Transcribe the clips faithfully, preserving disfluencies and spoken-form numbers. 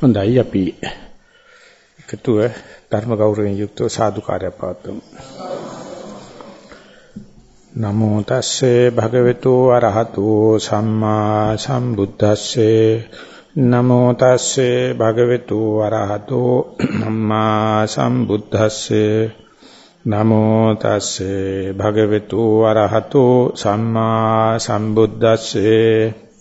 හොඳයි අපි එකතුව ධර්ම ගෞරවයෙන් යුක්තව සාදුකාරයක් පවත්වමු. නමෝ තස්සේ භගවතු අරහතෝ සම්මා සම්බුද්දස්සේ නමෝ තස්සේ භගවතු අරහතෝ සම්මා සම්බුද්දස්සේ නමෝ තස්සේ භගවතු අරහතෝ සම්මා සම්බුද්දස්සේ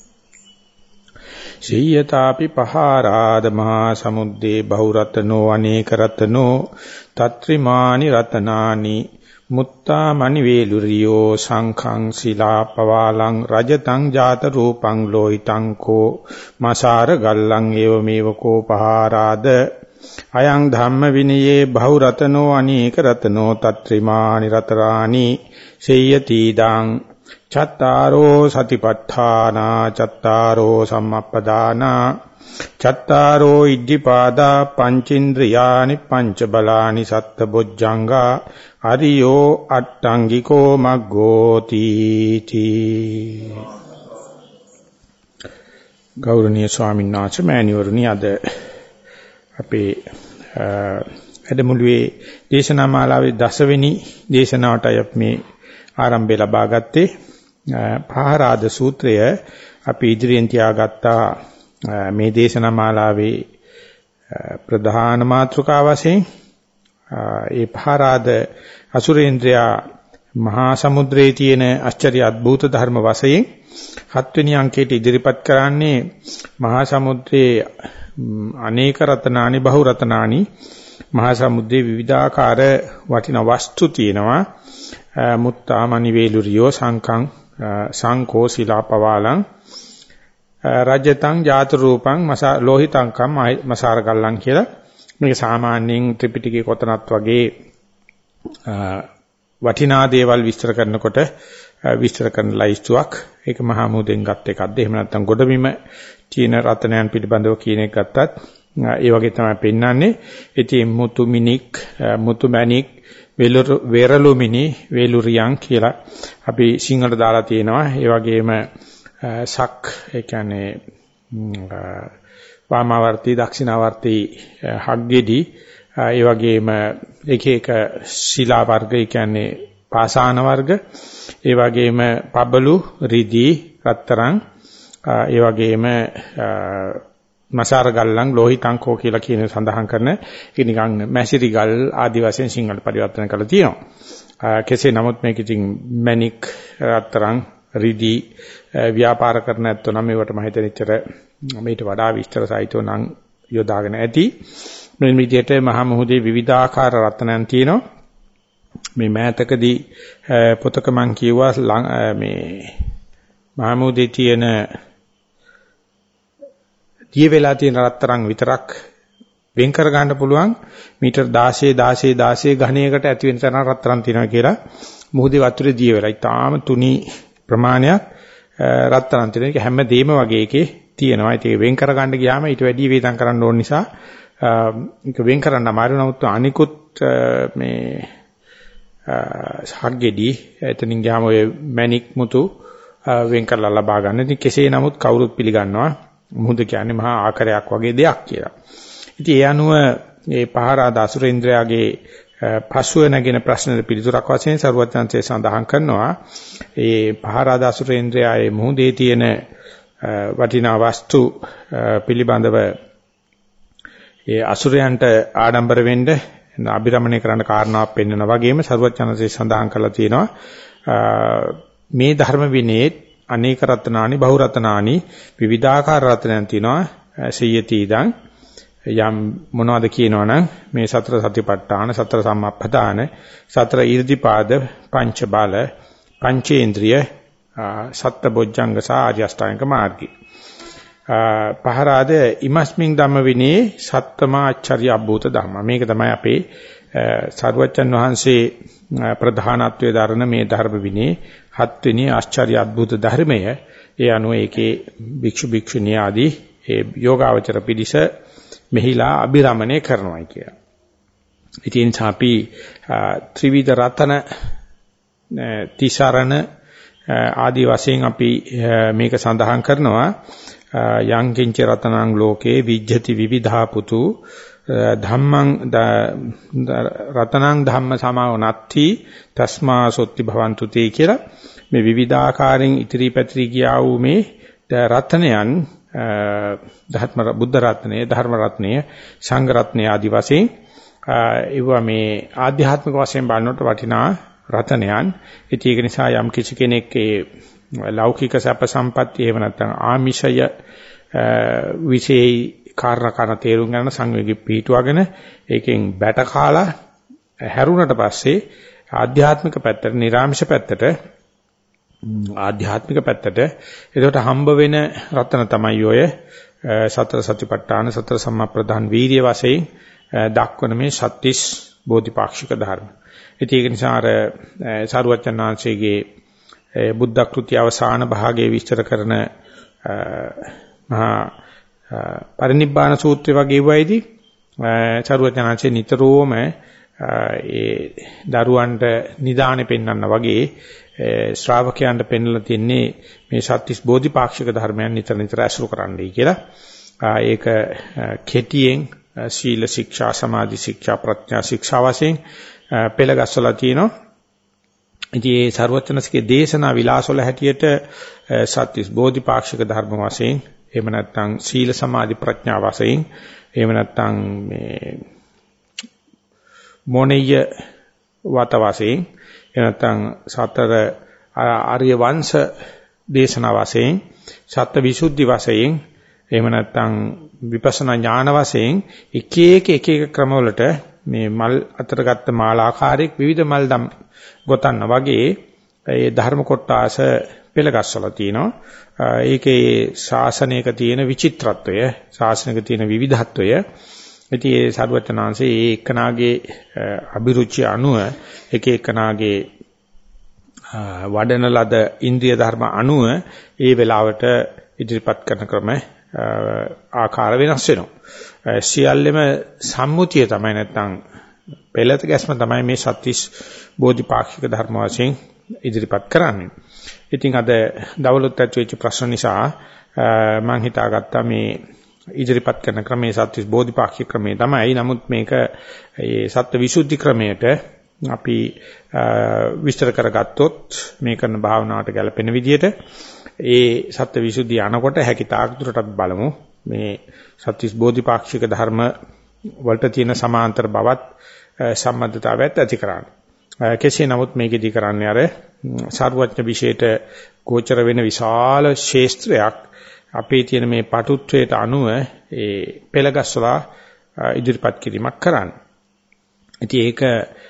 සීයතාපි පහාරාද මහා සමුද්දේ බහුරතනෝ අනේක රතනෝ තත්‍රිමානි රතනානි මුත්තා මණි වේලුරියෝ සංඛං සිලාපවාලං රජතං ජාත රූපං ලෝහිතං කෝ මසාර ගල්ලං ඒවමේව කෝ පහාරාද අයං ධම්ම විනයේ බහුරතනෝ අනේක රතනෝ තත්‍රිමානි රතරානි සීයතිදං චත්තාරෝ සතිපට්ඨානා චත්තාරෝ සම්මප්පදානා චත්තාරෝ ඉද්ධිපාදා පංචේන්ද්‍රයානි පංච බලානි සත්බොජ්ජංගා අරියෝ අට්ටංගිකෝ මග්ගෝති තී. ගෞරවනීය ස්වාමීන් වහන්සේ මෑණිවරුනි, අද අපේ වැඩමුළුවේ දේශනා මාලාවේ දසවෙනි දේශනාවටයි අපි මේ ආරම්භය ලබා ගත්තේ. පහාරාද සූත්‍රය අපි ඉදිරියෙන් තියාගත්තා මේ දේශනා මාලාවේ ප්‍රධාන මාතෘකාව වශයෙන්. ඒ පහාරාද අසුරේන්ද්‍රයා මහා සමුද්‍රයේ තියෙන ආශ්චර්ය අద్భుත ධර්ම වශයෙන් හත්වෙනි අංකයට ඉදිරිපත් කරන්නේ මහා සමුද්‍රයේ අනේක රත්නානි බහු රත්නානි, මහා සමුද්‍රයේ විවිධාකාර වටිනා වස්තු තියෙනවා. මුත්තා මණි වේලුරියෝ සංඛං සංකෝ සිලාපවාලං රජතං ජාත රූපං මසා ලෝහිතංකම් මසාර ගල්ලං කියලා. මේක සාමාන්‍යයෙන් ත්‍රිපිටකයේ කොතනත් වගේ වටිනා දේවල් විස්තර කරනකොට විස්තර කරන ලයිස්තුවක්. ඒක මහා මුදෙන් ගත් එකක්ද, එහෙම නැත්නම් ගොඩබිම තියෙන රත්නයන් පිළිබඳව කියන එක ගත්තත් ඒ වගේ තමයි පෙන්වන්නේ. ඉතින් මුතු මිනික් මුතු මැණික් වේරලුමිනි වේලුරියන් කියලා අපි සිංහලට දාලා තියෙනවා. ඒ වගේම සක්, ඒ කියන්නේ වාමාවර්ති දක්ෂිනාවර්ති හග්ගෙඩි, ඒ වගේම එක එක ශිලා වර්ග, ඒ කියන්නේ පාසාන වර්ග, ඒ වගේම පබළු, රිදී, රත්තරන්, ඒ වගේම මසාර ගල්ලන් ලෝහිතංකෝ කියලා කියන සඳහන් කරන ඒක නිකන් මැසිරි ගල් ආදි වශයෙන් සිංහල පරිවර්තන කරලා තියෙනවා. කෙසේ නමුත් මේක ඉතින් මැණික්, රත්තරන්, රිදී ව්‍යාපාර කරන ඇත්තෝ නම් මේවට මම හිතන ඉතර මේට වඩා විස්තර සහිතව නම් යොදාගෙන ඇති. මේ විදිහට මහා මුහුදේ විවිධාකාර රත්නයන් තියෙනවා. මේ මෑතකදී පොතක මම කියුවා මේ මහා මුහුදේ තියෙන දිය වෙලා තියෙන රත්තරන් විතරක් වෙන් කර ගන්න පුළුවන් මීටර් දාසය දාසය දාසය ඝනයකට ඇති වෙන තරම් රත්තරන් තියෙනවා කියලා මුහුදේ වතුරේ දිය වෙලා. ඊටාම තුනි ප්‍රමාණයක් රත්තරන් තියෙන එක හැමදේම වගේ එකේ තියෙනවා. ඒක වෙන් කර ගන්න ගියාම ඊට වැඩි වේදම් කරන්න ඕන නිසා ඒක වෙන් කරන්න අමාරු. නමුත් අනිකුත් මේ හග්ගෙඩි එතනින් ගියාම ඔය මැණික් මුතු වෙන් කරලා ලබා ගන්න. ඉතින් කෙසේ නමුත් කවුරුත් පිළිගන්නවා මුහුද කියන්නේ මහා ආකාරයක් වගේ දෙයක් කියලා. ඉතින් ඒ අනුව මේ පහාරාද අසුරේන්ද්‍රයාගේ පසුව නැගෙන ප්‍රශ්නෙට පිළිතුරක් වශයෙන් සරුවචනන්සේ සඳහන් කරනවා මේ පහාරාද අසුරේන්ද්‍රයාගේ මුහුදේ තියෙන වටිනා වස්තු පිළිබඳව ඒ අසුරයන්ට ආඩම්බර වෙන්න අභිරමණය කරන්න කාරණාවක් පෙන්වන වගේම සරුවචනන්සේ සඳහන් කරලා තියෙනවා මේ ධර්ම විනයේ අනේක රත්නානි බහු රත්නානි විවිධාකාර රත්නයන් තියෙනවා. සීයතිදං යම් මොනවද කියනවනම් මේ සතර සතිපට්ඨාන, සතර සම්මප්පදාන, සතර ඊර්ධිපාද, පංච බල, පංචේන්ද්‍රිය, සත්බොජ්ජංග සහ ආර්ය අෂ්ටාංග මාර්ගය. පහරාද ඉමස්මින් ධම්ම විනේ සත්තමා ආචාර්ය අභූත ධම්ම. මේක තමයි අපේ සරුවච්චන් වහන්සේ ප්‍රධානත්වයේ දරන මේ ධර්ම විනේ හත්වෙනි ආශ්චර්ය අద్భుත ධර්මය. ඒ අනුව ඒකේ භික්ෂු භික්ෂුණී ආදී ඒ යෝගාවචර පිළිස මෙහිලා අභිරමණය කරනවා කියලා. ඉතින් අපි ත්‍රිවිධ රතන තිසරණ ආදී වශයෙන් අපි මේක සඳහන් කරනවා. යං කිංච රතනං ලෝකේ විජ්ජති විවිධා පුතු ධම්මං රතනං ධම්ම සමාව නත්ති තස්මා සොත්ති භවන්තු තේ කියලා මේ විවිධාකාරයෙන් ඉතිරි පැතිරි ගියා වූ මේ රත්නයන් ධර්ම බුද්ධ රත්නය ධර්ම රත්නය සංඝ රත්නය ආදි වශයෙන් ඒවා මේ ආධ්‍යාත්මික වශයෙන් බලනකොට වටිනා රත්නයන්. ඉතින් ඒක නිසා යම් කිසි කෙනෙක් ඒ ලෞකික සැප සම්පatti එහෙම නැත්නම් ආමිෂය විශේෂ කාරණා කරන තේරුම් ගන්න සංවේගී පිටුවගෙන ඒකෙන් බැට කාලා හැරුණට පස්සේ ආධ්‍යාත්මික පැත්තට නිර්ආමිෂ පැත්තට ආධ්‍යාත්මික පැත්තට ඒකට හම්බ වෙන රත්න තමයි ඔය සතර සතිපට්ඨාන සතර සම්මාප්‍රදාන වීර්ය වශයෙන් දක්වන මේ සත්‍තිස් බෝධිපාක්ෂික ධර්ම. ඉතින් ඒක නිසා අර සාරුවච්චන් වහන්සේගේ බුද්ධ කෘති අවසාන භාගයේ විස්තර කරන මහා පරිනිබ්බාන සූත්‍රය වගේ වයිදී සාරුවච්චන්හන්සේ නිතරම ඒ දරුවන්ට නිදානේ පෙන්වන්න වගේ ශ්‍රාවකයන්ට පෙන්වලා තින්නේ මේ සත්‍තිස් බෝධිපාක්ෂික ධර්මයන් නිතර නිතර අසුර කරන්නයි කියලා. ඒක කෙටියෙන් සීල ශික්ෂා සමාධි ශික්ෂා ප්‍රඥා ශික්ෂා වශයෙන් පෙළගස්සලා තියෙනවා. ඉතින් මේ සර්වඥස්ගේ දේශනා විලාසවල හැටියට සත්‍තිස් බෝධිපාක්ෂික ධර්ම වශයෙන් එහෙම නැත්නම් සීල සමාධි ප්‍රඥා වශයෙන් එහෙම නැත්නම් මේ මොණිය වත වශයෙන් එහෙම නැත්නම් සතර ආර්ය වංශ දේශනා වශයෙන් සත්‍ය විසුද්ධි වශයෙන් එහෙම නැත්නම් විපස්සනා ඥාන වශයෙන් එක එක එක එක ක්‍රමවලට මේ මල් අතර ගත්ත මාලාකාරයක් විවිධ මල් දම් ගොතන්න වගේ ඒ ධර්ම කොටස පෙළගස්සලා තිනවා. ඒකේ ශාසනයක තියෙන විචිත්‍රත්වය, ශාසනයක තියෙන විවිධත්වය. ඉතින් ඒ සරුවචනාංශයේ ඒ එක්කනාගේ අභිරුචි අනුව එක එක්කනාගේ වඩන ලද ඉන්ද්‍රිය ධර්ම අනුව ඒ වෙලාවට ඉදිරිපත් කරන ක්‍රම ආකාර වෙනස් වෙනවා. සියල්ලම සම්මුතිය තමයි නැත්නම් පෙළත ගැස්ම තමයි මේ සත්‍තිස් බෝධිපාක්ෂික ධර්ම වශයෙන් ඉදිරිපත් කරන්නේ. ඉතින් අද දවල්ොත් ඇතුල්ච්ච ප්‍රශ්න නිසා මම හිතාගත්තා මේ ඉදිරිපත් කරන ක්‍රමයේ සත්‍තිස් බෝධිපාක්ෂික ක්‍රමය තමයි. නමුත් මේක ඒ සත්‍ය විසුද්ධි ක්‍රමයට අපි විස්තර කරගත්තොත් මේ කරන භාවනාවට ගැලපෙන විදිහට ඒ සත්‍ය විසුද්ධිය අනකොට හැකි තාක් දුරටත් බලමු මේ සත්‍තිස් බෝධිපාක්ෂික ධර්ම වලට තියෙන සමාන්තර බවත් සම්බන්ධතාවයත් ඇති කරන්නේ. කෙසේ නමුත් මේකෙදි කරන්නේ අර සාරවත්න විශේෂයට ගෝචර වෙන විශාල ශේස්ත්‍රයක් අපේ තියෙන මේ පටුත්වයට අනුව ඒ පෙළගස්සලා ඉදිරිපත් කිරීමක් කරන්නේ. ඉතින් ඒක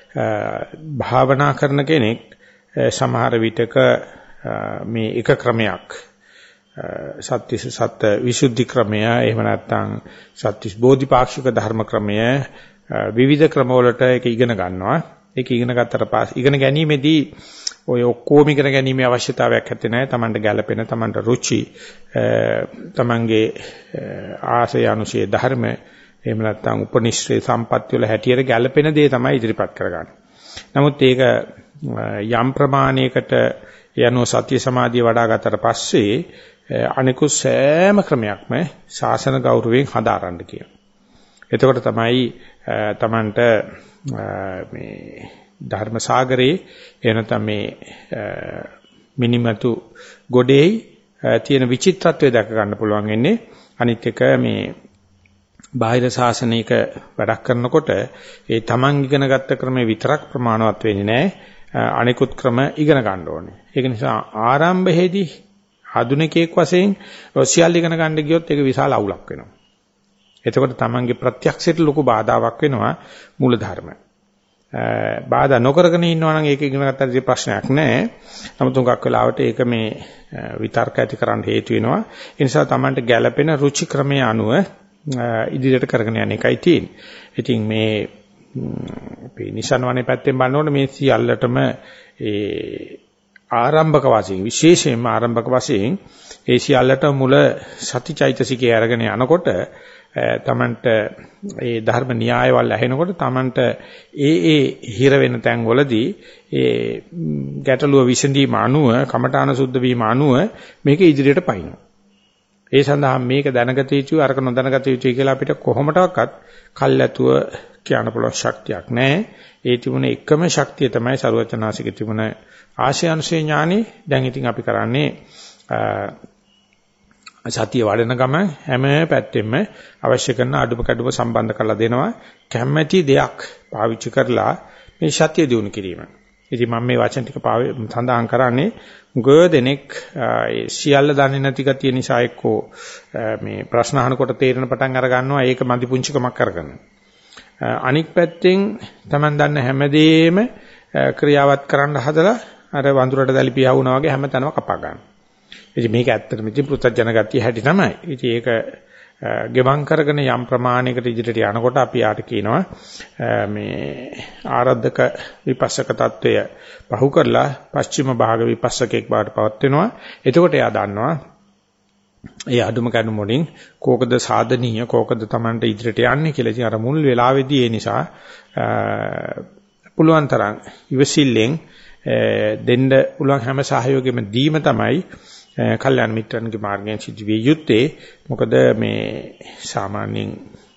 භාවනා කරන කෙනෙක් සමහර විටක මේ එක ක්‍රමයක් සත්‍තිස් සත්‍ය විසුද්ධි ක්‍රමය එහෙම නැත්නම් සත්‍තිස් බෝධිපාක්ෂික ධර්ම ක්‍රමය විවිධ ක්‍රමවලට ඒක ඉගෙන ගන්නවා. ඒක ඉගෙන ගත්තට පස්සේ ඉගෙන ගැනීමේදී ඔය ඔක්කොම ඉගෙන ගැනීමේ අවශ්‍යතාවයක් නැත්තේ නෑ. Tamanට ගැළපෙන Tamanට රුචි Tamanගේ ආශය අනුශේ ධර්ම එහෙම නැත්නම් උපනිශ්‍රේ සම්පත්‍ය වල හැටියට ගැළපෙන දේ තමයි ඉදිරිපත් කරගන්නේ. නමුත් ඒක යම් ප්‍රමාණයකට යනෝ සත්‍ය සමාධිය වඩා ගත්තට පස්සේ අනිකුත් සෑම ක්‍රමයක්ම ශාසන ගෞරවයෙන් හදාරන්න කියනවා. එතකොට තමයි Tamanට මේ ධර්ම සාගරේ එනතම මේ මිනිමතු ගොඩේ තියෙන විචිත්‍රත්වය දැක ගන්න පුළුවන් වෙන්නේ. අනිත් එක මේ බාහිර ශාසනික වැඩක් කරනකොට ඒ Taman ඉගෙන ගත්ත ක්‍රමේ විතරක් ප්‍රමාණවත් වෙන්නේ නැහැ. අනිකුත් ක්‍රම ඉගෙන ගන්න ඕනේ. ඒක නිසා ආරම්භයේදී ආධුනිකයෙක් වශයෙන් සියල්ල ඉගෙන ගන්න ගියොත් ඒක විශාල අවුලක් වෙනවා. එතකොට Tamanගේ ප්‍රත්‍යක්ෂයට ලොකු බාධාවක් වෙනවා මූල ධර්ම. බාධා නොකරගෙන ඉන්නවා නම් ඒක ඉගෙන ගන්නට ප්‍රශ්නයක් නැහැ. නමුත් උඟක් වෙලාවට ඒක මේ විතර්ක ඇති කරන්න හේතු වෙනවා. ඒ නිසා Tamanට ගැළපෙන රුචි ක්‍රමයේ අනුව ඉදිරියට කරගෙන යන එකයි තියෙන්නේ. ඉතින් මේ අපි නිසන්වනේ පැත්තෙන් බලනකොට මේ සියල්ලටම ඒ ආරම්භක වශයෙන් විශේෂයෙන්ම ආරම්භක වශයෙන් ඒ සියල්ලට මුල සතිචෛතසිකේ අරගෙන යනකොට තමන්ට ඒ ධර්ම න්‍යායවල ඇහෙනකොට තමන්ට ඒ ඒ හිර වෙන තැන් වලදී ඒ ගැටලුව විසඳීම අනුව කමඨාන සුද්ධ වීම අනුව මේක ඉදිරියට පයින්නවා. ඒ සඳහා මේක දැනගත යුතුයි අරක නොදැනගත යුතුයි කියලා අපිට කොහොමඩක්වත් කල්ැතුව කියන්න පුළුවන් ශක්තියක් නැහැ. ඒ තිබුණ එකම ශක්තිය තමයි සරුවචනාසිකේ තිබුණ ආශයන්සේ ඥානෙ. දැන් ඉතින් අපි කරන්නේ සතිය වඩන ගම හැම පැත්තෙම අවශ්‍ය කරන අඩුම කැඩුම සම්බන්ධ කරලා දෙනවා. කැමැති දෙයක් පාවිච්චි කරලා මේ සතිය දිනු කිරීම. ඉතින් මම මේ වචන ටික සඳහන් කරන්නේ ගොඩනෙක් සියල්ල දන්නේ නැති ගතිය නිසා එක්කෝ මේ ප්‍රශ්න අහනකොට තේරෙන පටන් අර ගන්නවා. ඒක මදි පුංචිකමක් කරගන්න. අනික් පැත්තෙන් Taman දන්න හැමදේම ක්‍රියාවත් කරන්න හදලා අර වඳුරට දැලිපියා වුණා වගේ හැමතැනම කපා ගන්නවා. ඉතින් මේක ඇත්තටම ඉතින් පෘථජන ගතිය හැටි තමයි. ඉතින් ඒක ගෙවම් කරගෙන යම් ප්‍රමාණයකට ඉදිරියට යනකොට අපි යාට කියනවා මේ ආරද්ධක විපස්සක తত্ত্বය පහු කරලා පස්චිම භාග විපස්සකෙක් බවට පවත් වෙනවා. එතකොට එයා දන්නවා ඒ අඩුම කණු මොලින් කෝකද සාධනීය කෝකද Tamanට ඉදිරියට යන්නේ කියලා. ඉතින් අර මුල් වෙලාවේදී ඒ නිසා පුළුවන් තරම් ඉවසිල්ලෙන් දෙන්න පුළුවන් හැම සහයෝගෙම දීම තමයි කල්යාණ මිත්‍රන්ගේ මාර්ගයෙන් සිද්ධ විය යුත්තේ. මොකද මේ සාමාන්‍යයෙන්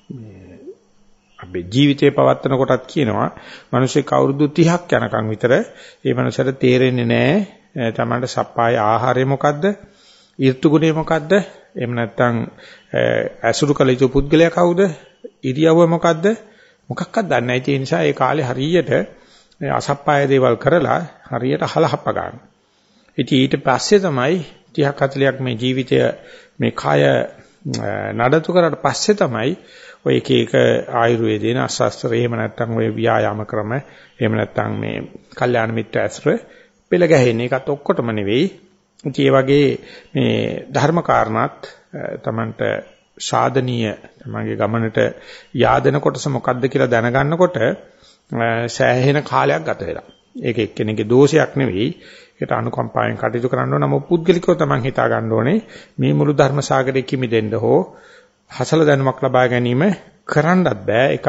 අපේ ජීවිතේ පවත්වන කොටත් කියනවා මිනිස්සු කවුරුදු තිහක් යනකම් විතර මේ මනසට තේරෙන්නේ නැහැ තමන්ට සප්පාය ආහාරය මොකද්ද, ඍතු ගුණය මොකද්ද, එහෙම නැත්නම් අසුරු කළ යුතු පුද්ගලයා කවුද, ඉරියව්ව මොකද්ද, මොකක්වත් දන්නේ නැහැ. ඒ නිසා ඒ කාලේ හරියට අසප්පාය දේවල් කරලා හරියට හලහප්ප ගන්න. ඉතින් ඊට පස්සේ තමයි තිහක් හතලියක් මේ ජීවිතය මේ කය නඩත්තු කරලා පස්සේ තමයි ඔය එක එක ආයුර්වේදේන අශාස්ත්‍ර එහෙම නැත්නම් ඔය ව්‍යායාම ක්‍රම එහෙම නැත්නම් මේ කල්යාණ මිත්‍ර ඇසුර පෙළ ගැහෙන්නේ. ඒකත් ඔක්කොටම නෙවෙයි. ඉතින් ඒ වගේ මේ ධර්ම කාරණාත් Tamanට සාධනීය තමන්ගේ ගමනට යාදෙන කොටස මොකද්ද කියලා දැනගන්නකොට සෑහෙන කාලයක් ගත වෙලා. ඒක එක්කෙනෙකුගේ දෝෂයක් නෙවෙයි. ඒකට අනුකම්පාවෙන් කටයුතු කරන්න ඕන. නමුත් පුද්ගලිකව තමන් හිතා ගන්න ඕනේ මේ මුළු ධර්ම සාගරේ කිමිදෙන්න හෝ හසල දැනුමක් ලබා ගැනීම කරන්නත් බෑ. එකක්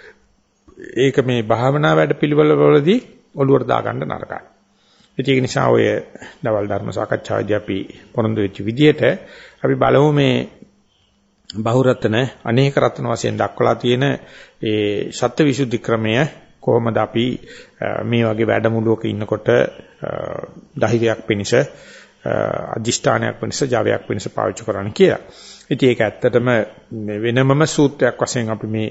ඒක මේ භාවනා වැඩ පිළිවෙල වලදී ඔළුවට දාගන්න නරකයි. ඒක නිසා ඔය දවල් ධර්ම සාකච්ඡාවේදී අපි පොරොන්දු වෙච්ච විදිහට අපි බලමු මේ බහුරත්න අනේක රත්න වශයෙන් දක්වලා තියෙන ඒ සත්‍යවිසුද්ධි ක්‍රමය කොහොමද අපි මේ වගේ වැඩමුළුවක ඉන්නකොට ධෛර්යයක් පිණිස අධිෂ්ඨානයක් පිණිස ජවයක් පිණිස පාවිච්චි කරන්න කියලා. ඉතින් ඒක ඇත්තටම වෙනමම සූත්‍රයක් වශයෙන් අපි මේ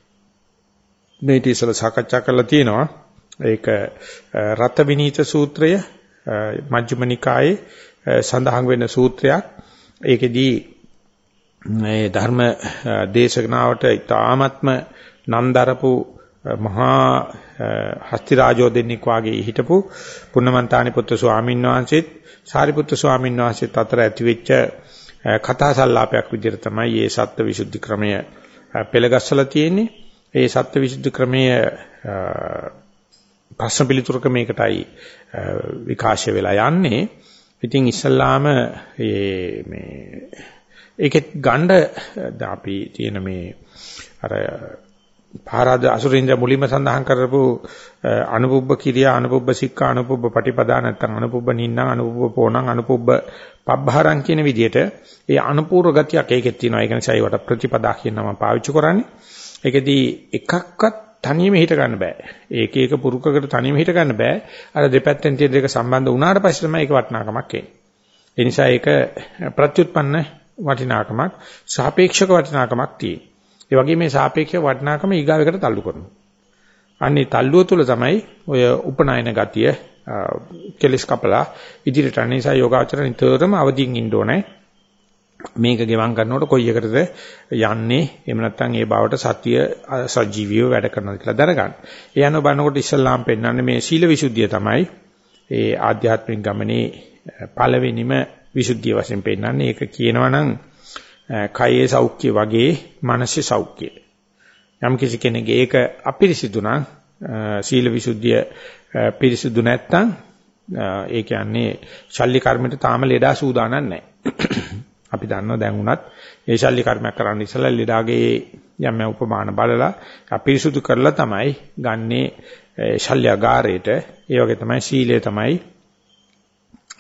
මේ ඉතිසල සාකච්ඡා කරලා තියෙනවා. ඒක රත විනීත සූත්‍රය මජ්ක්‍ධිම නිකායේ සඳහන් වෙන සූත්‍රයක්. ඒකෙදී මේ ධර්ම දේශනාවට ඊ타ත්ම නන්දරපු මහා හස්තිරාජෝ දෙන්නෙක් වාගේ හිටපු පුන්නමන්තානි පුත්‍ර ස්වාමීන් වහන්සේත් සාරිපුත්‍ර ස්වාමීන් වහන්සේත් අතර ඇතිවෙච්ච කතා සංලාපයක් විදිහට තමයි මේ සත්‍යවිසුද්ධි ක්‍රමය පෙළගස්සලා තියෙන්නේ. මේ සත්‍යවිසුද්ධි ක්‍රමය ප්‍රශ්න පිළිතුරු ක්‍රමයකටයි විකාශය වෙලා යන්නේ. ඉතින් ඉස්සල්ලාම මේ ඒකෙත් ගණ්ඩ අපි තියෙන මේ අර පාරාද අසුරින්ද මුලින්ම සඳහන් කරපු අනුපුබ්බ කිරියා අනුපුබ්බ සික්ඛා අනුපුබ්බ පටිපදා නැත්නම් අනුපුබ්බ නින්නම් අනුපුබ්බ පෝණං අනුපුබ්බ පබ්බහරං කියන විදිහට ඒ අනුපූර්ව ගතියක් ඒකෙත් තියෙනවා. ඒක නිසා ඒවට ප්‍රතිපදා කියන නම පාවිච්චි කරන්නේ. ඒකෙදී එකක්වත් තනියම හිට ගන්න බෑ. ඒක එක පුරුකකට තනියම හිට ගන්න බෑ. අර දෙපැත්තෙන් තියෙන දෙක සම්බන්ධ වුණාට පස්සේ තමයි ඒක වටිනාකමක් එන්නේ. ඒ නිසා ඒක ප්‍රත්‍යুৎপন্ন වටිනාකමක් සාපේක්ෂක වටිනාකමක් තියෙනවා. ඒ වගේ මේ සාපේක්ෂ වටිනාකම ඊගාවකට තල්ලු කරනවා. අන්නේ තල්ලුව තුළ තමයි ඔය උපනායන ගතිය කෙලස් කපලා ඉදිරියට යන නිසා යෝගාචර නිතරම අවදිින් ඉන්න ඕනේ. මේක ගෙවම් කරනකොට කොයි එකටද යන්නේ එහෙම නැත්නම් ඒ බවට සත්‍ය සජීවීව වැඩ කරනවා කියලා දැනගන්න. ඒ අනුව බලනකොට ඉස්ලාම් පෙන්වන්නේ මේ සීල විසුද්ධිය තමයි ඒ ආධ්‍යාත්මික ගමනේ පළවෙනිම විසුද්ධිය වශයෙන් පෙන්වන්නේ. ඒක කියනවා නම් කයේ සෞඛ්‍ය වගේ මානසික සෞඛ්‍ය. යම් කිසි කෙනෙක්ගේ ඒක අපිරිසිදු නම් සීල විසුද්ධිය පිරිසිදු නැත්නම් ඒ කියන්නේ ශල්්‍ය කර්මයට තාම ලෙඩා සූදානම් නැහැ. අපි දන්නවා දැන් උනත් ඒ ශල්්‍ය කර්මයක් කරන්න ඉස්සලා ලෙඩාගේ යම් යම් උපමාන බලලා අපිරිසුදු කරලා තමයි ගන්නේ ශල්්‍යගාරයට. ඒ වගේ තමයි සීලය තමයි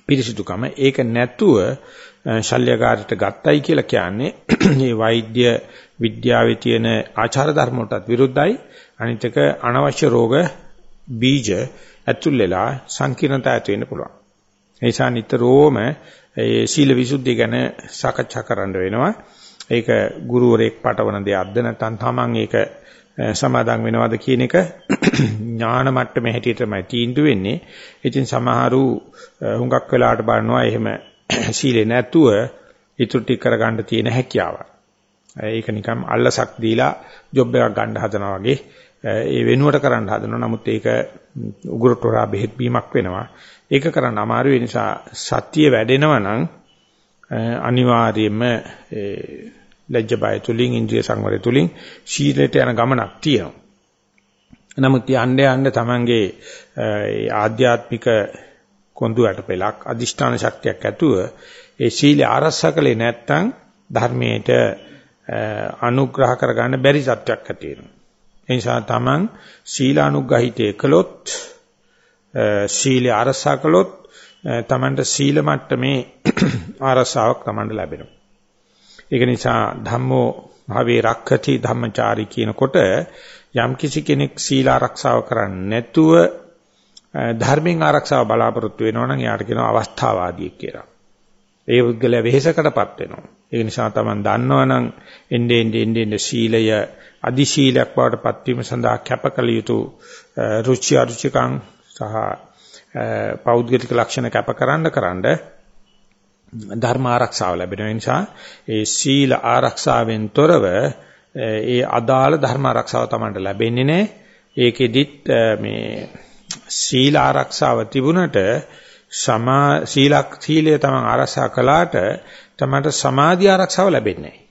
පිරිසිදුකම. ඒක නැතුව ශල්‍යකාරයට ගත්තයි කියලා කියන්නේ මේ වෛද්‍ය විද්‍යාවේ තියෙන ආචාර ධර්ම වලටත් විරුද්ධයි. අනිත් එක අනවශ්‍ය රෝග බීජ ඇතුල් වෙලා සංකීර්ණතාවය ඇති වෙන්න පුළුවන්. ඒ නිසා නිතරම ඒ සීල විසුද්ධිය ගැන සාකච්ඡා කරන්න වෙනවා. ඒක ගුරුවරයෙක් පටවන දෙයක්ද නැත්නම් තමන් ඒක සමාදන් වෙනවද කියන එක ඥාන මට්ටමේ හැටියටමයි තීන්දුව වෙන්නේ. ඉතින් සමහරු හුඟක් වෙලාවට බලනවා එහෙම සීලේ නැතුව ඊටු ටික කරගන්න තියෙන හැකියාව. ඒක නිකම් අල්ලසක් දීලා ජොබ් එකක් ගන්න හදනවා වගේ ඒ වෙනුවට කරන්න හදනවා. නමුත් ඒක උගුරට හොරා බෙහෙත් බීමක් වෙනවා. ඒක කරන්න අමාරු වෙන නිසා සත්‍ය වැඩෙනවා නම් අනිවාර්යයෙන්ම ලැජ්ජ බය තුලින් ඉන්ද්‍රිය සංවරය තුලින් සීලයට යන ගමනක් තියෙනවා. නමුත් යන්න යන්න තමන්ගේ ආධ්‍යාත්මික කොඳුයට පෙලක් අදිෂ්ඨාන ශක්තියක් ඇතුව ඒ සීල ආරක්ෂා කළේ නැත්නම් ධර්මයට අනුග්‍රහ කරගන්න බැරි සත්‍යක් ඇති වෙනවා. ඒ නිසා තමන් සීලානුග්‍රහිතය කළොත් සීල ආරක්ෂා කළොත් තමන්ට සීල මට්ටමේ ආරක්ෂාවක් තමන්ට ලැබෙනවා. ඒක නිසා ධම්මෝ භාවේ රක්ඛති ධම්මචාරී කියනකොට යම් කිසි කෙනෙක් සීල ආරක්ෂාව කරන්නේ නැතුව ධර්මයෙන් ආරක්ෂාව බලාපොරොත්තු වෙනවා නම් එයාට කියනවා අවස්ථාවාදියෙක් කියලා. ඒ පුද්ගලයා වෙහෙසකටපත් වෙනවා. ඒ නිසා තමන් දන්නවනම් එන්නේ එන්නේ එන්නේ සීලය අදි සීලයක් බවට පත්වීම සඳහා කැපකල යුතු රුචි අරුචිකං සහ පෞද්ගලික ලක්ෂණ කැපකරන්න කරන්න ධර්ම ආරක්ෂාව ලැබෙන නිසා ඒ සීල ආරක්ෂාවෙන් තොරව ඒ අදාළ ධර්ම ආරක්ෂාව තමයි ලැබෙන්නේ නැහැ. ඒකෙදිත් මේ සීල ආරක්ෂාව තිබුණට සමා සීලක් සීලය තමයි ආරක්ෂා කළාට තමයි සමාධි ආරක්ෂාව ලැබෙන්නේ නැහැ.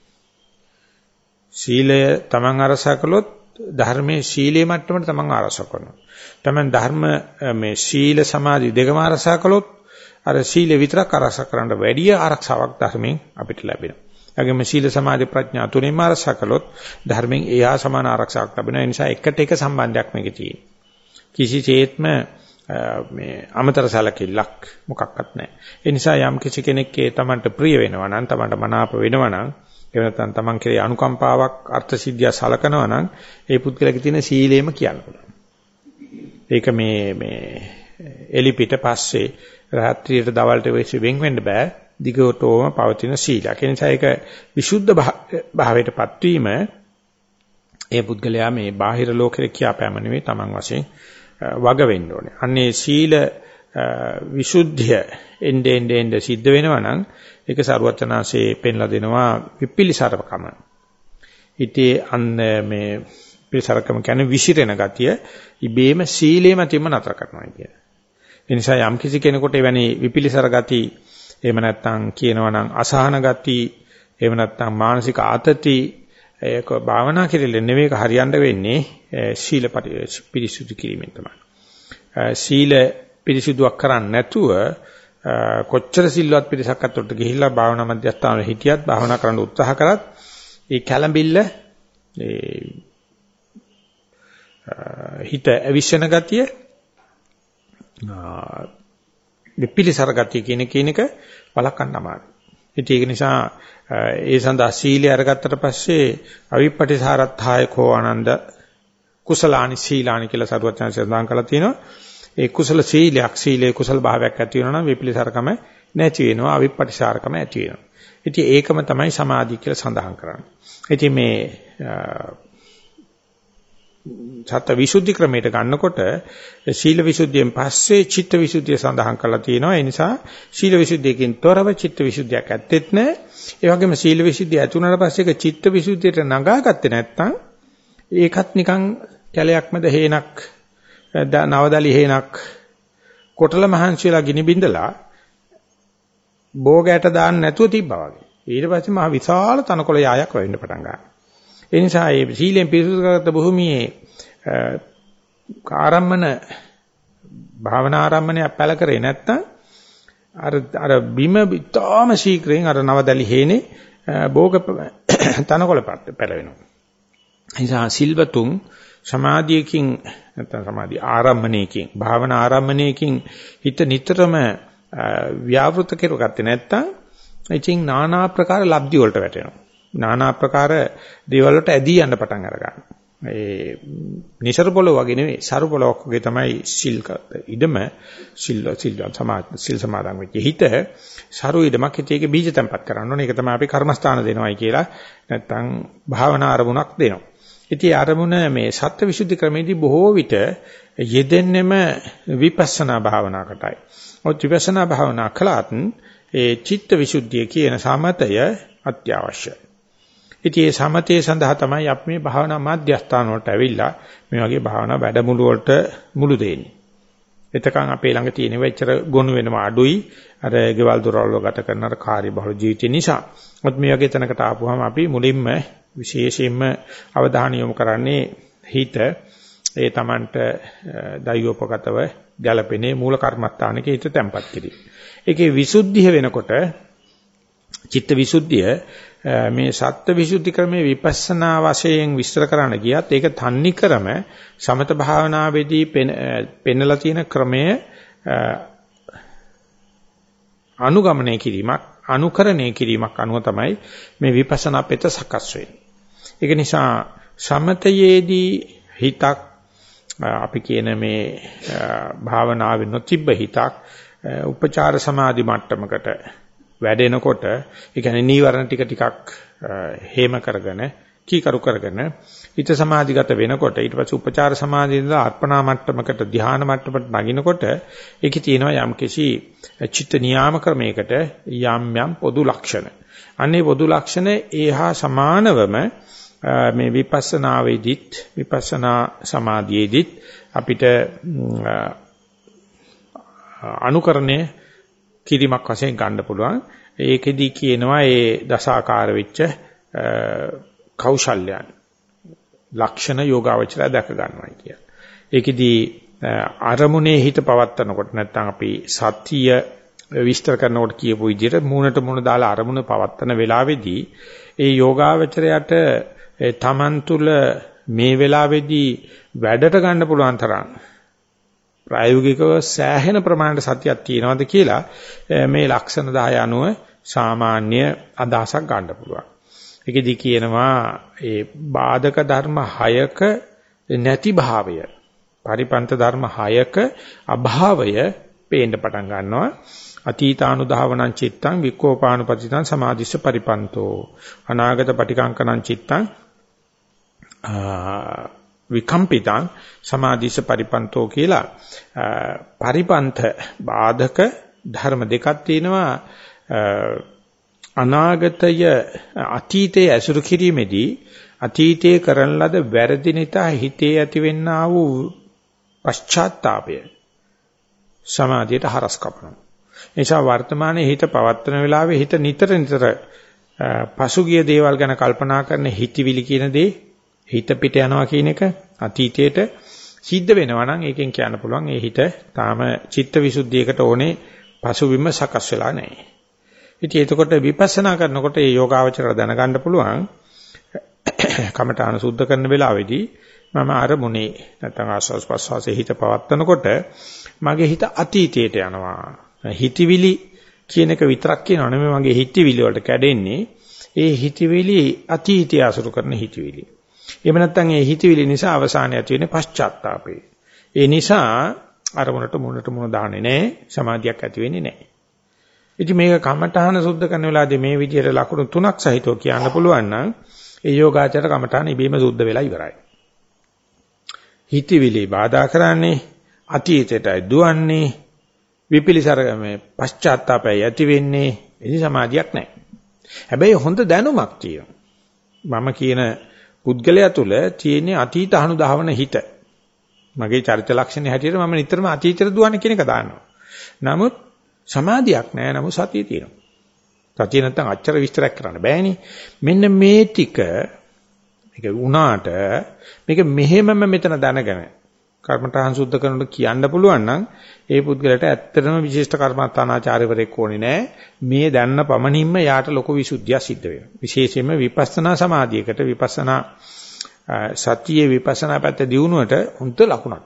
සීලය තමන් ආරක්ෂා කළොත් ධර්මයේ සීලයේ මට්ටමට තමන් ආරක්ෂා කරනවා. තමන් ධර්ම මේ සීල සමාධි දෙකම ආරක්ෂා කළොත් අර සීල විතරක් ආරක්ෂා කරන්න වැඩි ආරක්ෂාවක් ධර්මයෙන් අපිට ලැබෙනවා. ඒගොම සීල සමාධි ප්‍රඥා තුනෙන්ම ආරක්ෂා කළොත් ධර්මයෙන් එහා සමාන ආරක්ෂාවක් ලැබෙනවා. ඒ නිසා එකට එක සම්බන්ධයක් මේකේ තියෙනවා. කිසිසේත්ම මේ අමතර සැලකිල්ලක් මොකක්වත් නැහැ. ඒ නිසා යම් කිසි කෙනෙක්ගේ තමන්ට ප්‍රිය වෙනවා නම් තමන්ට මනාප වෙනවා නම් එහෙම නැත්නම් තමන් කෙරේ අනුකම්පාවක් අර්ථ සිද්ධිය සලකනවා නම් ඒ පුද්ගලයාගේ තියෙන සීලයම කියන්න පුළුවන්. ඒක මේ මේ එලිපිට පස්සේ රාත්‍රියට දවල්ට වෙච්ච වෙන් වෙන්න බෑ. දිගටම පවතින සීලයක්. ඒ නිසා ඒක විසුද්ධ භාවයටපත් වීම ඒ පුද්ගලයා මේ බාහිර ලෝකෙට කියාපෑම නෙවෙයි තමන් වශයෙන් වග වෙන්න ඕනේ. අන්නේ සීල විසුද්ධිය එnde end end සිද්ධ වෙනවා නම් ඒක සරුවචනාංශේ පෙන්ලා දෙනවා විපිලිසරකම. හිතේ අන්න මේ පිළිසරකම කියන්නේ විසිරෙන ගතිය ඉබේම සීලේම තියම නතර කරනවා කියන. ඒ නිසා යම් කිසි කෙනෙකුට එවැනි විපිලිසර ගති එහෙම නැත්නම් කියනවා නම් අසහන ගති එහෙම නැත්නම් මානසික ආතති ඒක භාවනා කිරීමෙන් නෙවෙයි හරියන්න වෙන්නේ සීල පිරිසුදු කිරීමෙන් තමයි. සීල පිරිසුදුවක් කරන්නේ නැතුව කොච්චර සිල්වත් පිරිසක් අතරට ගිහිල්ලා භාවනා මධ්‍යස්ථානවල හිටියත් භාවනා කරන්න උත්සාහ කරත් ඒ කැළඹිල්ල ඒ හිත අවිශ්වන ගතිය විපිලිසර ගතිය කියන කෙනක බලකන්න අමාරුයි. ඒක නිසා ඒ සඳහා සීලය අරගත්තට පස්සේ අවිපටිසාරත්ථායකෝ ආනන්ද කුසලානි සීලානි කියලා සරුවචන සඳහන් කරලා තිනවා. ඒ කුසල සීලයක් සීලේ කුසල භාවයක් ඇති වෙනවා නම් විපිලිසරකම නැති වෙනවා අවිපටිසාරකම ඇති වෙනවා. ඉතින් ඒකම තමයි සමාධිය කියලා සඳහන් කරන්නේ. ඉතින් මේ සත්‍ය විසුද්ධි ක්‍රමයට ගන්නකොට සීල විසුද්ධියෙන් පස්සේ චිත්ත විසුද්ධිය සඳහන් කරලා තියෙනවා. ඒ නිසා සීල විසුද්ධියකින් තොරව චිත්ත විසුද්ධියක් ඇත්තෙත් නැහැ. ඒ වගේම සීල විසුද්ධිය ඇති වුණාට පස්සේ ඒක චිත්ත විසුද්ධියට නගාගත්තේ නැත්නම් ඒකත් නිකන් කැලයක් මැද හේනක් නවදලි හේනක් කොටල මහන්සියලා ගිනි බින්දලා භෝගයට දාන්න නැතුව තිබ්බා වගේ. ඊට පස්සේ මහ විශාල තනකොළ යායක් වෙන්න පටන් ගන්නවා. ඒ නිසා මේ සීලෙන් පිරිසුදු කරගත්ත භූමියේ ආරම්මන භාවනා ආරම්මණය පැල කරේ නැත්නම් අර අර බිම විතාම ශීක්‍රයෙන් අර නවදලි හේනේ භෝග තනකොළ පැලවෙනවා. ඒ නිසා සිල්වතුන් සමාධියකින් නැත්නම් සමාධි ආරම්මණයකින් භාවනා ආරම්මණයකින් හිත නිතරම ව්‍යාවෘත කෙරුවගත්තේ නැත්තම් ඉතින් নানা ආකාර ලබ්ධි වලට වැටෙනවා. নানা ආකාර දේවල් වලට ඇදී යන්න පටන් අර ගන්නවා. ඒ නිසරු පොළොව වගේ නෙවෙයි සරු පොළොවක් වගේ තමයි සිල් ඉදම සිල් සිල් සමාද සිල් සමාදන් වෙච්ච හිත සරු ඉදමක් හිතේක බීජ තැම්පත් කරන්න ඕනේ. ඒක තමයි අපි කර්මස්ථාන දෙනවයි කියලා නැත්තම් භාවනා අරමුණක් දෙනවා. ඉතින් අරමුණ මේ සත්‍ය විසුද්ධි ක්‍රමේදී බොහෝ විට යෙදෙන්නෙම විපස්සනා භාවනාවකටයි. ඔය විපස්සනා භාවනා කළාත් ඒ චිත්ත විසුද්ධිය කියන සමතය අත්‍යවශ්‍යයි. ඉතින් මේ සමතේ සඳහා තමයි අපි මේ භාවනා මාධ්‍යස්ථාන වලට ඇවිල්ලා මේ වගේ භාවනා වැඩමුළු වලට මුළු දෙන්නේ. එතකන් අපේ ළඟ තියෙන වෙච්චර ගොනු වෙනවා අඩුයි අර ගෙවල් දොරවල් වල ගත කරන අර කාර්යබහුල ජීවිතය නිසා. මොකද මේ වගේ තැනකට ආපුවාම අපි මුලින්ම විශේෂයෙන්ම අවධානය යොමු කරන්නේ හිත ඒ Tamanට දෛවෝපගතව ගැළපෙනේ මූල කර්මස්ථානයේ හිත තැම්පත් කිරීම. ඒකේ විසුද්ධිය වෙනකොට චිත්ත විසුද්ධිය මේ සත්ත්ව විසුද්ධි ක්‍රමයේ විපස්සනා වශයෙන් විස්තර කරන්න ගියත් ඒක තන්නි ක්‍රම සමත භාවනාවේදී පෙන්නලා තියෙන ක්‍රමය අනුගමනය කිරීමක් අනුකරණය කිරීමක් අනුව තමයි මේ විපස්සනා පෙත සකස් වෙන්නේ. ඒක නිසා සමතයේදී හිතක් අපි කියන මේ භාවනාවේ නොතිබ්බ හිතක් උපචාර සමාධි මට්ටමකට වැඩෙනකොට ඒ කියන්නේ නීවරණ ටික ටිකක් හේම කරගෙන කීකරු කරගෙන හිත සමාධිගත වෙනකොට ඊට පස්සේ උපචාර සමාධියේ ඉඳලා අර්පණා මට්ටමකට ධ්‍යාන මට්ටමකට නගිනකොට ඒකේ තියෙනවා යම් කිසි චිත්ත නියාම ක්‍රමයකට යම් යම් පොදු ලක්ෂණ. අන්නේ පොදු ලක්ෂණ ඒහා සමානවම මේ විපස්සනාවේදීත් විපස්සනා සමාධියේදීත් අපිට අනුකරණය කිරීමක් වශයෙන් ගන්න පුළුවන්. ඒකෙදි කියනවා ඒ දසාකාර වෙච්ච කෞශල්‍යයන් ලක්ෂණ යෝගාවචරය දැක ගන්නවා කියලා. ඒකෙදි අරමුණේ හිත පවත්නකොට නැත්නම් අපි සතිය විස්තර කරනකොට කියපු විදිහට මූණට මූණ දාලා අරමුණ පවත්න වෙලාවේදී ඒ යෝගාවචරයට තමන් තුළ මේ වෙලාවේදී වැඩට ගන්න පුළුවන් තරම් ප්‍රායෝගිකව සෑහෙන ප්‍රමාණයට සතියක් තියෙනවද කියලා මේ ලක්ෂණ දහය අනුව සාමාන්‍ය අදහසක් ගන්න පුළුවන්. ඒකෙදි කියනවා ඒ බාධක ධර්ම හයක නැති භාවය, පරිපන්ත ධර්ම හයක අභාවය පේන්න පටන් ගන්නවා. අතීතානුධාවනං චිත්තං වික්ඛෝපානුපතිතං සමාධිස්ස පරිපන්තෝ අනාගත පටිකංකනං චිත්තං විකම්පිතං සමාධිස්ස පරිපන්තෝ කියලා පරිපන්ත බාධක ධර්ම දෙකක් තියෙනවා. අනාගතය අතීතයේ ඇසුරු කිරීමේදී අතීතයේ කරන ලද වැරදි නිසා හිතේ ඇතිවෙනා වූ පශ්චාත්තාපය සමාධියට හරස් කපනවා. එනිසා වර්තමානයේ හිත පවත්වන වෙලාවේ හිත නිතර නිතර පසුගිය දේවල් ගැන කල්පනා කරන හිතවිලි කියන දේ හිත පිට යනවා කියන එක අතීතයට සිද්ධ වෙනවා නම් ඒකෙන් කියන්න පුළුවන් ඒ හිත තාම චිත්ත විසුද්ධියකට ඕනේ පසුබිම සකස් වෙලා නැහැ. ඉතින් එතකොට විපස්සනා කරනකොට මේ යෝගාවචරය දැනගන්න පුළුවන් කමඨාන සුද්ධ කරන වෙලාවේදී මම අරමුණේ නැත්නම් ආස්වාස් ප්‍රස්වාසයේ හිත පවත්නකොට මගේ හිත අතීතයට යනවා. හිතවිලි කියන එක විතරක් කියනවා නෙමෙයි මගේ හිතවිලි වලට කැඩෙන්නේ ඒ හිතවිලි අතීතය අසුරු කරන හිතවිලි. එහෙම නැත්නම් ඒ හිතවිලි නිසා අවසානයේ ඇති වෙන්නේ පශ්චාත්තාපය. ඒ නිසා අරමුණට මුණට මුණ දාන්නේ නැහැ, සමාධියක් ඇති වෙන්නේ නැහැ. ඉතින් මේක කමඨාන සුද්ධ කරන වෙලාවේදී මේ විදිහට ලකුණු තුනක් සහිතව කියන්න පුළුවන් නම් ඒ යෝගාචර කමඨාන ඉබේම සුද්ධ වෙලා ඉවරයි. හිතවිලි බාධා කරන්නේ අතීතයටයි දුවන්නේ විපිලිසර මේ පශ්චාත්තාපය ඇති වෙන්නේ එනි සමාධියක් නැහැ. හැබැයි හොඳ දැනුමක් තියෙනවා. මම කියන පුද්ගලයා තුළ තියෙන අතීත අනුධාවන හිත. මගේ චරිත ලක්ෂණ හැටියට මම නිතරම අතීතයට දුවන්නේ කියන එක දාන්නවා. නමුත් සමාධියක් නැහැ. නමුත් සතිය තියෙනවා. සතිය නැත්තම් අච්චර විස්තරයක් කරන්න බෑනේ. මෙන්න මේ ටික මේක වුණාට මේක මෙහෙමම මෙතන දැනගෙන කර්මඨාන් සුද්ධ කරනකොට කියන්න පුළුවන් නම් ඒ පුද්ගලයාට ඇත්තටම විශේෂ්ඨ කර්මස්ථානාචාර්යවරයෙක් ඕනේ නැහැ. මේ දැනන පමණින්ම යාට ලොකු විසුද්ධියක් සිද්ධ වෙනවා. විශේෂයෙන්ම විපස්සනා සමාධියකට විපස්සනා සතියේ විපස්සනා පැත්ත දියුණුවට හොඳ ලකුණක් මේක.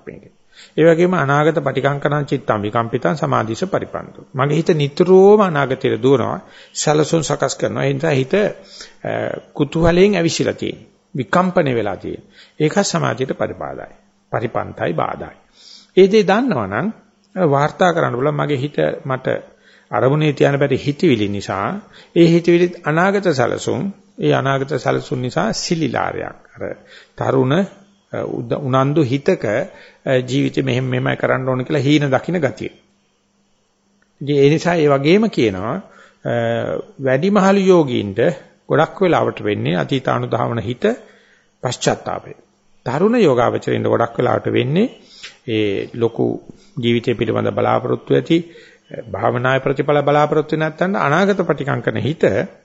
ඒ වගේම අනාගත පටිකංකරං චිත්තං විකම්පිතං සමාධිස පරිපන්තෝ. මගේ හිත නිතරම අනාගතයට දුවනවා, සැලසුම් සකස් කරනවා. ඒ නිසා හිත කුතුහලයෙන් ඇවිසිලා තියෙනවා. විකම්පණය වෙලා තියෙනවා. ඒක සමාධියට පරිපාදයි. පරිපන්තයි බාධායි. ඒ දේ දන්නවනම් වාර්තා කරන්න බලන්න මගේ හිත මට අරමුණේ තියන බැරි හිතවිලි නිසා ඒ හිතවිලි අනාගත සැලසුම් ඒ අනාගත සැලසුම් නිසා සිලිලාරයක් අර තරුණ උනන්දු හිතක ජීවිතේ මෙහෙම මෙහෙමයි කරන්න ඕන කියලා හීන දකින්න ගතිය. ඉතින් ඒ නිසා ඒ වගේම කියනවා වැඩිමහලු යෝගීන්ට ගොඩක් වෙලාවට වෙන්නේ අතීතානුධාවන හිත පශ්චාත්තාපය. තරුණ යෝගාවචරින්ට ගොඩක් වෙලාවට වෙන්නේ ඒ ලොකු ජීවිතය පිළිබඳ බලාපොරොත්තු ඇති භාවනායේ ප්‍රතිඵල බලාපොරොත්තු නැත්නම් අනාගත පටිකංකන හිත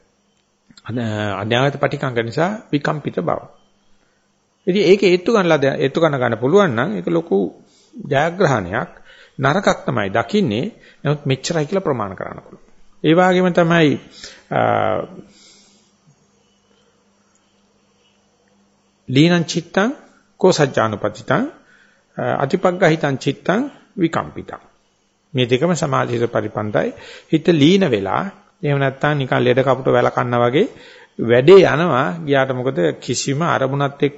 අනාගත පටිකංක නිසා විකම්පිත බව. ඉතින් ඒක ඒත්තු ගන්නලා ඒත්තු ගන්න ගන්න පුළුවන් නම් ඒක ලොකු ජයග්‍රහණයක්. නරකක් තමයි දකින්නේ. නමුත් මෙච්චරයි කියලා ප්‍රමාණ කරන්න පුළුවන්. ඒ වගේම තමයි ලීනං චිත්තං කෝසජ්ජානුපතිතං අතිපග්ගහිතං චිත්තං විකම්පිතං. මේ දෙකම සමාධියට පරිපන්තයි. හිත ලීන වෙලා එහෙම නැත්නම් නිකන් ලෙඩ කපුට වැල කන්නා වගේ වැඩේ යනවා. ගියාට මොකද කිසිම අරමුණක් එක්ක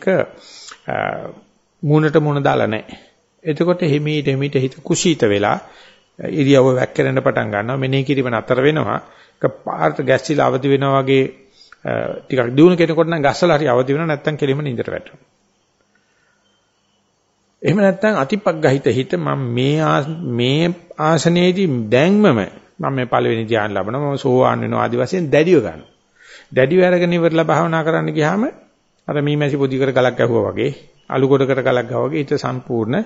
මූණට මූණ දාලා නැහැ. එතකොට හිමීට හිමීට හිත කුසීත වෙලා ඉරියව්ව වැක්කෙරෙන්න පටන් ගන්නවා. මෙනෙහි කිරීම නතර වෙනවා. ඒක පාට ගැස්සිලා අවදි වෙනවා වගේ ටිකක් දිනු කෙනෙකුට නම් ගස්සලා හරි අවදි වෙනවා. නැත්නම් කෙලිම නින්දට වැටෙනවා. එහෙම නැත්නම් අතිපග්ගහිත හිත මම මේ මේ ආසනයේදී දැන්මම මම මේ පළවෙනි ධ්‍යාන ලැබනවා මම සෝවාන් වෙනවා ආදි වශයෙන් දැඩිව ගන්නවා. දැඩිව අරගෙන ඉවරලා භාවනා කරන්න ගියාම අර මීමැසි පොඩි කර ගලක් ගැහුවා වගේ අලු කොට කර ගලක් ගැහුවා වගේ ඊට සම්පූර්ණ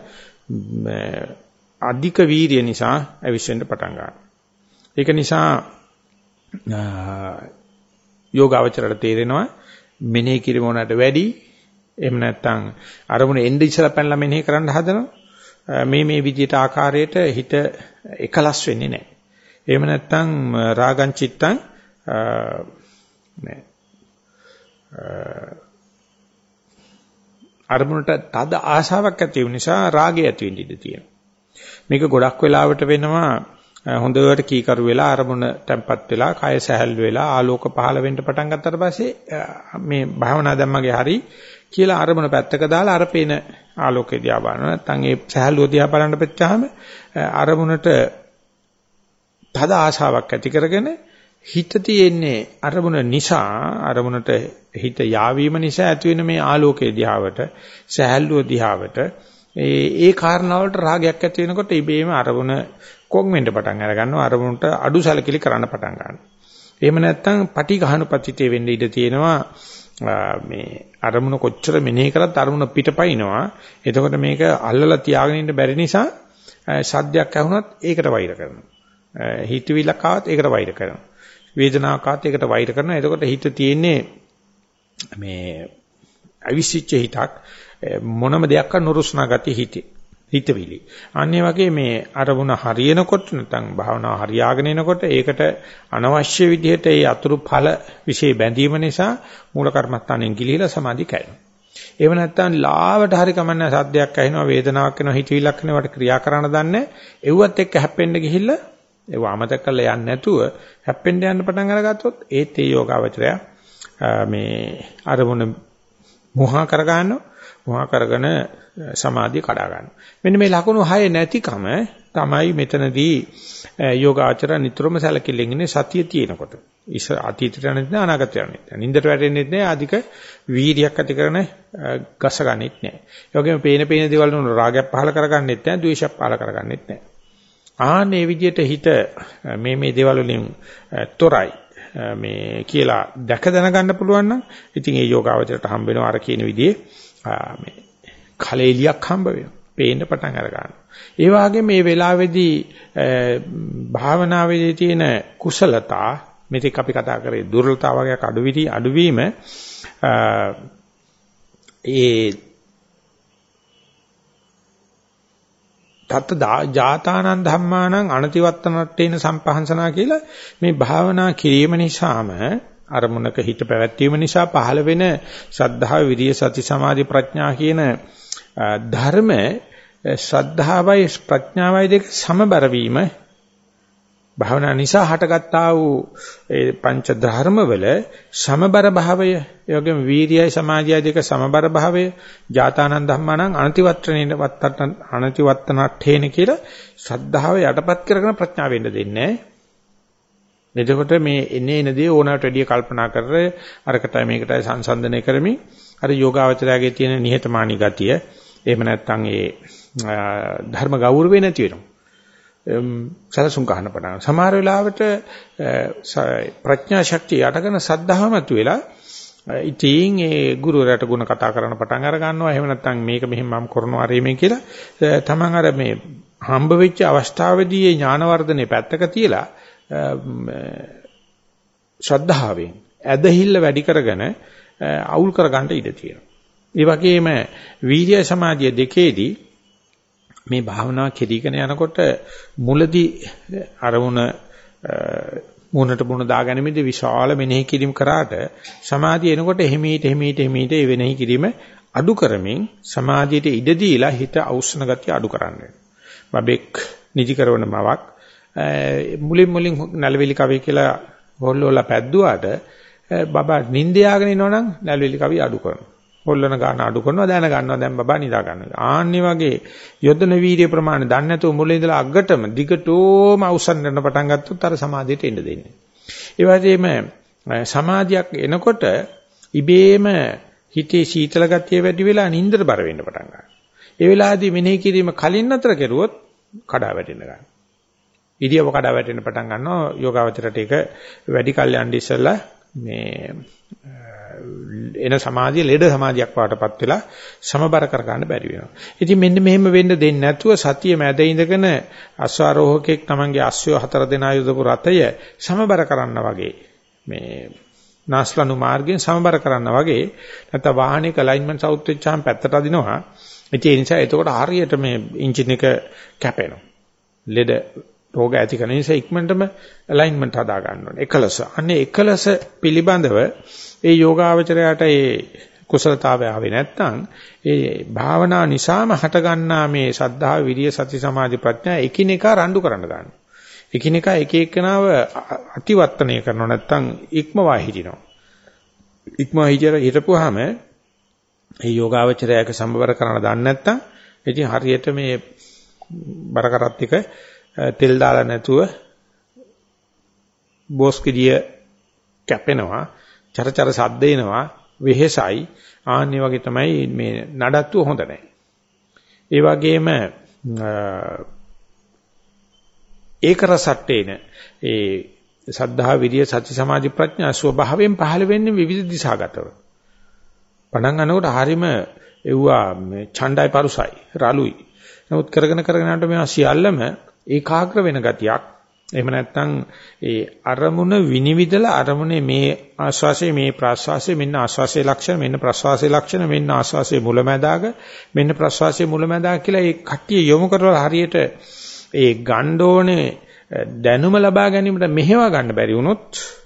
අධික වීර්ය නිසා අවිශ්වෙන්න පටන් ගන්නවා. ඒක නිසා යෝගාවචරයට තේරෙනවා මෙනෙහි කිරීම උනට වැඩි එහෙම නැත්නම් අරමුණ එන්න ඉස්සලා පැනලා මෙනෙහි කරන්න හදනවා. මේ මේ විදිහට ආකාරයට හිත එකලස් වෙන්නේ නැහැ. එහෙම නැත්නම් රාගං චිත්තං නෑ. අරමුණට තද ආශාවක් ඇති වෙන නිසා රාගය ඇති වෙන්න ඉඩ තියෙනවා. මේක ගොඩක් වෙලාවට වෙනවා හොඳට කීකරු වෙලා අරමුණ තැම්පත් වෙලා කය සැහැල්ලු වෙලා ආලෝක පහළ වෙන්න පටන් ගත්තට පස්සේ මේ භාවනා ධම්මගේ හරි කියලා අරමුණ පැත්තක දාලා අර පේන ආලෝකය දිහා බලනවා. නැත්නම් ඒ සහැල්ලුව දිහා බලන්න පෙච්චාම අරමුණට තද ආශාවක් ඇති කරගෙන හිත තියෙන්නේ අරමුණ නිසා අරමුණට හිත යාවීම නිසා ඇති වෙන මේ ආලෝකයේ දිහාවට සහැල්ලුව දිහාවට ඒ ඒ කාරණාවලට රාගයක් ඇති වෙනකොට ඉබේම අරමුණ කොන් වෙන්න පටන් අර ගන්නවා. අරමුණට අඩු සැලකිලි කරන්න පටන් ගන්නවා. එහෙම නැත්නම් පටි ගහනුපතිතේ වෙන්න ඉඩ තියෙනවා. මේ අරමුණ කොච්චර මෙනෙහි කරත් අරමුණ පිටපයින්නවා. එතකොට මේක අල්ලලා තියාගෙන ඉන්න බැරි නිසා සද්දයක් ඇහුණත් ඒකට වෛර කරනවා. හිතවිල්ලක් ආවත් ඒකට වෛර කරනවා. වේදනාවක් ආවත් ඒකට වෛර කරනවා. එතකොට හිත තියෙන්නේ මේ අවිසිච්ච හිතක් මොනම දෙයක් නොරුස්නා ගතිය හිතේ. හිතවිලි. අන්නේ වගේ මේ අරමුණ හරියනකොට නැත්නම් භාවනාව හරියාගෙන එනකොට ඒකට අනවශ්‍ය විදිහට ඒ අතුරු ඵල વિશે බැඳීම නිසා මූල කර්මස්ථානෙන් ගිලිහිලා සමාධිය කැඩෙනවා. එහෙම නැත්නම් ලාවට හරි කමන්නේ සද්දයක් ඇහෙනවා වේදනාවක් එනවා හිතවිලක් එනවාට ක්‍රියා කරන්න දන්නේ එව්වත් එක්ක හැප්පෙන්න ගිහිල්ලා ඒව අමතක කරලා යන්නේ නැතුව හැප්පෙන්න යන්න පටන් අරගත්තොත් ඒත් ඒ යෝගාවචරය මේ අරමුණ මොහා කර ගන්නවා. මොහා කරගෙන සමාධිය කඩා ගන්නවා. මෙන්න මේ ලකුණු හය නැතිකම තමයි මෙතනදී යෝගාචර නිතරම සැලකිල්ලෙන් ඉන්නේ සතිය තියෙනකොට. ඉස අතීතයට යන්නේ නැහැ අනාගතයට යන්නේ නැහැ. නින්දට වැටෙන්නේ නැහැ අධික වීර්යයක් ඇති කරන ගස ගන්නෙත් නැහැ. ඒ වගේම පේන පේන දේවල් වල රාගයක් පහල කරගන්නෙත් නැහැ, ද්වේෂයක් පහල කරගන්නෙත් නැහැ. ආන්නේ විදියට හිත මේ මේ දේවල් වලින් තොරයි මේ කියලා දැක දැනගන්න පුළුවන් නම් ඉතින් ඒ යෝගාවචරයට හම්බ වෙනවා අර කියන විදිහේ මේ කලෙලියක් හම්බ වෙනවා. පේන්න පටන් අර ගන්නවා. ඒ වගේම මේ වෙලාවේදී භාවනාවේදී තියෙන කුසලතා මෙතෙක් අපි කතා කරේ දුර්වලතාව වගේ අඩුවිටි අඩුවීම ඒ තත් ජාතානං ධම්මානං අනතිවත්තනට්ඨේන සම්පහන්සනා කියලා මේ භාවනා කිරීම නිසාම අරමුණක හිත පැවැත්වීම නිසා පහළ වෙන ශ්‍රද්ධා විරිය සති සමාධි ප්‍රඥා කියන ධර්ම ශ්‍රද්ධාවයි ප්‍රඥාවයි දෙක සමබර වීම භාවනා නිසා හටගත්තා වූ ඒ පංච ධර්මවල සමබර භාවය, ඒ වගේම වීර්යයි සමාධියයි දෙක සමබර භාවය, ජාතානන් ධම්මානං අනතිවත්‍රණේන වත්තන අනතිවත්තනට්ඨේන කියලා ශ්‍රද්ධාව යටපත් කරගෙන ප්‍රඥාව වෙන්න දෙන්නේ. එතකොට මේ එනේ එනදී ඕනකට වැඩිය කල්පනා කරලා අරකටයි මේකටයි සංසන්දනය කරමින් අර යෝගාවචරයාගේ තියෙන නිහතමානී ගතිය, එහෙම නැත්නම් ඒ ධර්ම ගෞරවේ නැති වෙනවා. සලසුන් ගන්න පටන් සමහර වෙලාවට ප්‍රඥා ශක්තිය යටගෙන සද්ධාව මත වෙලා ඉතින් ඒ ගුරුවරයාට ගුණ කතා කරන්න පටන් අර ගන්නවා. එහෙම නැත්නම් මේක මෙහෙම මම කරනවා රෙමේ කියලා තමන් අර මේ හම්බ වෙච්ච අවස්ථාවේදී ඒ ඥාන වර්ධනේ පැත්තක තියලා ශ්‍රද්ධාවෙන් ඇදහිල්ල වැඩි කරගෙන අවුල් කරගන්න ඉඩ තියෙනවා. ඒ වගේම වීර්ය සමාධිය දෙකේදී මේ භාවනාව කෙරීගෙන යනකොට මුලදී අරමුණ මුණට මුණ දාගැනීමේදී විශාල මෙනෙහි කිරීම කරාට සමාධිය එනකොට එහිමීට එහිමීට එහිමීට ඒ වෙනෙහි කිරීම අඩු කරමින් සමාධියට ඉඩ දීලා හිත අවුස්සන ගතිය අඩු කරන්න වෙනවා. බබෙක් නිදි කරන මවක් මුලින් මුලින් නැලවිලි කවි කියලා හොල්ලෝලා පැද්දුවාට බබා නිින්ද යාගෙන ඉනවනම් නැලවිලි කවි අඩු කරනවා. හොල්ලන ගන්න අඩු කරනවා, දැන ගන්නවා, දැන් බබා නිදා ගන්නවා. ආන්නේ වගේ යොදන වීර්ය ප්‍රමාණය දන්නේ නැතුව මුලින් ඉඳලා අගටම දිගටම අවසන් කරන පටන් ගත්තොත් අර සමාධියට එන්න දෙන්නේ. ඒ වගේම සමාධියක් එනකොට ඉබේම හිතේ සීතල ගතිය වැඩි වෙලා නින්දට බර වෙන්න පටන් ගන්නවා. ඒ වෙලාවේදී මෙනෙහි කිරීම කලින් අතර කෙරුවොත් කඩා වැටෙන්න ගන්නවා. ඉරියව කඩා වැටෙන්න පටන් ගන්නවා. යෝගාවචරයට ඒක වැඩි කල් යන්න ඉස්සෙල්ලා මේ එන සමාධිය ලෙඩ සමාධියක් වඩටපත් වෙලා සමබර කර ගන්න බැරි වෙනවා. ඉතින් මෙන්න මෙහෙම වෙන්න දෙන්නේ නැතුව සතිය මැද ඉඳගෙන අශ්වාරෝහකෙක් තමන්ගේ අශ්වය හතර දෙනා යොදපු රථය සමබර කරන්න වගේ මේ නාස්ලනු මාර්ගයෙන් සමබර කරන්න වගේ නැත්නම් වාහනයක අලයින්මන්ට් අවුට් වෙච්චාම පැත්තට අදිනවා. ඒ නිසා එතකොට හරියට මේ එන්ජින් එක කැපෙනවා. ලෙඩ රෝග ඇති කරන නිසා ඉක්මනටම අලයින්මන්ට් හදා ගන්න ඕනේ. එකලස. අන්නේ එකලස පිළිබඳව ඒ යෝගාවචරයට ඒ කුසලතාවය ආවේ නැත්නම් ඒ භාවනා නිසාම හටගන්නා මේ සද්ධා විරිය සති සමාධි ප්‍රඥා එකිනෙකා රණ්ඩු කරන්න ගන්නවා. එකිනෙකා එක එකනාව අතිවර්තනය කරනවා නැත්නම් ඉක්මවා හිටිනවා. ඉක්මවා හිටියට හිටපුවාම මේ යෝගාවචරයක සම්බවර කරන්න දන්නේ නැත්නම් ඉතින් හරියට මේ බර කරත් එක තෙල් දාලා නැතුව බෝස්කිඩිය කැපෙනවා, චරචර සද්ද එනවා, වෙහෙසයි. ආන්නේ වගේ තමයි මේ නඩත්තුව හොඳ නැහැ. ඒ වගේම ඒක රසට්ටේන ඒ සද්ධා විරිය සති සමාධි ප්‍රඥා ස්වභාවයෙන් පහළ වෙන්නේ විවිධ දිශාගතව. පණන් ගන්නකොට හරීම එව්වා මේ ඡණ්ඩයි පරුසයි රළුයි. නමුත් කරගෙන කරගෙන යනකොට මේවා සියල්ලම ඒකාග්‍ර වෙන ගතියක්. එහෙම නැත්නම් ඒ අරමුණ විනිවිදලා අරමුණේ මේ ආස්වාසේ මේ ප්‍රාස්වාසේ මෙන්න ආස්වාසේ ලක්ෂණ මෙන්න ප්‍රාස්වාසේ ලක්ෂණ මෙන්න ආස්වාසේ මුලැමැදාග මෙන්න ප්‍රාස්වාසේ මුලැමැදාග කියලා ඒ කට්ටිය යොමු කරලා හරියට ඒ ගණ්ඩෝනේ දැනුම ලබා ගැනීමට මෙහෙවා ගන්න බැරි වුණොත්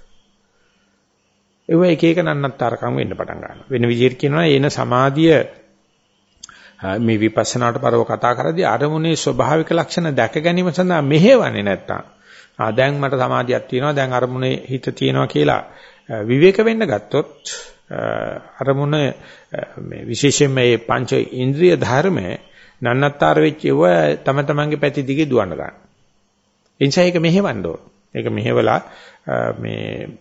ඒව එක එක නන්නත්තරකම් වෙන්න පටන් ගන්නවා. වෙන විදිහට කියනවා එන සමාධිය මේ විපස්සනාට පරව කතා කරද්දී අරමුණේ ස්වභාවික ලක්ෂණ දැක ගැනීම සඳහා මෙහෙවන්නේ නැත්තම් ආ දැන් මට සමාධියක් තියෙනවා දැන් අරමුණේ හිත තියෙනවා කියලා විවේක වෙන්න ගත්තොත් අරමුණ මේ විශේෂයෙන්ම මේ පංච ඉන්ද්‍රිය ධර්ම නන්නත්තර වෙච්ච ඒව තම තමන්ගේ පැති දිගේ දුවන්න ගන්න. ඒ නිසා ඒක මෙහෙවන්න ඕන. ඒක මෙහෙवला මේ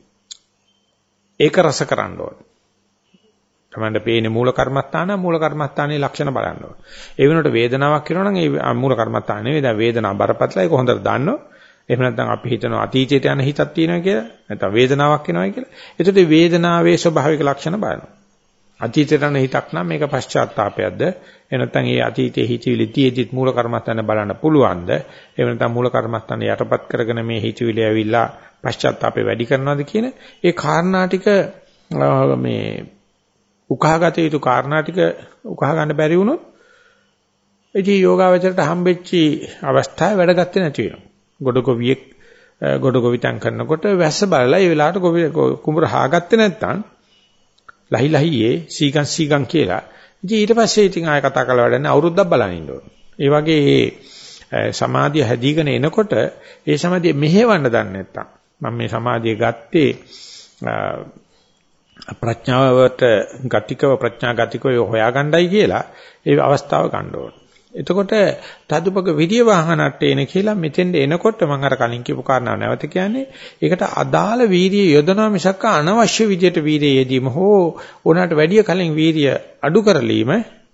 ඒක රස කරන්න ඕන. තමන්ට පේන්නේ මූල කර්මස්ථාන මූල කර්මස්ථානයේ ලක්ෂණ බලන්න ඕන. ඒ වෙනකොට වේදනාවක් වෙනවා නම් ඒ මූල කර්මස්ථාන නෙවෙයි දැන් වේදනාව බරපතල ඒක හොඳට දන්නවා. එහෙම නැත්නම් අපි හිතනවා අතීතයට යන හිතක් තියෙනවා කියලා. නැත්නම් වේදනාවක් එනවා කියලා. ඒකට වේදනාවේ ස්වභාවික ලක්ෂණ බලනවා. අතීතයට යන හිතක් නම් මේක පශ්චාත්තාපයක්ද? එහෙම නැත්නම් ඒ අතීතයේ හිතවිලි තියේදිත් මූල කර්මස්ථාන බලන්න පුළුවන්ද? එහෙම නැත්නම් මූල කර්මස්ථාන යටපත් කරගෙන මේ හිතවිලි ඇවිල්ලා පශ්චාත්තාපේ වැඩි කරනවද කියන ඒ කාරණා ටික මේ උකහාගත යුතු කාරණා ටික උකහා ගන්න බැරි වුණොත් ඉතින් යෝගාවචරයට හම්බෙච්චි අවස්ථාවේ වැඩ ගත්තේ නැති වෙනවා. ගොඩගොවියෙක් ගොඩගොවිතැන් කරනකොට වැස්ස බලලා ඒ වෙලාවට කුඹුර හාගත්තේ නැත්නම් ලහි ලහියේ සීගන් සීගන් කියලා. ඉතින් ඊට පස්සේ ඉතින් ආය කතා කරලා වැඩන්නේ අවුරුද්දක් බලන් ඉන්න ඕන. ඒ වගේ සමාධිය හැදීගෙන එනකොට ඒ සමාධිය මෙහෙවන්න දන්නේ නැත්තම් මම මේ සමාධිය ගත්තේ ප්‍රඥාවට ගතිකව ප්‍රඥා ගතිකව හොයාගන්නයි කියලා ඒ අවස්ථාව ගන්න ඕන. එතකොට තදුපක විරිය වාහනට්ටේන කියලා මෙතෙන්ද එනකොට මම අර කලින් කියපු කාරණාව නැවත කියන්නේ ඒකට අදාළ වීරිය යොදනවා මිසක් අනවශ්‍ය විදියට වීරිය යෙදීම හෝ උනාට වැඩිය කලින් වීරිය අඩු කරලීම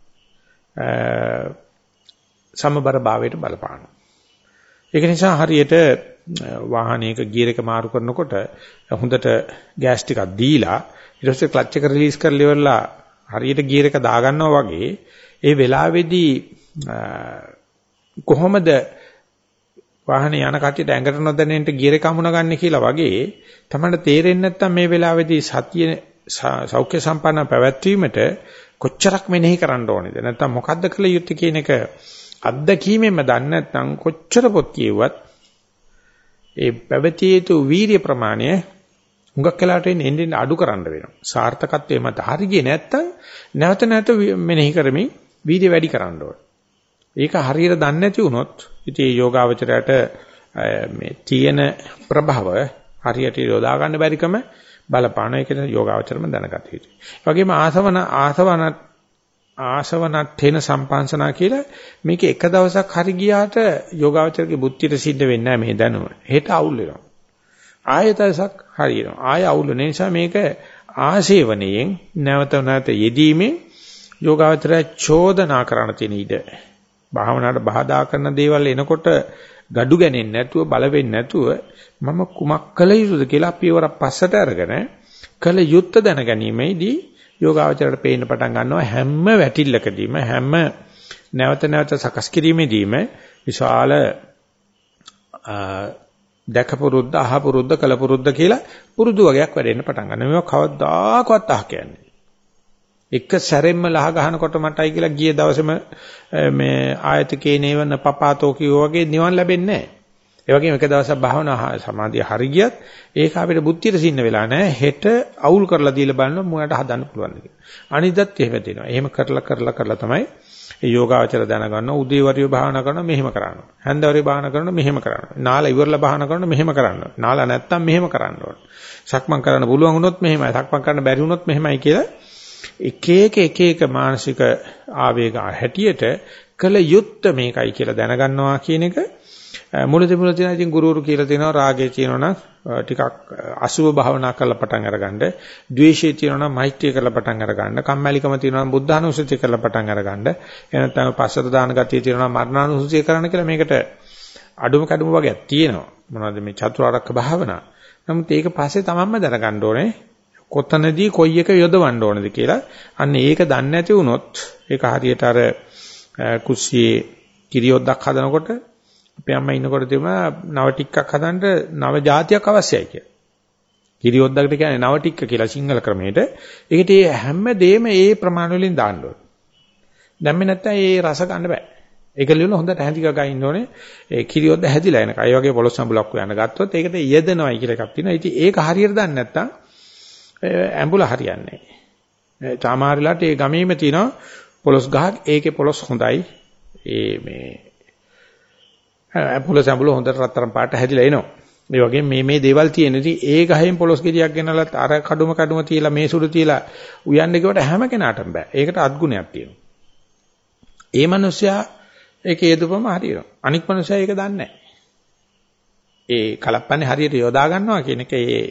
සමබර භාවයට බලපානවා. ඒක නිසා හරියට වාහනයක ගියර් එක මාරු කරනකොට හොඳට ගෑස් ටිකක් දීලා ඊට පස්සේ ක්ලච් එක රිලීස් කරලා ඉවරලා හරියට ගියර් එක දාගන්නවා වගේ ඒ වෙලාවේදී කොහොමද වාහනේ යන කට්ටියට ඇඟට නොදැනෙන්න ගියර් එක අමුණ ගන්න කියලා වගේ තමයි තේරෙන්නේ නැත්තම් මේ වෙලාවේදී සතිය සෞඛ්‍ය සම්පන්න පැවැත්වීමට කොච්චරක් මෙනෙහි කරන්න ඕනේද නැත්තම් මොකද්ද කළ යුත්තේ කියන එක අත්දැකීමෙන්ම දන්නේ නැත්නම් කොච්චර පොත් කියුවත් ඒ පැවතිය යුතු වීර්ය ප්‍රමාණය හුඟක් වෙලාට එන්නේ අඩු කරන්න වෙනවා. සාර්ථකත්වයේ මත හරියන්නේ නැත්නම් නැවත නැවත මෙනෙහි කරමින් වීර්ය වැඩි කරන්න ඕනේ. ඒක හරියට දන්නේ නැති වුණොත් ඉතින් මේ යෝගාවචරයට මේ තියෙන ප්‍රභව හරියට යොදා ගන්න බැරිකම බලපාන එක යෝගාවචරම දැනගත යුතුයි. ඒ වගේම ආසවන ආසවන ආසවනට්ඨේන සම්පංසනා කියලා මේක එක දවසක් හරි ගියාට යෝගාවචරගේ බුද්ධියට සිද්ධ වෙන්නේ නැහැ මේ දැනුම. හෙට අවුල් වෙනවා. ආයතසක් හරියනවා. ආය අවුල් වෙන නිසා මේක ආශේවණයෙන් නැවත නැවත යෙදීමෙන් යෝගාවචරය චෝදනා කරන තියෙන ඉඩ. භාවනාවට බාධා කරන දේවල් එනකොට gadu ගන්නේ නැතුව බල වෙන්නේ නැතුව මම කුමක් කළ යුතුද කියලා පියවරක් පස්සට අරගෙන කළ යුත්ත දැන ගැනීමේදී යෝගාවචරයට පේන්න පටන් ගන්නවා හැම වැටිල්ලකදීම හැම නැවත නැවත සකස් කිරීමේදීම විශාල දැකපුරුද්ද අහපුරුද්ද කලපුරුද්ද කියලා පුරුදු වගේක් වැඩෙන්න පටන් ගන්නවා. මේවා කවදාකවත් අහ කියන්නේ. එක සැරෙන්ම ලහ ගහනකොට මටයි කියලා ගිය දවසේම මේ ආයතකේ නේවන පපාතෝ කියෝ වගේ නිවන් ලැබෙන්නේ නැහැ. ඒ වගේම එක දවසක් භාවනා සමාධිය හරි ගියත් ඒක අපිට බුද්ධියට සින්න වෙලා නැහැ. හෙට අවුල් කරලා දීලා බලන්න මොනකට හදන්න පුළුවන්ද කියලා. අනිද්දාත් එහෙම දෙනවා. එහෙම කරලා කරලා කරලා තමයි ඒ යෝගාවචර දැනගන්න උදේවරිය භාවනා කරනවා මෙහෙම කරනවා. හැන්දවරිය භාවනා කරනවා මෙහෙම කරනවා. නාලා ඉවරලා භාවනා කරනවා මෙහෙම කරනවා. නාලා නැත්තම් මෙහෙම කරන්න ඕන. සක්මන් කරන්න පුළුවන් වුණොත් මෙහෙමයි. සක්මන් කරන්න බැරි වුණොත් මෙහෙමයි කියලා එක එක එක එක මානසික ආවේග හැටියට කළ යුත්ත මේකයි කියලා දැනගන්නවා කියන එක මුලදී මුලදී ඉතින් ගුරුවරු කියලා තියෙනවා රාගය තියෙනවා නම් ටිකක් අසුභ භාවනා කරලා පටන් අරගන්න, ද්වේෂය තියෙනවා නම් මෛත්‍රිය කරලා පටන් අරගන්න, කම්මැලිකම තියෙනවා නම් බුද්ධානුස්සතිය කරලා පටන් අරගන්න, එහෙනම් පස්සට දාන ගතිය තියෙනවා නම් මරණානුස්සතිය කරන්න කියලා මේකට අඩුම කැඩුම වගේක් තියෙනවා. මොනවද මේ චතුරාර්යක භාවනා. නමුත් ඒක පස්සේ තමන්ම දැනගන්න ඕනේ කොතනදී කොයි එක යොදවන්න ඕනද කියලා. අන්න ඒක දන්නේ නැති වුණොත් ඒක හරියට අර කුස්සියේ කිරියොද්දක් හදනකොට අපේ අම්මා ඉන්නකොට තිබුණා නව ටිකක් හදන්න නව જાතියක් අවශ්‍යයි කියලා. කිරියොද්දකට කියන්නේ නව ටික කියලා සිංහල ක්‍රමයට. ඒකට මේ හැම දෙයක්ම ඒ ප්‍රමාණ වලින් දාන්න ඕනේ. දැම්මේ නැත්නම් ඒ රස ගන්න බෑ. ඒක ලියලා හොඳට හැඳි ගගා ඉන්න ඕනේ. ඒ කිරියොද්ද හැදිලා එනකම්. ඒ වගේ පොලොස් සම්බුලක් හොයන්න ගත්තොත් ඒකට යෙදෙනවයි කියලා එකක් තියෙනවා. ඉතින් ඒක හරියට දන්නේ නැත්නම් ඇඹුල හරියන්නේ නැහැ. සාමාරිලාට ඒ ගමේම තියෙනවා පොලොස් ගහක්. ඒකේ පොලොස් හොඳයි. ඒ මේ පොලොස් ඇඹුල හොඳට රත්තරන් පාට හැදිලා එනවා. මේ වගේ මේ මේ දේවල් තියෙන ඉතින් ඒ ගහෙන් පොලොස් ගෙඩියක් ගෙනලත් අර කඩුම කඩුම තියලා මේ සුළු තියලා උයන්න ගියට හැම කෙනාටම බෑ. ඒකට අත්ගුණයක් තියෙනවා. ඒ මිනිස්සයා ඒක හේතුපම හරියනවා. අනික් මිනිස්සයා ඒක දන්නේ නැහැ. ඒ කලප්පන්නේ හරියට යොදා ගන්නවා කියන එක ඒ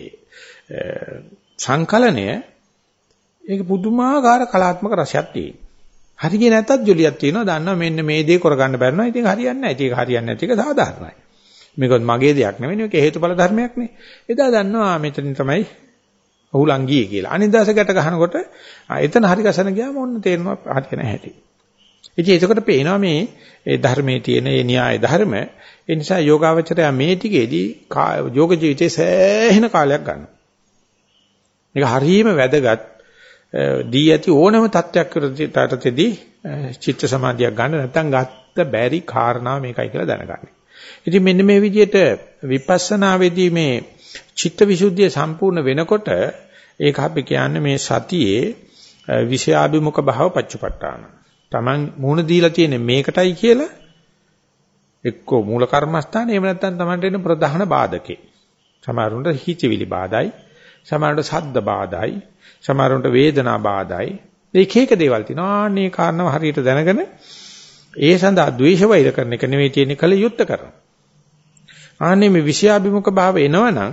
සංකලනය ඒක පුදුමාකාර කලාත්මක රසයක් තියෙනවා. හරිය නැත්තත් ජොලියක් තියෙනවා. දන්නවා මෙන්න මේ දේ කරගන්න බැරනවා. ඉතින් හරියන්නේ නැහැ. ඒක හරියන්නේ නැති එක සාධාරණයි. මේකත් මගේ දෙයක් නෙවෙයි. මේක හේතුඵල ධර්මයක් නේ. එදා දන්නවා මෙතනින් තමයි ඔහුලන් ගියේ කියලා. අනිද්දාස ගැට ගහනකොට එතන හරි ගසන ගියාම ඔන්න තේරෙනවා හරිය නැහැ හැටි. ඉතින් ඒකකට පේනවා මේ ඒ ධර්මයේ තියෙන ඒ න්‍යාය ධර්ම. ඒ නිසා යෝගාවචරය මේ ටිකේදී යෝග ජීවිතේ සෑහෙන කාලයක් ගන්නවා. මේක හරියම වැදගත්. දී ඇති ඕනම තත්ත්වයක් කරතේදී චිත්ත සමාධියක් ගන්න නැත්නම් ගත්ත බැරි කාරණා මේකයි කියලා දැනගන්න. ඉතින් මෙන්න මේ විදිහට විපස්සනාවේදී මේ චිත්ත විසුද්ධිය සම්පූර්ණ වෙනකොට ඒක අපි කියන්නේ මේ සතියේ විෂයාභිමුඛ භාව පච්චපට්ඨාන. Taman මූණ දීලා තියෙන්නේ මේකටයි කියලා එක්කෝ මූල කර්මස්ථානේ එහෙම නැත්නම් Tamanට එන ප්‍රධාන බාධකේ. සමහරුන්ට හිතවිලි බාධායි, සමහරුන්ට ශබ්ද බාධායි, සමහරුන්ට වේදනා බාධායි. මේක එක දේවල් තියෙනවා. ආන්නේ කාරණාව හරියට දැනගෙන ඒ සඳහා ද්වේෂ වෛර කරන එක නෙවෙයි තියෙන්නේ කල යුද්ධ කරන. ආන්නේ මේ විෂයාභිමුඛ භාව එනවනම්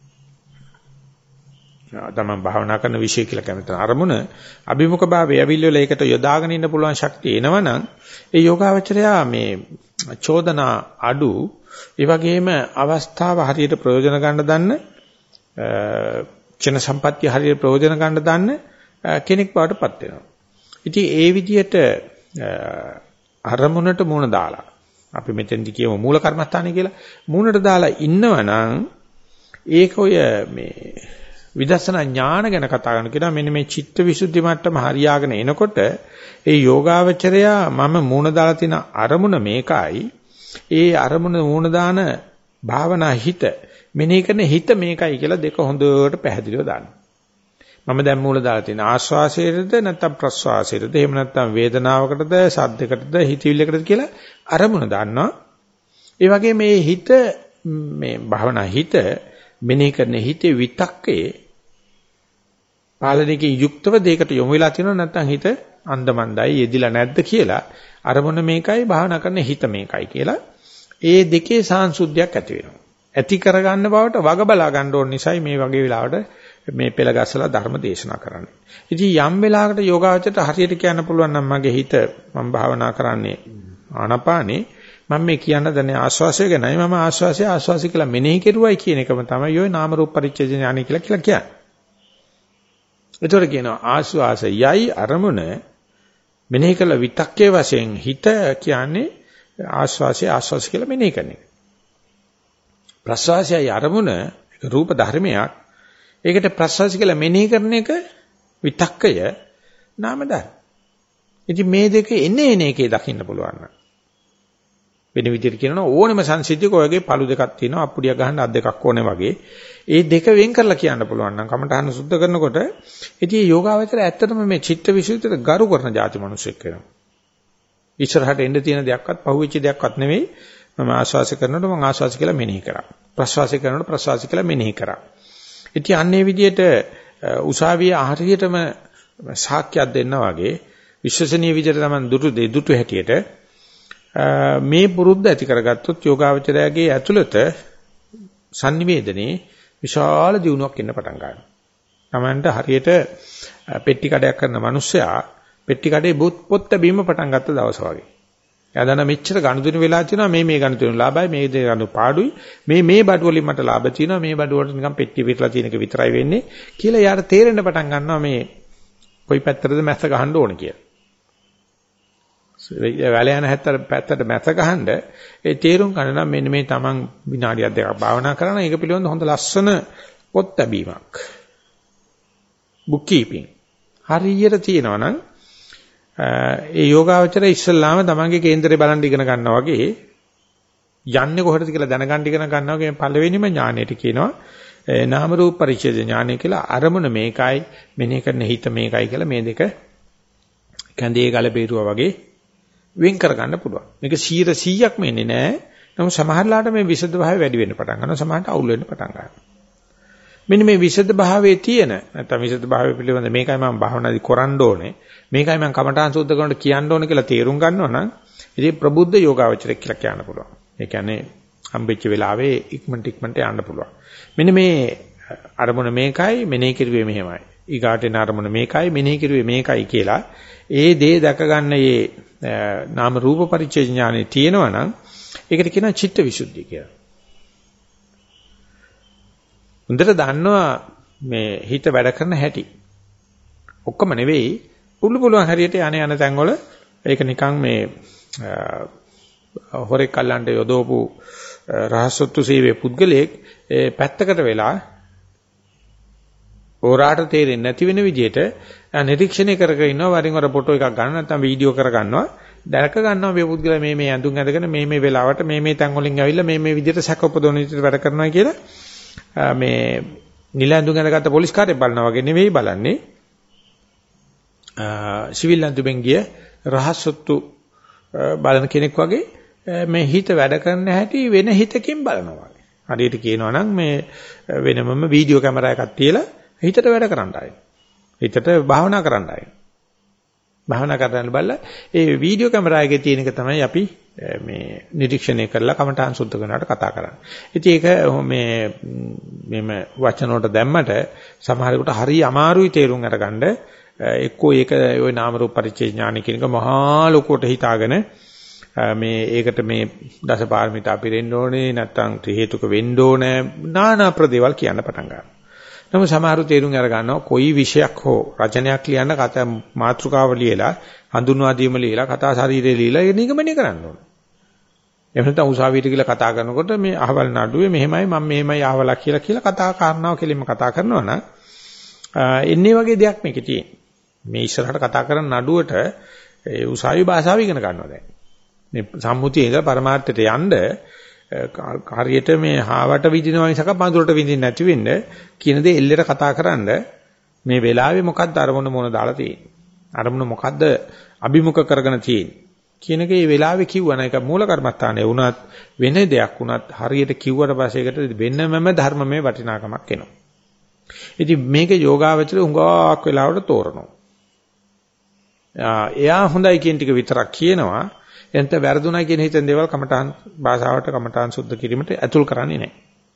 තමන් භාවනා කරන විෂය කියලා කැමති අරමුණ අභිමුඛ භාවය ඇවිල්ලා ඒකට යොදාගෙන ඉන්න පුළුවන් ශක්තිය එනවනම් ඒ යෝගාවචරයා මේ චෝදනා අඩු ඒ වගේම අවස්ථාව හරියට ප්‍රයෝජන ගන්න දන්න චන සම්පත්‍ය හරියට ප්‍රයෝජන ගන්න දන්න කෙනෙක් බවට පත් වෙනවා. ඉතින් ඒ විදිහට අරමුණට මුණ දාලා අපි මෙතෙන්දි කියමු මූල කර්මස්ථානේ කියලා මූණට දාලා ඉන්නවනම් ඒක ඔය මේ විදර්ශනා ඥාන ගැන කතා කරන කෙනා මෙන්න මේ චිත්ත විසුද්ධි මට්ටම හරියාගෙන එනකොට ඒ යෝගාවචරයා මම මූණ දාලා තියෙන අරමුණ මේකයි ඒ අරමුණ මූණ දාන භාවනා හිත මෙනෙහි කරන හිත මේකයි කියලා දෙක හොඳට පැහැදිලිව දාන්න. මම දැන් මූණ දාලා තියෙන ආශ්වාසයේද නැත්නම් ප්‍රශ්වාසයේද එහෙම නැත්නම් වේදනාවකටද සද්දයකටද හිතවිල්ලකටද කියලා අරමුණ දාන්නවා. ඒ වගේ මේ හිත මේ භාවනා හිත මෙනෙහි කරන හිතේ විතක්කේ පාලනයකින් යුක්තව දෙයකට යොමු වෙලා තියෙනවා නැත්නම් හිත අන්දමන්දයි යෙදිලා නැද්ද කියලා අරමුණ මේකයි භාවනා කරන හිත මේකයි කියලා ඒ දෙකේ සාංශුද්ධියක් ඇති වෙනවා. ඇති කරගන්න බවට වග බලා ගන්න ඕන නිසායි මේ වගේ වෙලාවට මේ පෙළ ගැස්සලා ධර්ම දේශනා කරන්නේ. ඉතින් යම් වෙලාවකට යෝගාවචරයට හරියට කියන්න පුළුවන් නම් මගේ හිත මම භාවනා කරන්නේ ආනාපානේ මම මේ කියන්න දන්නේ ආශ්වාසය ගැනයි මම ආශ්වාසය ආශ්වාසය කියලා මෙනෙහි කෙරුවයි කියන එකම තමයි ඔය නාම රූප පරිච්ඡේද ඥානයි කියලා කියලා කියන්නේ. ඒතර කියනවා ආශ්වාසයයි අරමුණ මෙනෙහි කළ විතක්කේ වශයෙන් හිත කියන්නේ ආශ්වාසය ආශ්වාසය කියලා මෙනෙහි කරන එක. ප්‍රශ්වාසයයි අරමුණ රූප ධර්මයක්. ඒකට ප්‍රශ්වාසය කියලා මෙනෙහි කරන එක විතක්කය නාම ධර්ම. ඉතින් මේ දෙක එන්නේ එන එකේ දකින්න පුළුවන් නේද? වෙන විදිහට කියනවා ඕනෙම සංසිද්ධියක ඔයගේ පළු දෙකක් තියෙනවා අප්පුඩියක් ගහන්න අත් දෙකක් ඕනේ වගේ. ඒ දෙක වෙන් කරලා කියන්න පුළුවන් නම් කමඨහන සුද්ධ කරනකොට ඉතින් යෝගාවචර ඇත්තටම මේ චිත්ත විසුද්ධියට ගරු කරන જાති මිනිසෙක් වෙනවා. ඉස්සරහට එන්න තියෙන දෙයක්වත් පහුවෙච්ච දෙයක්වත් නෙවෙයි මම ආශ්වාස කරනකොට මම ආශ්වාස කියලා මෙනෙහි කරා. ප්‍රශ්වාස කරනකොට ප්‍රශ්වාස කියලා මෙනෙහි කරා. ඉතින් අන්නේ විදිහට උසාවියේ ආහාරියටම සාක්ෂියක් දෙන්නා වගේ විශ්වසනීය විදිහට තමයි දුටු දෙදුටු හැටියට මේ පුරුද්ද ඇති කරගත්තොත් යෝගාවචරයගේ ඇතුළත sannivedanaye විශාල දියුණුවක් එන්න පටන් ගන්නවා. Tamanට හරියට පෙට්ටි කඩයක් කරන මිනිස්සයා පෙට්ටි කඩේ පොත් බීම පටන් ගත්ත දවස වගේ. එයා දන්න මෙච්චර ගනුදෙනු වෙලා තියෙනවා මේ මේ ගනුදෙනු ලාභයි මේ දේ ගනු පාඩුයි මේ මේ බඩු වලින් මට ලාභ තියෙනවා මේ බඩු වලට නිකන් පෙට්ටි පිටලා තියෙන එක විතරයි වෙන්නේ කියලා යාට තේරෙන්න පටන් ගන්නවා මේ කොයි පැත්තටද මැස්ස ගහන්න ඕන කියලා. වැල යන හැත්තට පැත්තට මැස්ස ගහන්න ඒ තේරුම් ගන්න නම් මෙන්න මේ Taman විනාඩියක් දෙකක් භාවනා කරන එක පිළිබඳ හොඳ ලස්සන පොත් ලැබීමක්. බුක් කීපින් හරියට තියෙනවා නම් ඒ යෝගාවචරය ඉස්සල්ලාම තමන්ගේ කේන්දරේ බලන් ඉගෙන ගන්නවා වගේ යන්නේ කොහෙටද කියලා දැනගන්න ඉගෙන ගන්නවා වගේ පළවෙනිම ඥානෙට කියනවා නාම රූප පරිච්ඡේද ඥානය කියලා. අරමුණ මේකයි මෙනෙහි කරන හිත මේකයි කියලා මේ දෙක කැඳේ ගල බේරුවා වගේ වෙන් කර ගන්න පුළුවන්. මේක සීර සීයක්ම එන්නේ නැහැ. නමුත් සමහරලාට මේ විසද භාවය වැඩි වෙන්න පටන් ගන්නවා. සමහරට අවුල් වෙන්න පටන් ගන්නවා. මෙන්න මේ විසද භාවයේ තියෙන නැත්නම් විසද භාවය පිළිබඳ මේකයි මම භාවනාදී කරන්න ඕනේ. මේකයි මම කමඨාන් සූත්‍ර කරනකොට කියන්න ඕනේ කියලා තේරුම් ගන්නවා නම් ඉතින් ප්‍රබුද්ධ යෝගාවචරයක් කියලා කියන්න පුළුවන්. ඒ කියන්නේ හම්බෙච්ච වෙලාවේ ඉක්මනට ඉක්මනට යන්න පුළුවන්. මෙන්න මේ අරමුණ මේකයි මෙනෙහි කිරුවේ මෙහෙමයි. ඊගාට එන අරමුණ මේකයි මෙනෙහි කිරුවේ මේකයි කියලා ඒ දේ දැක ගන්න මේ නාම රූප පරිච්ඡේද ඥානෙ තියෙනවා නම් ඒකට කියනවා චිත්ත විසුද්ධිය කියලා. හොඳට දන්නවා මේ හිත වැඩ කරන හැටි. ඔක්කොම නෙවෙයි පුළු පුළුවන් හරියට යන යන තැන්වල ඒක නිකන් මේ හොරෙක් අල්ලන්න යොදවපු රහසොත්තු සීවේ පුද්ගලයෙක් ඒ පැත්තකට වෙලා ඕරාට තේරෙන්නේ නැති වෙන විදිහට නිරීක්ෂණය කර කර ඉන්නවා. වරින් වර ෆොටෝ එකක් ගන්න නැත්නම් වීඩියෝ කර ගන්නවා. දැක ගන්නවා මේ පුද්ගලයා මේ මේ ඇඳුම් ඇඳගෙන මේ මේ වෙලාවට මේ මේ තැන් වලින් ඇවිල්ලා මේ මේ විදිහට සැක උපදවන විදිහට වැඩ කරනවා කියලා මේ නිල ඇඳුම් ඇඳගත්ත පොලිස් කාර්යය බලනවා වගේ නෙවෙයි බලන්නේ. සිවිල් ඇඳුම්ෙන් ගිය රහසොත්තු බලන කෙනෙක් වගේ මේ හිත වැඩ කරන හැටි වෙන හිතකින් බලනවා. හරියට කියනවා නම් මේ වෙනමම වීඩියෝ කැමරා එකක් තියලා හිතට වැඩ කරන්න ආයි. හිතට භාවනා කරන්න ආයි. භාවනා කරන්න බලලා ඒ වීඩියෝ කැමරා එකේ තියෙන එක තමයි අපි මේ නිරීක්ෂණය කරලා කමඨාන් සුද්ධ කරනවට කතා කරන්නේ. ඉතින් ඒක මේ මෙම වචන වලට දැම්මට සමහරෙකුට හරි අමාරුයි තේරුම් අරගන්න. එක්කෝ ඒක ওই නාම රූප පරිච්ඡේද ඥාන කියන එක මහා ලොකුවට හිතාගෙන මේ ඒකට මේ දසපාරමිතා පිරෙන්න ඕනේ නැත්නම් ත්‍රි හේතුක වෙන්න ඕනේ নানা ප්‍රදේවල් කියන්න පටන් ගන්නවා. නමුත් සමහරු තේරුම් අර ගන්නවා කොයි විෂයක් හෝ රචනයක් ලියන්න කතා මාතෘකාව ලියලා හඳුන්වා දීම ලියලා කතා ශරීරය ලියලා ඒ නිගමනය කරන්න ඕනේ. එහෙම නැත්නම් උසාවියට ගිහලා කතා කරනකොට මේ අහවල් නඩුවේ මෙහෙමයි මම මෙහෙමයි අහවලා කියලා කියලා කතා කාරණාව කෙලින්ම කතා කරනවා නම් එන්නේ වගේ දෙයක් මේකේ තියෙන්නේ. මේ ඉස්සරහට කතා කරන නඩුවට ඒ උසාවි භාෂාව ඉගෙන ගන්නවා දැන්. මේ සම්මුතියේ ඉඳලා පරමාර්ථයට යන්න හරියට මේ හාවට විදිනවා මිසක පඳුරට විදින්න නැති වෙන්න කියන දේ එල්ලෙට කතා කරන්න මේ වෙලාවේ මොකද්ද අරමුණ මොන දාලා තියෙන්නේ අරමුණ මොකද්ද අභිමුඛ කරගෙන තියෙන්නේ කියන එක මේ වෙලාවේ කිව්වන එක මූල කර්මස්ථානයේ වුණත් වෙන දෙයක් වුණත් හරියට කිව්වට පස්සේ ඒකට වෙනමම ධර්මමය වටිනාකමක් එනවා. ඉතින් මේක යෝගාවචර උඟාවක් වෙලාවට තෝරනවා. එයා හොඳයි කියන ටික විතරක් කියනවා. එතන වැරදුණා කියන හිතෙන් දේවල් කමඨාන් භාෂාවට කමඨාන් සුද්ධ කිරීමට ඇතුල් කරන්නේ නැහැ.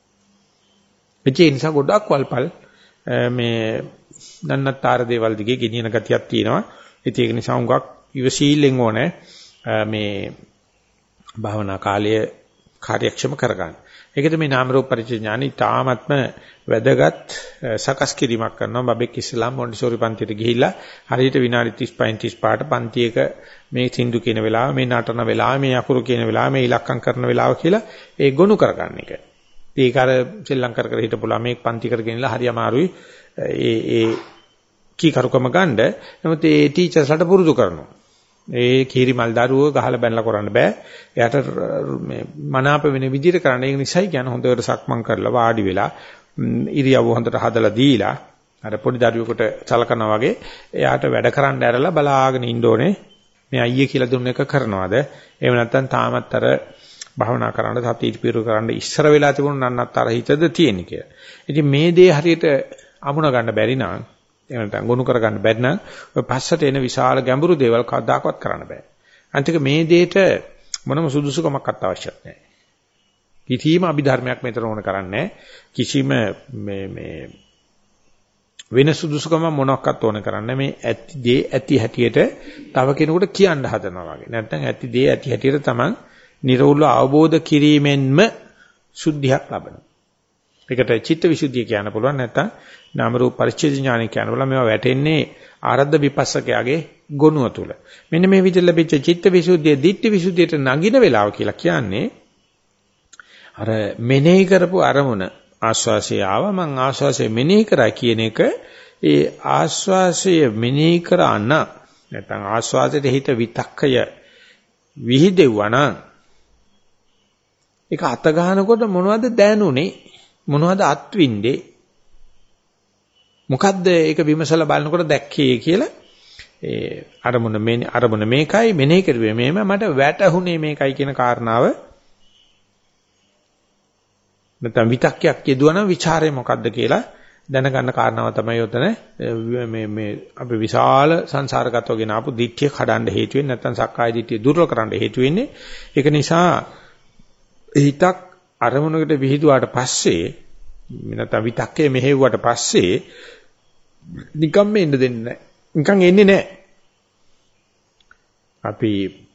ඒ නිසා ගොඩක් වල්පල් මේ නන්නතර දේවල් දිගේ ගෙනියන ගතියක් තියෙනවා. ඉතින් ඒක නිසා උඟක් ඉවසීලෙන් ඕනේ මේ භාවනා කාලය කාර්යක්ෂම කරගන්න. ඒකද මේ නාම රූප පරිච්ඡේද ඥානි තාමත්ම වැදගත් සකස් කිරීමක් කරනවා. බබෙක් ඉස්ලාම් මොන්ටිසෝරි පන්තියට ගිහිල්ලා හරියට විනාඩි තිස් පහෙන් තිස් පහට පන්තියක මේ සින්දු කියන වෙලාව මේ නටන වෙලාව මේ අකුරු කියන වෙලාව මේ ඉලක්කම් කරන වෙලාව කියලා ඒ ගොනු කරගන්න එක. ඒක අර ශ්‍රී ලංකාව කර හිටපු ළමෙක් පන්ති කරගෙනලා හරි අමාරුයි ඒ ඒ කී කරුකම ගන්න. නමුත් ඒ ටීචර්ස්ලාට පුරුදු කරනවා. ඒ කීරි මල් දරුවෝ ගහලා බැනලා කරන්න බෑ. එයාට මේ මනාප වෙන විදිහට කරන්න. ඒ නිසායි කියන හොඳට සක්මන් කරලා වාඩි වෙලා ඉරියව්ව හොඳට හදලා දීලා අර පොඩි දරුවෙකුට සලකනවා වගේ එයාට වැඩ කරන්න ඇරලා බලාගෙන ඉන්න ඕනේ. මේ අයියේ කියලා දුන්න එක කරනවද? එහෙම නැත්නම් තාමත් අර භවනා කරන්න සතිය පිරු කරන්න ඉස්සර වෙලා තිබුණ නන්නත්තර හිතද තියෙන්නේ කියලා. ඉතින් මේ දේ හරියට අමුණ ගන්න බැරි නම් එහෙම නැත්නම් ගොනු කර ගන්න බැරි නම් ඔය පස්සට එන විශාල ගැඹුරු දේවල් කවදාකවත් කරන්න බෑ. අන්තික මේ දෙයට මොනම සුදුසුකමක්වත් අවශ්‍යත් නැහැ. කිසිම අභිධර්මයක් මෙතන ඕන කරන්නේ කිසිම මේ මේ වෙන සුදුසුකම මොනක්වත් ඕන කරන්නේ මේ ඇති දේ ඇති හැටියට තව කෙනෙකුට කියන්න හදනවා වගේ. නැත්නම් ඇති දේ ඇති හැටියට තමන් නිර්වෘල්ව අවබෝධ කිරීමෙන්ම සුද්ධියක් ලබනවා. ඒකට චිත්ත විසුද්ධිය කියන්න පුළුවන් නැත්නම් නාම රූප පරිච්ඡේද ඥානය කියන්න පුළුවන්. මේවා වැටෙන්නේ ආරද්ධ විපස්සකයාගේ ගුණය තුල. මෙන්න මේ විදිහට ලැබිච්ච චිත්ත විසුද්ධිය දිට්ඨි විසුද්ධියට නගින වෙලාව කියලා කියන්නේ අර මෙනෙහි කරපු අරමුණ ආස්වාසය ආව මං ආස්වාසය මෙනෙහි කරා කියන එක ඒ ආස්වාසය මෙනෙහි කරා නැත්නම් ආස්වාසයට හිත විතක්කය විහිදෙවනා ඒක අත ගන්නකොට මොනවද දැනුනේ මොනවද අත්විඳේ මොකද්ද ඒක විමසලා බලනකොට දැක්කේ කියලා ඒ අරමුණ මේ අරමුණ මේකයි මෙනෙහි කරුවේ මේම මට වැටහුනේ මේකයි කියන කාරණාව නැත්නම් විතක්කයක් යෙදුවනම් ਵਿਚාරය මොකද්ද කියලා දැනගන්න කාරණාව තමයි උතන මේ මේ අපි විශාල සංසාරගතව ගෙන ආපු දිට්ඨිය කඩන්න හේතු වෙන්නේ නැත්නම් සක්කාය දිට්ඨිය දුර්වල කරන්න හේතු වෙන්නේ ඒක නිසා හිතක් අරමුණකට විහිදුවාට පස්සේ නැත්නම් විතක්කේ මෙහෙව්වට පස්සේ නිකම්ම එන්න දෙන්නේ නැහැ නිකන් එන්නේ නැහැ අපි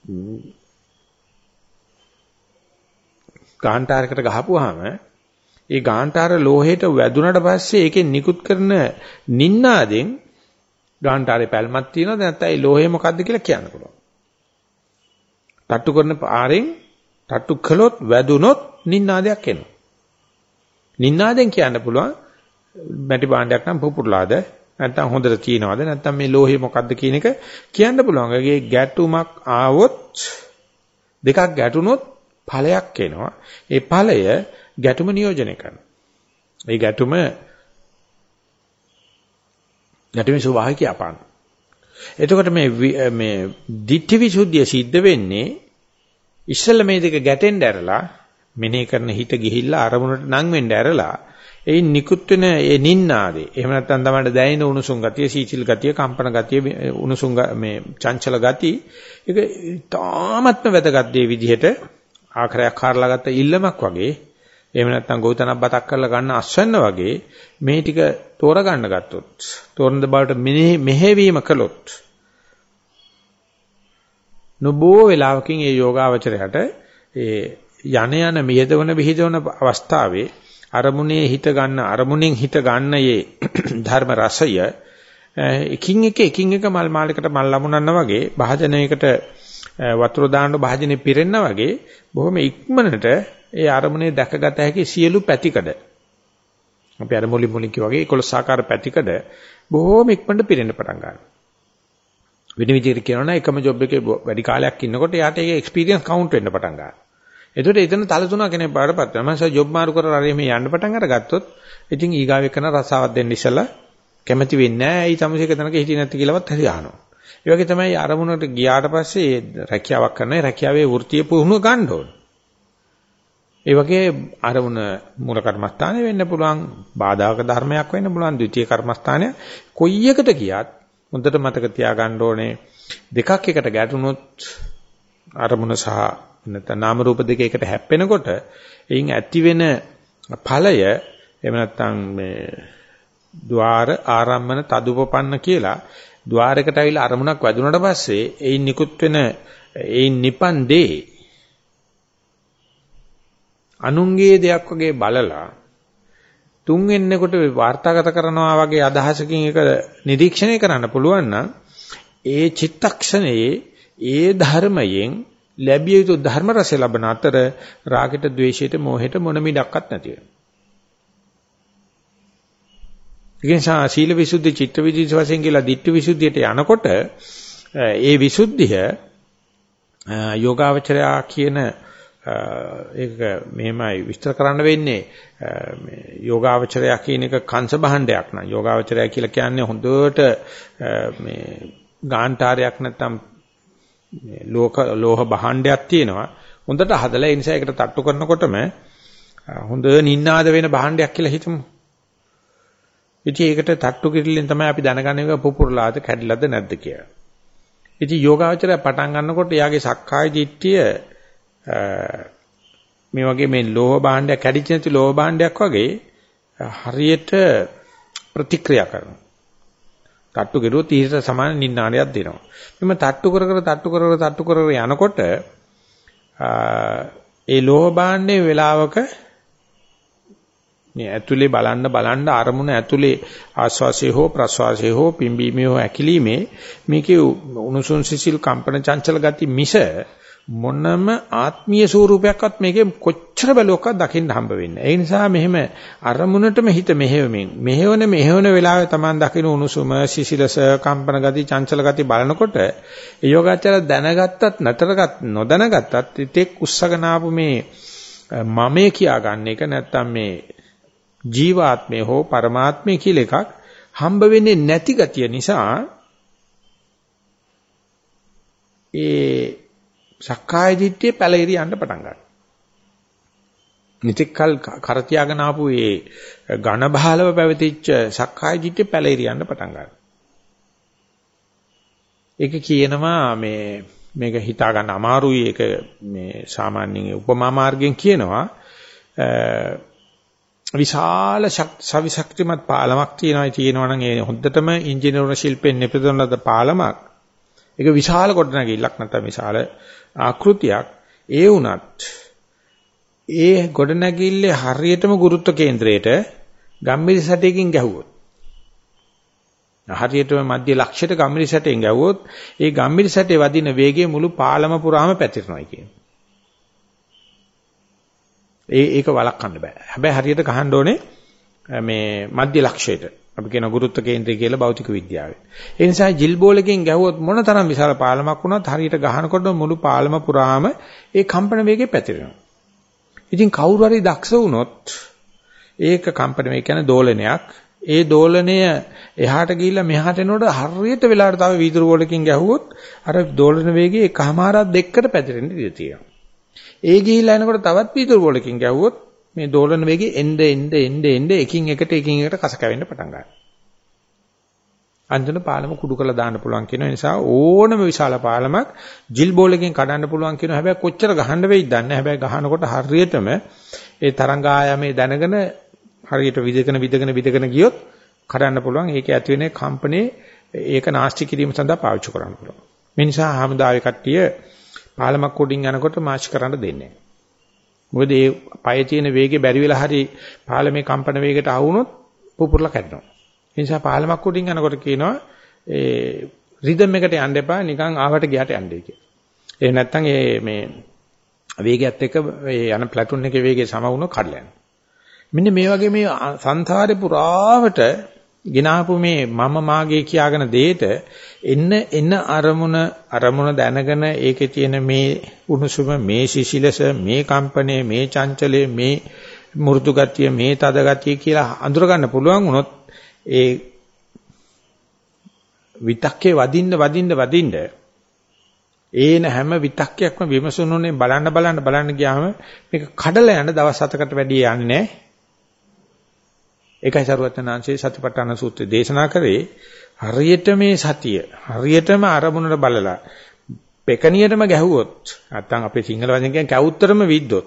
ගාන්ටාරයකට ගහපුවාම ඒ ගාන්ටාර ලෝහයට වැදුනට පස්සේ ඒකෙන් නිකුත් කරන නින්නාදෙන් ගාන්ටාරේ පැල්මක් තියෙනවද නැත්නම් ඒ ලෝහය මොකද්ද කියලා කියන්න පුළුවන්. තට්ටු කරන පාරෙන් තට්ටු කළොත් වැදුනොත් නින්නාදයක් එනවා. නින්නාදෙන් කියන්න පුළුවන් මැටි භාණ්ඩයක් නම් පුපුරලාද නැත්නම් හොඳට තියනවද නැත්නම් මේ ලෝහය මොකද්ද කියන එක කියන්න පුළුවන්. ඒකේ ගැටුමක් ආවොත් දෙකක් ගැටුනොත් ඵලයක් එනවා. ඒ ඵලය ගැටුම නියෝජනය කරනවා. ඒ ගැටුම ගැටුමේ ස්වභාවය කියපාන. එතකොට මේ මේ ditthi visuddhiya සිද්ධ වෙන්නේ ඉස්සෙල්ලා මේ දෙක ගැටෙන්න ඇරලා මෙනේ කරන හිත ගිහිල්ලා අරමුණට නම් වෙන්න ඇරලා ඒ නිකුත් වෙන ඒ නින්නාදේ එහෙම නැත්නම් තමයි දැනෙන උණුසුම් ගතිය සීචිල් ගතිය කම්පන ගතිය උණුසුම් මේ චංචල ගතිය ඒක තාමත්ම වැදගත් දෙය විදිහට ආඛරයක් හරලා ගත්ත ඉල්ලමක් වගේ එහෙම නැත්නම් ගෞතමක් බතක් කරලා ගන්න අස්වැන්න වගේ මේ ටික තෝරගන්න ගත්තොත් තෝරන බවට මෙහෙවීම කළොත් නොබෝ වෙලාවකින් ඒ යෝගාවචරයට ඒ යන යන මියදවන විහිදවන අවස්ථාවේ අරමුණේ හිත ගන්න අරමුණෙන් හිත ගන්න මේ ධර්ම රසය එකින් එක එකින් එක මල් මාලයකට මල් ලැබුණා වගේ භාජනයකට වතුර දාන්න භාජනේ පිරෙන්න වගේ බොහොම ඉක්මනට ඒ අරමුණේ දැකගත හැකි සියලු පැතිකඩ අපි අර මුලින් මුලින් කිව්වා වගේ එකොළොස් ආකාර පැතිකඩ බොහොම ඉක්මනට පිරෙන්න පටන් ගන්නවා. වෙන විදිහට කියනවා නම් එකම ජොබ් එකේ වැඩි කාලයක් ඉන්නකොට එයාට ඒක එක්ස්පීරියන්ස් කවුන්ට් වෙන්න පටන් ගන්නවා. එතකොට එතන තල තුනක් කෙනෙක් බාරපත් වෙනවා. මම ජොබ් මාරු කරලා හරි මේ යන්න පටන් අරගත්තොත් ඉතින් ඊගාව එක්කන රසාවක් දෙන්න ඉස්සලා කැමැති වෙන්නේ නැහැ. ඒ තමසේ එකතනක හිටියේ නැති කියලාවත් හරි අහනවා. ඒ වගේ තමයි අරමුණට ගියාට පස්සේ රැකියාවක් කරනවා. රැකියාවේ වෘත්තීය පුහුණුව ගන්න ඕනේ. ඒ වගේ අරමුණ මූල කර්මස්ථානේ වෙන්න පුළුවන්, බාධාක ධර්මයක් වෙන්න පුළුවන්, ද්විතීය කර්මස්ථානය කොයි එකට ගියත් හොඳට මතක තියාගන්න ඕනේ දෙකක් එකට ගැටුනොත් අරමුණ සහ නැත්නම් නාම රූප දෙක එකට හැප්පෙනකොට එයින් ඇති වෙන ඵලය එහෙම නැත්නම් මේ ద్వාර ආරම්මන තදුපපන්න කියලා ద్వාරයකට ඇවිල්ලා අරමුණක් වැදුනට පස්සේ එයින් නිකුත් වෙන එයින් නිපන් දේ අනුන්ගේ දෙයක් වගේ බලලා තුන් වෙන්නකොට වාර්තාගත කරනවා වගේ අදහසකින් ඒක නිරීක්ෂණය කරන්න පුළුවන් නම් ඒ චිත්තක්ෂණයේ ඒ ධර්මයෙන් ලැබිය යුතු ධර්ම රසය ලබන අතර රාගයට, ద్వේෂයට, මෝහයට මොන මිඩක්වත් නැති වෙනවා. ඒ නිසා සීල විසුද්ධි, චිත්ත විසුද්ධි වශයෙන් කියලා ditthi විසුද්ධියට යනකොට ඒ විසුද්ධිය යෝගාවචරයා කියන ඒක මෙහෙමයි විස්තර කරන්න වෙන්නේ මේ යෝගාවචරය කියන එක කංශ භාණ්ඩයක් නා යෝගාවචරය කියලා කියන්නේ හොඳට මේ ගාන්ටාරයක් නැත්තම් මේ ලෝක ලෝහ භාණ්ඩයක් තියෙනවා හොඳට හදලා ඒ නිසා ඒකට තට්ටු කරනකොටම හොඳ නින්නාද වෙන භාණ්ඩයක් කියලා හිතමු. ඉතින් ඒකට තට්ටු කිරිල්ලෙන් තමයි අපි දැනගන්නේ ඒක පුපුරලාද කැඩිලාද නැද්ද කියලා. ඉතින් යෝගාවචරය පටන් ගන්නකොට එයාගේ සක්කාය දිට්ඨිය මේ වගේ මේ ලෝහ භාණ්ඩයක් කැඩිච්ච නැති ලෝහ භාණ්ඩයක් වගේ හරියට ප්‍රතික්‍රියා කරනවා. තට්ටු කෙරුවොත් ඊට සමාන නින්නාණයක් දෙනවා. මෙන්න තට්ටු කර කර තට්ටු කර කර තට්ටු කර කර යනකොට ඒ ලෝහ භාණ්ඩේ වෙලාවක මේ ඇතුලේ බලන්න බලන්න අරමුණ ඇතුලේ ආස්වාසේ හෝ ප්‍රස්වාසේ හෝ පිම්බීමේ හෝ ඇකිලීමේ මේකේ උණුසුම් සිසිල් කම්පන චංචල ගති මිස මොනම ආත්මීය ස්වරූපයක්වත් මේකේ කොච්චර බැලුවක්වත් දකින්න හම්බ වෙන්නේ. ඒ නිසා මෙහෙම අරමුණටම හිත මෙහෙවමින් මෙහෙවන මෙහෙවන වෙලාවේ Taman දකින්න උණුසුම සිසිලස කම්පන ගති චංචල ගති බලනකොට යෝගාචර දැනගත්තත් නැතරගත් නොදැනගත්තත් ඉතෙක් උස්සගෙන ආපු මේ මමේ කියා ගන්න එක නැත්තම් මේ ජීවාත්මය හෝ පරමාත්මය කියලා එකක් හම්බ වෙන්නේ නැති ගතිය නිසා ඒ සක්කාය දිට්ඨිය පැලිරි යන්න පටන් ගන්නවා. නිතිකල් කර තියාගෙන ආපු ඒ ඝන බහලව පැවතිච්ච සක්කාය දිට්ඨිය පැලිරි යන්න පටන් ගන්නවා. ඒක කියනවා මේ මේක හිතා ගන්න අමාරුයි ඒක මේ සාමාන්‍යයෙන් උපමා මාර්ගයෙන් කියනවා විශාල සවිශක්තිමත් පාලමක් තියෙනවා තියෙනවා නම් ඒ හොද්දටම ඉංජිනේරු ශිල්පෙන් නිපදවන ලද පාලමක් ඒක විශාල ගොඩනැගිල්ලක් නැත්නම් විශාල ආකෘතියක් ඒ වුණත් ඒ ගොඩනැගිල්ලේ හරියටම ගුරුත්ව කේන්ද්‍රයට ගම්මිරි සැටයකින් ගැහුවොත් හරියටම මධ්‍ය ලක්ෂයට ගම්මිරි සැටයෙන් ගැහුවොත් ඒ ගම්මිරි සැටේ වදින වේගය මුළු පාලම පුරාම පැතිරෙනවා කියන්නේ. ඒ ඒක වළක්වන්න බෑ. හැබැයි හරියට ගහන්න ඕනේ මේ මධ්‍ය ලක්ෂයට. අපි කියන ගුරුත්ව කේන්ද්‍රය කියලා භෞතික විද්‍යාවේ. ඒ නිසා ජිල් බෝලකින් ගැහුවොත් මොනතරම් විශාල පාලමක් වුණත් හරියට ගහනකොට මුළු පාලම පුරාම ඒ කම්පන වේගය පැතිරෙනවා. ඉතින් කවුරු හරි දක්ෂ වුණොත් ඒක කම්පන වේගය කියන්නේ දෝලනයක්. ඒ දෝලණය එහාට ගිහිල්ලා මෙහාට එනකොට හරියට වෙලාවට තව වීදුරු ගෝලකින් ගැහුවොත් අර දෝලන වේගය එකමාරක් දෙකකට පැතිරෙන්න ඉඩ තියෙනවා. ඒ ගිහිල්ලා එනකොට තවත් වීදුරු ගෝලකින් ගැහුවොත් මේ දෝලන වේගය එන්න එන්න එන්න එන්න එකින් එකට එකින් එකට කස කැවෙන්න පටන් ගන්නවා. අන්තිම පාලම කුඩු කරලා දාන්න පුළුවන් කියන නිසා ඕනම විශාල පාලමක් ජිල් බෝලකින් කඩන්න පුළුවන් කියන හැබැයි කොච්චර ගහන්න වෙයිද දන්නේ. හැබැයි ගහනකොට හරියටම ඒ තරංග ආයාමයේ දැනගෙන හරියට විදගෙන විදගෙන විදගෙන ගියොත් කඩන්න පුළුවන්. ඒක ඇති වෙන කම්පණේ ඒක නාස්ති කිරීම සඳහා පාවිච්චි කරන්න පුළුවන්. මේ නිසා හමුදාවේ කට්ටිය පාලමක් උඩින් යනකොට මාෂ් කරන්න දෙන්නේ නැහැ. මොකද ඒ පයේ තියෙන වේගය බැරි වෙලා හරි පාලමේ කම්පන වේගයට ආ වුණොත් පුපුරලා කැඩෙනවා. ඒ නිසා පාලමක් උඩින් යනකොට කියනවා ඒ රිද්ම් එකට යන්න එපා නිකන් ආවට ගියට යන්නයි කියලා. ඒ නැත්තම් ඒ මේ වේගයත් එක්ක ඒ යන ප්ලැටුන් එකේ වේගය සම වුණොත් කඩලා යනවා. මෙන්න මේ වගේ මේ සංසාරේ පුරාවට ගినాපු මේ මම මාගේ කියාගෙන දෙයට එන්න එන්න අරමුණ අරමුණ දැනගෙන ඒකේ තියෙන මේ උණුසුම මේ සිසිලස මේ කම්පණය මේ චංචලය මේ මෘදු ගතිය මේ තද ගතිය කියලා අඳුර ගන්න පුළුවන් වුණොත් ඒ විතක්කේ වදින්න වදින්න වදින්න ඒන හැම විතක්කයක්ම විමසුනුනේ බලන්න බලන්න බලන්න ගියාම මේක කඩලා යන දවස් හතකට වැඩි යන්නේ නැහැ. ඒකයි සරුවචනාංශයේ සතිපට්ඨාන සූත්‍රය දේශනා කරේ හරියට මේ සතිය හරියටම අරමුණට බලලා පෙකණියටම ගැහුවොත් නැත්තම් අපේ සිංහල වචෙන් කියන කැවුත්තරම විද්දොත්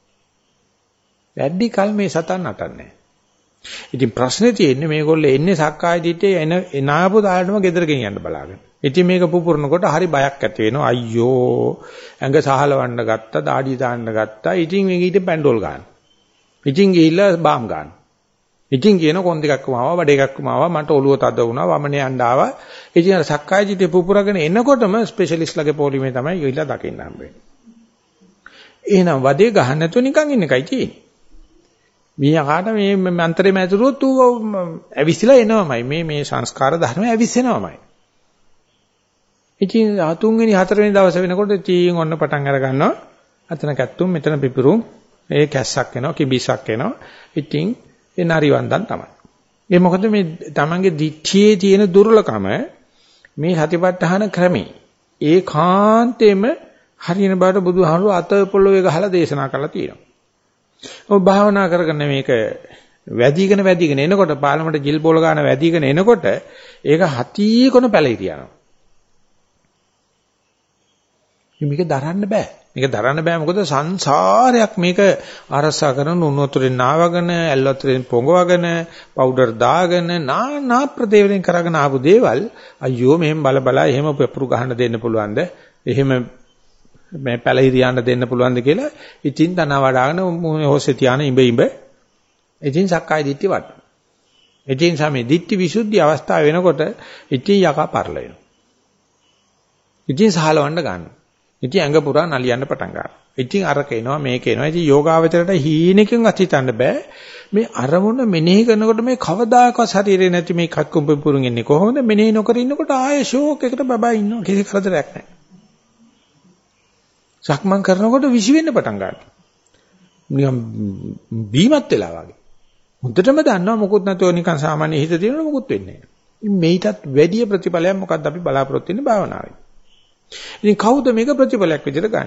වැඩි කල මේ සතන් නටන්නේ. ඉතින් ප්‍රශ්නේ තියෙන්නේ මේගොල්ලෝ එන්නේ සක්කාය දිට්ඨිය එන එනාපු දාලටම ගෙදර ගෙනියන්න බලාගෙන. ඉතින් මේක පුපුරනකොට හරි බයක් ඇති වෙනවා. අයියෝ ඇඟ සහලවන්න ගත්තා, දාඩිය දාන්න ගත්තා. ඉතින් මේක ඊට පැන්ඩෝල් ගන්න. ඉතින් ගිහිල්ලා බාම් ගන්න. ඉතින් කියන කොන් දෙකක්ම ආවා, බඩ එකක්ම ආවා, මට ඔළුව තද වුණා, වමනේ යන්න ආවා. ඉතින් අර සක්කාය දිට්ඨිය පුපුරගෙන එනකොටම ස්පෙෂලිස්ට්ලාගේ පොලිමේ තමයි ගිහිල්ලා දකින්න හම්බෙන්නේ. එහෙනම් වදේ ගහන්න නැතුව නිකන් ඉන්න එකයි තියෙන්නේ. මීයාට මේ මන්ත්‍රේ මැදුරුවොත් ඌ ඇවිස්සලා එනවමයි. මේ මේ සංස්කාර ධර්ම ඇවිස්සෙනවමයි. ඉතින් තුන්වෙනි හතරවෙනි දවස් වෙනකොට චීන් ඔන්න පටන් අර ගන්නවා. අතන කැත්තුම් මෙතන පිපුරුම්. ඒ කැස්සක් එනවා, කිබිසක් එනවා. ඉතින් ඒ නරිවන්දන් තමයි. ඒ මොකද මේ තමන්ගේ දිච්චියේ තියෙන දුර්ලකම මේ සතිපට්ඨාන ක්‍රමේ ඒකාන්තයෙන්ම හරියන බාට බුදුහාමුදුරුවෝ අත පොළොවේ ගහලා දේශනා කරලා තියෙනවා. ඔබ භාවනා කරගෙන මේක වැඩිගෙන වැඩිගෙන එනකොට පාලමට ජිල් බෝල ගන්න වැඩිගෙන එනකොට ඒක හතිය කොන පැලිරියනවා. මේක දරන්න බෑ. මේක දරන්න බෑ මොකද සංසාරයක් මේක අරසා කරන උණු වතුරෙන් නාවගෙන ඇල් වතුරෙන් පොඟවගෙන පවුඩර් දාගෙන නානා ප්‍රදේවලින් කරගෙන ආපු දේවල් අයියෝ මෙහෙම බල බල එහෙම පෙපුරු ගහන්න දෙන්න පුළුවන්ද? එහෙම මේ පැලිරියන්න දෙන්න පුළුවන්ද කියලා ඉතින් තන වඩාගෙන හොස්සේ තියාන ඉඹ ඉඹ ඉතින් සක්කාය දිට්ඨිය වඩ. ඉතින් සමේ දිට්ඨි විසුද්ධි අවස්ථාව වෙනකොට ඉතින් යකා පරල වෙනවා. ඉතින් සහලවන්න ගන්නවා. ඉතින් ඇඟ පුරා නලියන්න පටන් ගන්නවා. ඉතින් අරක එනවා මේක එනවා. ඉතින් යෝගාවචරයට හීනකින් අතිතන්න බෑ. මේ අරමුණ මෙනෙහි කරනකොට මේ කවදාකවත් ශරීරේ නැති මේ කක්කුම් පුරුන් ඉන්නේ කොහොමද? මෙනෙහි නොකර ඉන්නකොට ආයේ ෂෝක් එකකට බබා ඉන්නවා. කිසි කරදරයක් නැහැ. සක්මන් කරනකොට විසි වෙන්න පටන් ගන්නවා. නිකන් බීමත් වෙලා වගේ. මුද්දටම දන්නවා මොකුත් නැතෝ නිකන් සාමාන්‍ය හිත තියෙනවා මොකුත් වෙන්නේ නැහැ. මේකටත් වැඩි ප්‍රතිඵලයක් මොකක්ද අපි බලාපොරොත්තු වෙන්නේ භාවනාවේ. ඉතින් කවුද මේක ප්‍රතිඵලයක් විදිහට ගන්න?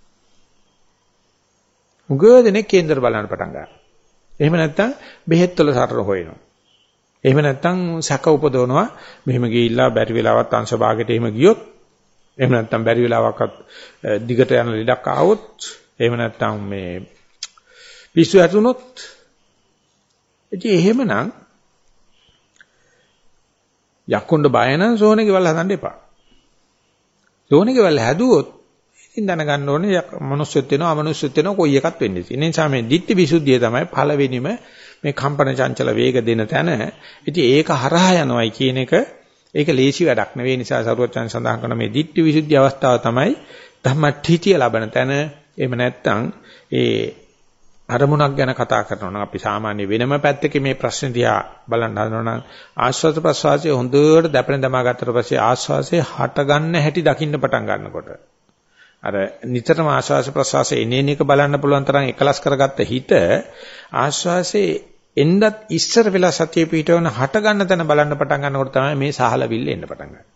උගදෙනේ කේන්දර බලන්න පටන් ගන්නවා. එහෙම නැත්නම් බෙහෙත් වල සරල හොයනවා. එහෙම නැත්නම් සැක උපදවනවා. මෙහෙම ගිහිල්ලා බැරි වෙලාවත් අංශ භාගයට එහෙම ගියොත් එහෙම නැත්නම් බැරි වෙලාවක්වත් දිගට යන ලෙඩක් ආවොත් එහෙම නැත්නම් මේ පිස්සු ඇතුනොත් ඉතින් එහෙමනම් යක්කුණ්ඩ බය නම් සෝනේ ගෙවල් හදන්න එපා. සෝනේ ගෙවල් හැදුවොත් ඉතින් දැනගන්න ඕනේ මනුස්සයෙක් වෙනවා අමනුස්සයෙක් වෙනවා කොයි එකක් වෙන්නේ. ඒ නිසා මේ ditthi visuddhiය තමයි පළවෙනිම මේ කම්පන චංචල වේග දෙන තැන. ඉතින් ඒක හරහා යනවායි කියන එක ඒක ලේසි වැඩක් නෙවෙයි. නිසා සරුවචන් සඳහන් කරන මේ ditthi visuddhi අවස්ථාව තමයි ධම්මඨිතිය ලබන තැන. එහෙම නැත්නම් ඒ අරමුණක් ගැන කතා කරනවා නම් අපි සාමාන්‍ය වෙනම පැත්තක මේ ප්‍රශ්න දිහා බලන්න හදනවා නම් ආස්වාද ප්‍රසවාසයේ හොඳට දැපෙන දමා ගත්තට පස්සේ ආස්වාසයේ හට ගන්න හැටි දකින්න පටන් ගන්නකොට අර නිතරම ආස්වාස ප්‍රසවාසයේ එනේන එක බලන්න පුළුවන් තරම් එකලස් කරගත්ත හිත ආස්වාසයේ එන්නත් ඉස්සර වෙලා සතිය පිටවන හට ගන්න තැන බලන්න පටන් ගන්නකොට තමයි මේ සහලවිල්ල එන්න පටන් ගන්නේ.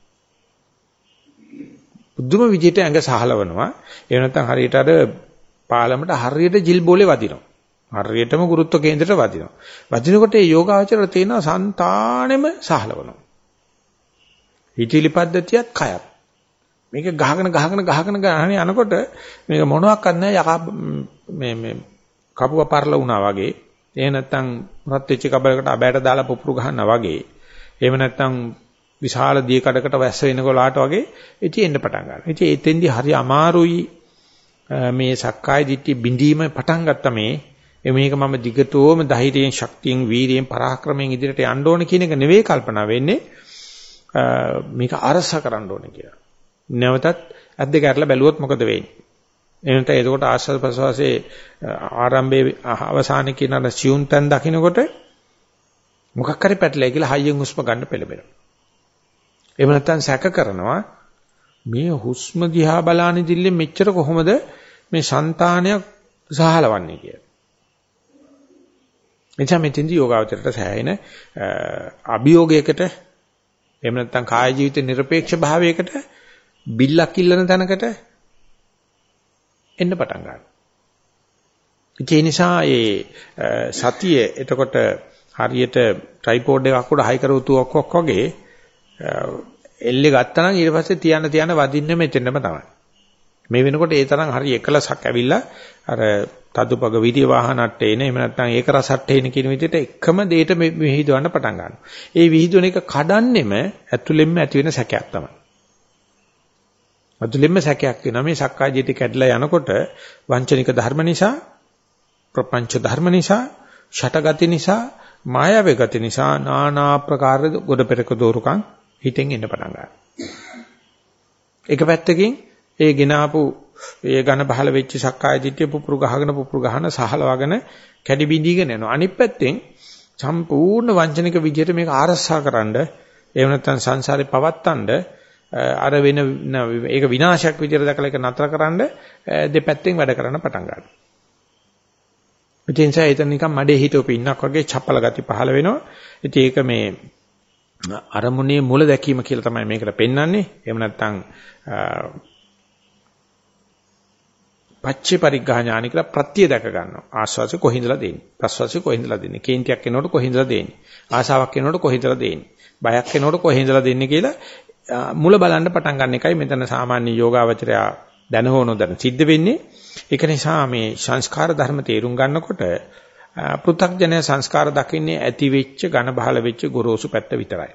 බුදුම විදියට ඇඟ සහලවනවා. ඒ නැත්නම් හරියට අර පාලමට හරියට ජිල් බෝලේ වදිනවා. හරියටම ගුරුත්ව කේන්දරයට වදිනවා. වදිනකොට ඒ යෝගාචර තියෙන సంతානෙම සහලවනවා. හිතවිලි පද්ධතියත් කයත්. මේක ගහගෙන ගහගෙන ගහගෙන ගහගෙන යනකොට මේක මොනවත් නැහැ යකා මේ මේ කපුව පරලා වුණා වගේ. එහෙම නැත්නම් රත් වෙච්ච කබලකට අබෑට දාලා පුපුරු ගහනවා වගේ. එහෙම නැත්නම් විශාල දිය කඩකට වැස්ස වෙනකොලාට වගේ ඉතින් එන්න පටන් ගන්නවා. ඉතින් එතෙන්දී හරි අමාරුයි මේ සක්කාය දිට්ඨි බිඳීම පටන් ගත්ත මේ මේක මම දිගටම ධෛර්යයෙන් ශක්තියෙන් වීරියෙන් පරාක්‍රමයෙන් ඉදිරියට යන්න ඕන කියන එක නෙවෙයි කල්පනා වෙන්නේ මේක අරස කරන්න ඕනේ කියලා. නැවතත් අද්ද ගැටලා බැලුවොත් මොකද වෙන්නේ? එහෙනම් එතකොට ආශ්වාස ප්‍රශ්වාසයේ ආරම්භයේ අවසානයේ කියන අර සියුම් තැන් දකින්නකොට මොකක් හරි පැටලයි කියලා හයියෙන් හුස්ම ගන්න පෙළඹෙනවා. එහෙම නැත්නම් සැක කරනවා මේ හුස්ම දිහා බලාන ඉදිල්ලේ මෙච්චර කොහොමද මේ సంతානයක් සහලවන්නේ කියලා. එනිසා මෙතෙන්දී යෝගාවචරයට සෑහෙන අභියෝගයකට එහෙම නැත්නම් කාය ජීවිත নিরপেক্ষ භාවයකට බිල්ලක් ඉල්ලන තැනකට එන්න පටන් ගන්නවා. ඒ නිසා ඒ සතිය එතකොට හරියට ට්‍රයිපෝඩ් එකක් උඩ හයි කරවුතුවක් වගේ එල්ලේ ගත්තා නම් ඊට පස්සේ තියන්න තියන්න වදින්නේ මෙතෙන්ම තමයි. මේ වෙනකොට ඒ තරම් හරි එකලසක් ඇවිල්ලා අර තදුපග විරිය වාහනට්ට එන එහෙම නැත්නම් ඒක රසට්ට එන කියන විදිහට එකම දෙයට විහිදුවන්න පටන් ගන්නවා. ඒ විහිදුවන එක කඩන්නෙම ඇතුළෙන්ම ඇති වෙන සැකයක් තමයි. ඇතුළෙන්ම සැකයක් වෙනවා මේ සක්කාය දිට්ඨිය කැඩලා යනකොට වංචනික ධර්ම නිසා, ප්‍රපංච ධර්ම නිසා, ෂටගති නිසා, මායාවේ ගති නිසා নানা ආකාර ගොඩ පෙරක දෝරුකම් හිතෙන් එන්න පටන් ගන්නවා. එක පැත්තකින් ඒ ගෙනාපු ඒ ඝන බහල වෙච්ච සක්කාය දිට්ඨිය පුපුරු ගහගෙන පුපුරු ගහන සහලවගෙන කැඩි බිඳීගෙන යනවා. අනිත් පැත්තෙන් සම්පූර්ණ වංචනික විදියට මේක ආරක්ෂාකරනද එහෙම නැත්නම් සංසාරේ පවත්තන්න අර වෙන ඒක විනාශයක් විදියට දැකලා ඒක නතරකරනද දෙපැත්තෙන් වැඩ කරන්න පටන් ගන්නවා. ඒ නිසා එතන නිකන් මඩේ හිටවපු ඉන්නක් වගේ චපල ගති පහළ වෙනවා. ඉතින් ඒක මේ අරමුණේ මුල දැකීම කියලා තමයි මේකට පෙන්වන්නේ. එහෙම නැත්නම් පච්චේ පරිග්ඝා ඥාන කියලා ප්‍රත්‍ය දැක ගන්නවා. ආස්වාසය කොහින්දලා දෙන්නේ? ප්‍රස්වාසය කොහින්දලා දෙන්නේ? කේන්තියක් එනකොට කොහින්දලා දෙන්නේ? ආසාවක් එනකොට කොහින්දලා දෙන්නේ? බයක් එනකොට කොහින්දලා දෙන්නේ කියලා මුල බලන්න පටන් ගන්න එකයි මෙතන සාමාන්‍ය යෝගාවචරය දැන හෝ නොදැන සිද්ධ වෙන්නේ. ඒක නිසා මේ සංස්කාර ධර්ම තේරුම් ගන්නකොට පෘථග්ජන සංස්කාර දකින්නේ ඇති වෙච්ච ඝන බහල වෙච්ච ගොරෝසු පැත්ත විතරයි.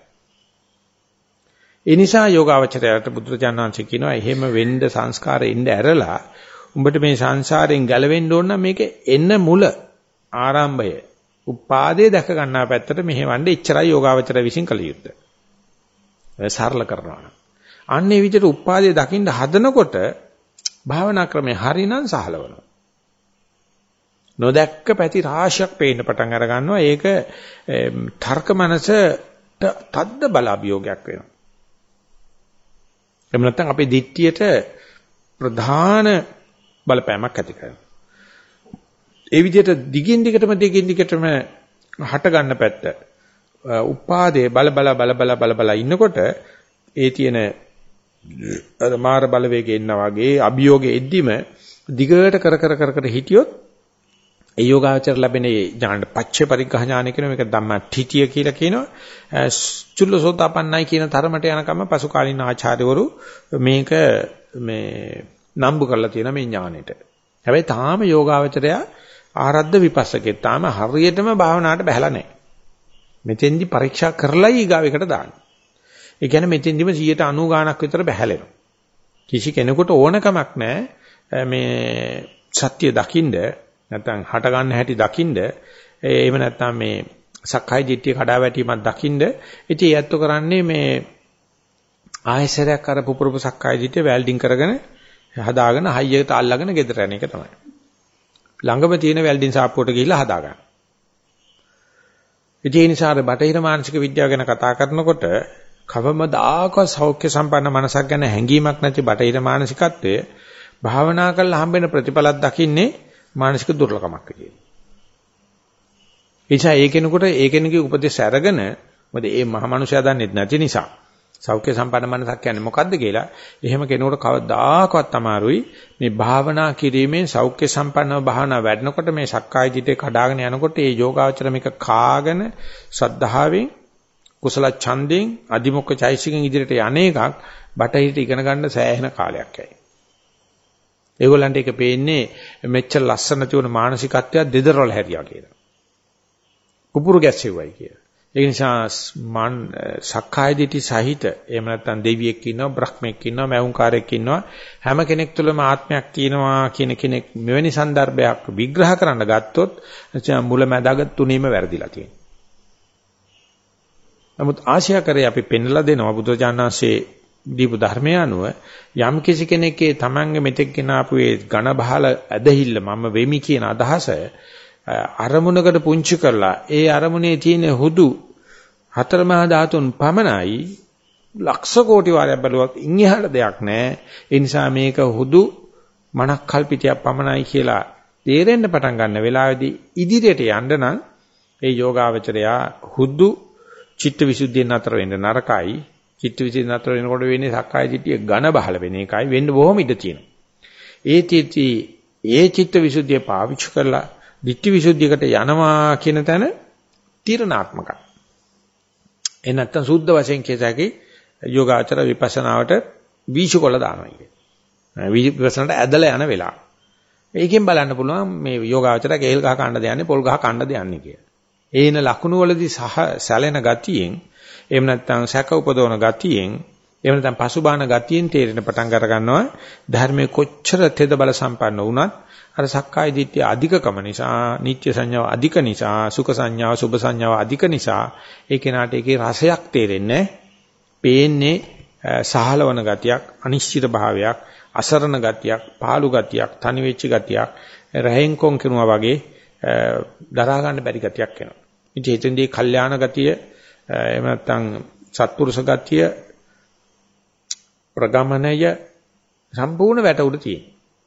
ඒ නිසා යෝගාවචරයට බුදුරජාණන් වහන්සේ කියනවා එහෙම වෙන්න සංස්කාරෙ ඉන්න ඇරලා උඹට මේ සංසාරයෙන් ගැලවෙන්න ඕන නම් මේක එන්න මුල ආරම්භය උපාදේ දැක ගන්නා පැත්තට මෙහෙවන්න ඉච්චරයි යෝගාවචරය විසින් කළ යුත්තේ. සරල කරනවා නම් අන්නේ විදිහට උපාදේ දකින්න හදනකොට භාවනා ක්‍රමේ හරිනම් සහලවනවා. නොදැක්ක පැති රාශියක් පේන්න පටන් අර ගන්නවා. ඒක තර්ක මනසට තද්ද බල අභියෝගයක් වෙනවා. එහෙම නැත්නම් අපේ දිට්ඨියට ප්‍රධාන බලපෑමක් ඇති කරනවා. ඒ විදිහට දිගින් දිගටම දිගින් දිගටම හට ගන්න පැත්ත උපාදේ බල බල බල බල බල බල ඉන්නකොට ඒ තියෙන අර මාර බලවේගය එනවා වගේ අභියෝගෙ එද්දිම දිගට කර කර කර කර හිටියොත් ඒ යෝගාචර ලැබෙන ඥාන පච්චේ පරිග්ඝා ඥාන කියන මේක ධම්මටිතිය කියලා කියනවා. චුල්ලසෝතාපන්නයි කියන තරමට යනකම පසු කාලින ආචාර්යවරු මේක මේ නම්බු කරලා තියෙන මේ ඥානෙට. හැබැයි තාම යෝගාචරය ආරද්ධ විපස්සකේ තාම හරියටම භාවනාවට බහැලා නැහැ. මෙතෙන්දි පරීක්ෂා කරලායි ඊගාවෙකට දාන්නේ. ඒ කියන්නේ මෙතෙන්දිම සියයට අනූ ගාණක් විතර බහැලෙනවා. කිසි කෙනෙකුට ඕනකමක් නැහැ මේ සත්‍ය දකින්න නැත්නම් හට ගන්න හැටි දකින්න එහෙම නැත්නම් මේ සක්කාය දිට්ඨිය කඩා වැටීමක් දකින්න. ඉතින් ඒත් කරන්නේ මේ ආයසරයක් අර පුපුරුපු සක්කාය දිට්ඨිය වැල්ඩින් කරගෙන හදාගෙන හයියට අල්ලගෙන ගෙදර යන එක තමයි. ළඟම තියෙන වැල්ඩින් සාප්පුවට ගිහිල්ලා හදා ගන්න. ඒ නිසා අර බටහිර මානසික විද්‍යාව ගැන කතා කරනකොට කවමදාකවත් සෞඛ්‍ය සම්පන්න මනසක් ගැන හැඟීමක් නැති බටහිර මානසිකත්වය භාවනා කරලා හම්බෙන ප්‍රතිඵලක් දකින්නේ මානසික දුර්ලභමක් විදියට. එනිසා ඒ කෙනෙකුට ඒ කෙනෙකුගේ උපදේශ අරගෙන මොකද මේ මහා මනුස්සයා දන්නේ නැති නිසා සෞඛ්‍ය සම්පන්න මනසක් කියන්නේ මොකද්ද කියලා එහෙම කෙනෙකුට කවදාකවත් අමාරුයි මේ භාවනා කිරීමෙන් සෞඛ්‍ය සම්පන්නව භාවනා වැඩනකොට මේ සක්කාය දිටේ කඩාගෙන යනකොට මේ යෝගාචර මේක කාගෙන සද්ධාවෙන් කුසල ඡන්දෙන් අදිමොක්ක චෛසිකෙන් ඉදිරියට යන්නේකක් බටහිරට ඉගෙන ගන්න සෑහෙන කාලයක් යයි. ඒගොල්ලන්ට ඒක පේන්නේ මෙච්චර ලස්සන තියුණු මානසිකත්වයක් දෙදරවල හැරියා කියලා. කුපුරු ගැස්සෙවයි කියලා. ඒ නිසා මන් සක්කාය දිටි සහිත එහෙම නැත්නම් දෙවියෙක් ඉන්නවා බ්‍රහ්මෙක් ඉන්නවා මෞංකාරයෙක් ඉන්නවා හැම කෙනෙක් තුළම ආත්මයක් තියෙනවා කියන කෙනෙක් මෙවැනි સંદર્ભයක් විග්‍රහ කරන්න ගත්තොත් මුල මැදග තුනීම වැරදිලා තියෙනවා. නමුත් ආශියාකරේ අපි පෙන්ලා දෙනවා බුදුජානනාංශයේ දීපු ධර්මය අනුව යම් කිසි කෙනෙක්ගේ තමන්ගේ මෙතෙක් ගෙන ආපු ඒ ඝන බහල ඇදහිල්ල මම වෙමි කියන අදහස අරමුණකට පුංචි කරලා ඒ අරමුණේ තියෙන හුදු හතර මහා ධාතුන් පමණයි ලක්ෂ කෝටි වාරයක් බැලුවත් ඉන් එහාට දෙයක් නැහැ. ඒ නිසා මේක හුදු මනක් කල්පිතයක් පමණයි කියලා තේරෙන්න පටන් ගන්න වෙලාවේදී ඉදිරියට යන්න නම් ඒ යෝගාවචරයා හුදු චිත්ත විසුද්ධියෙන් නතර වෙන්න නරකයි. චිත්ත විසුද්ධියෙන් නතර වෙනකොට වෙන්නේ සක්කාය දිට්ඨිය ඝන බහල වෙන එකයි වෙන්න බොහොම ඉඩ තියෙනවා. ඒ තීති ඒ චිත්ත විසුද්ධිය පාවිච්චි කරලා දිට්ඨි විසුද්ධියකට යනවා කියන තැන තීරණාත්මකයි. ඒ නැත්තම් සුද්ධ වශයෙන් කියසකි යෝගාචර විපස්සනාවට වීශකොළ දානවා කියන්නේ. විපස්සනාට ඇදලා යන වෙලාව. මේකෙන් බලන්න පුළුවන් මේ යෝගාචර කේල් ගහ කන්න දෙන්නේ පොල් ගහ කන්න දෙන්නේ කියලා. ඒන ලකුණු වලදී සහ සැලෙන ගතියෙන් එහෙම නැත්තම් සැක උපදවන ගතියෙන් එහෙම නැත්නම් පසුබාන ගතියෙන් තේරෙන පටන් අර ගන්නවා ධර්මයේ කොච්චර තෙද බල සම්පන්න වුණත් අර සක්කාය දිට්ඨිය අධිකකම නිසා නිත්‍ය සංඥාව අධික නිසා සුඛ සංඥාව සුභ සංඥාව අධික නිසා ඒ කෙනාට ඒකේ රසයක් තේරෙන්නේ පේන්නේ සහලවන ගතියක් අනිශ්චිත භාවයක් අසරණ ගතියක් පාළු ගතියක් තනි වෙච්ච ගතියක් රහෙන් කොන් කරනවා වගේ දරා ගන්න බැරි ගතියක් එනවා. ඉතින් එතෙන්දී කල්යාණ ගතිය එහෙම නැත්නම් සත්පුරුෂ ගතිය ප්‍රගමනය සම්පූර්ණ වැට උඩ තියෙනවා.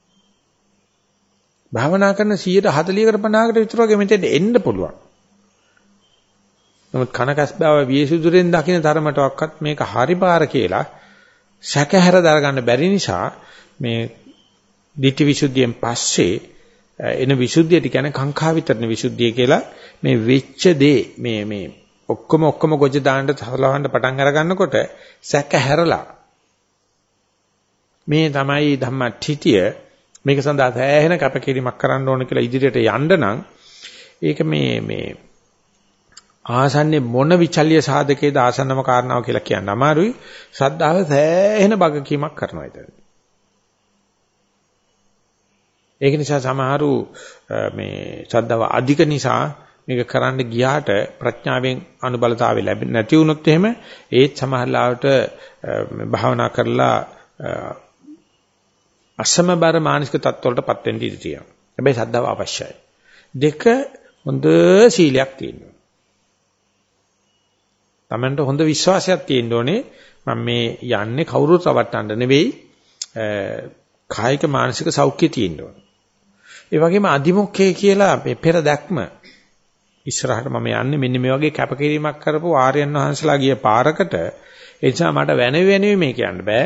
භාවනා කරන සියයට හතළිහකට පනහකට විතර වගේ මෙතෙන්ට එන්න පුළුවන්. නමුත් කනකස්බාව වියසුදුරෙන් දකින්න තරමටවත් මේක හරි පාර කියලා සැකහැර දරගන්න බැරි නිසා මේ ditthi visuddhiyen පස්සේ එන විසුද්ධියට කියන්නේ කාංකා විතරන විසුද්ධිය කියලා මේ වෙච්ච දේ මේ මේ ඔක්කොම ඔක්කොම ගොජ දාන්න සලවන්න පටන් අර ගන්නකොට සැකහැරලා මේ තමයි ධම්මටිතිය මේක සඳහා සෑහෙන කැපකිරීමක් කරන්න ඕන කියලා ඉදිරියට යන්න නම් ඒක මේ මේ ආසන්නේ මොන විචල්්‍ය සාධකයේද ආසන්නම කාරණාව කියලා කියන්න අමාරුයි. ශ්‍රද්ධාව සෑහෙන බගකීමක් කරනවා ඒතර. ඒක නිසා සමහරු මේ ශ්‍රද්ධාව අධික නිසා මේක කරන්න ගියාට ප්‍රඥාවෙන් අනුබලතාවය ලැබෙන්නේ නැති වුණොත් එහෙම ඒත් සමහරලාවට භාවනා කරලා අසමබර මානසික තත්ත්වවලටපත් වෙන්න ඉඩ තියෙනවා. හැබැයි ශ්‍රද්ධාව අවශ්‍යයි. දෙක හොඳ සීලයක් තියෙනවා. තමන්ට හොඳ විශ්වාසයක් තියෙන්න ඕනේ මම මේ යන්නේ කවුරුත් රවට්ටන්න නෙවෙයි කායික මානසික සෞඛ්‍යය තියෙන්න ඕනේ. ඒ වගේම අදිමොක්කේ කියලා මේ පෙර දැක්ම ඉස්සරහට මම යන්නේ මෙන්න මේ වගේ කැපකිරීමක් කරපු ආර්යයන් වහන්සේලා ගිය පාරකට ඒ නිසා මට වෙන වෙනෙවි මේ කියන්න බෑ.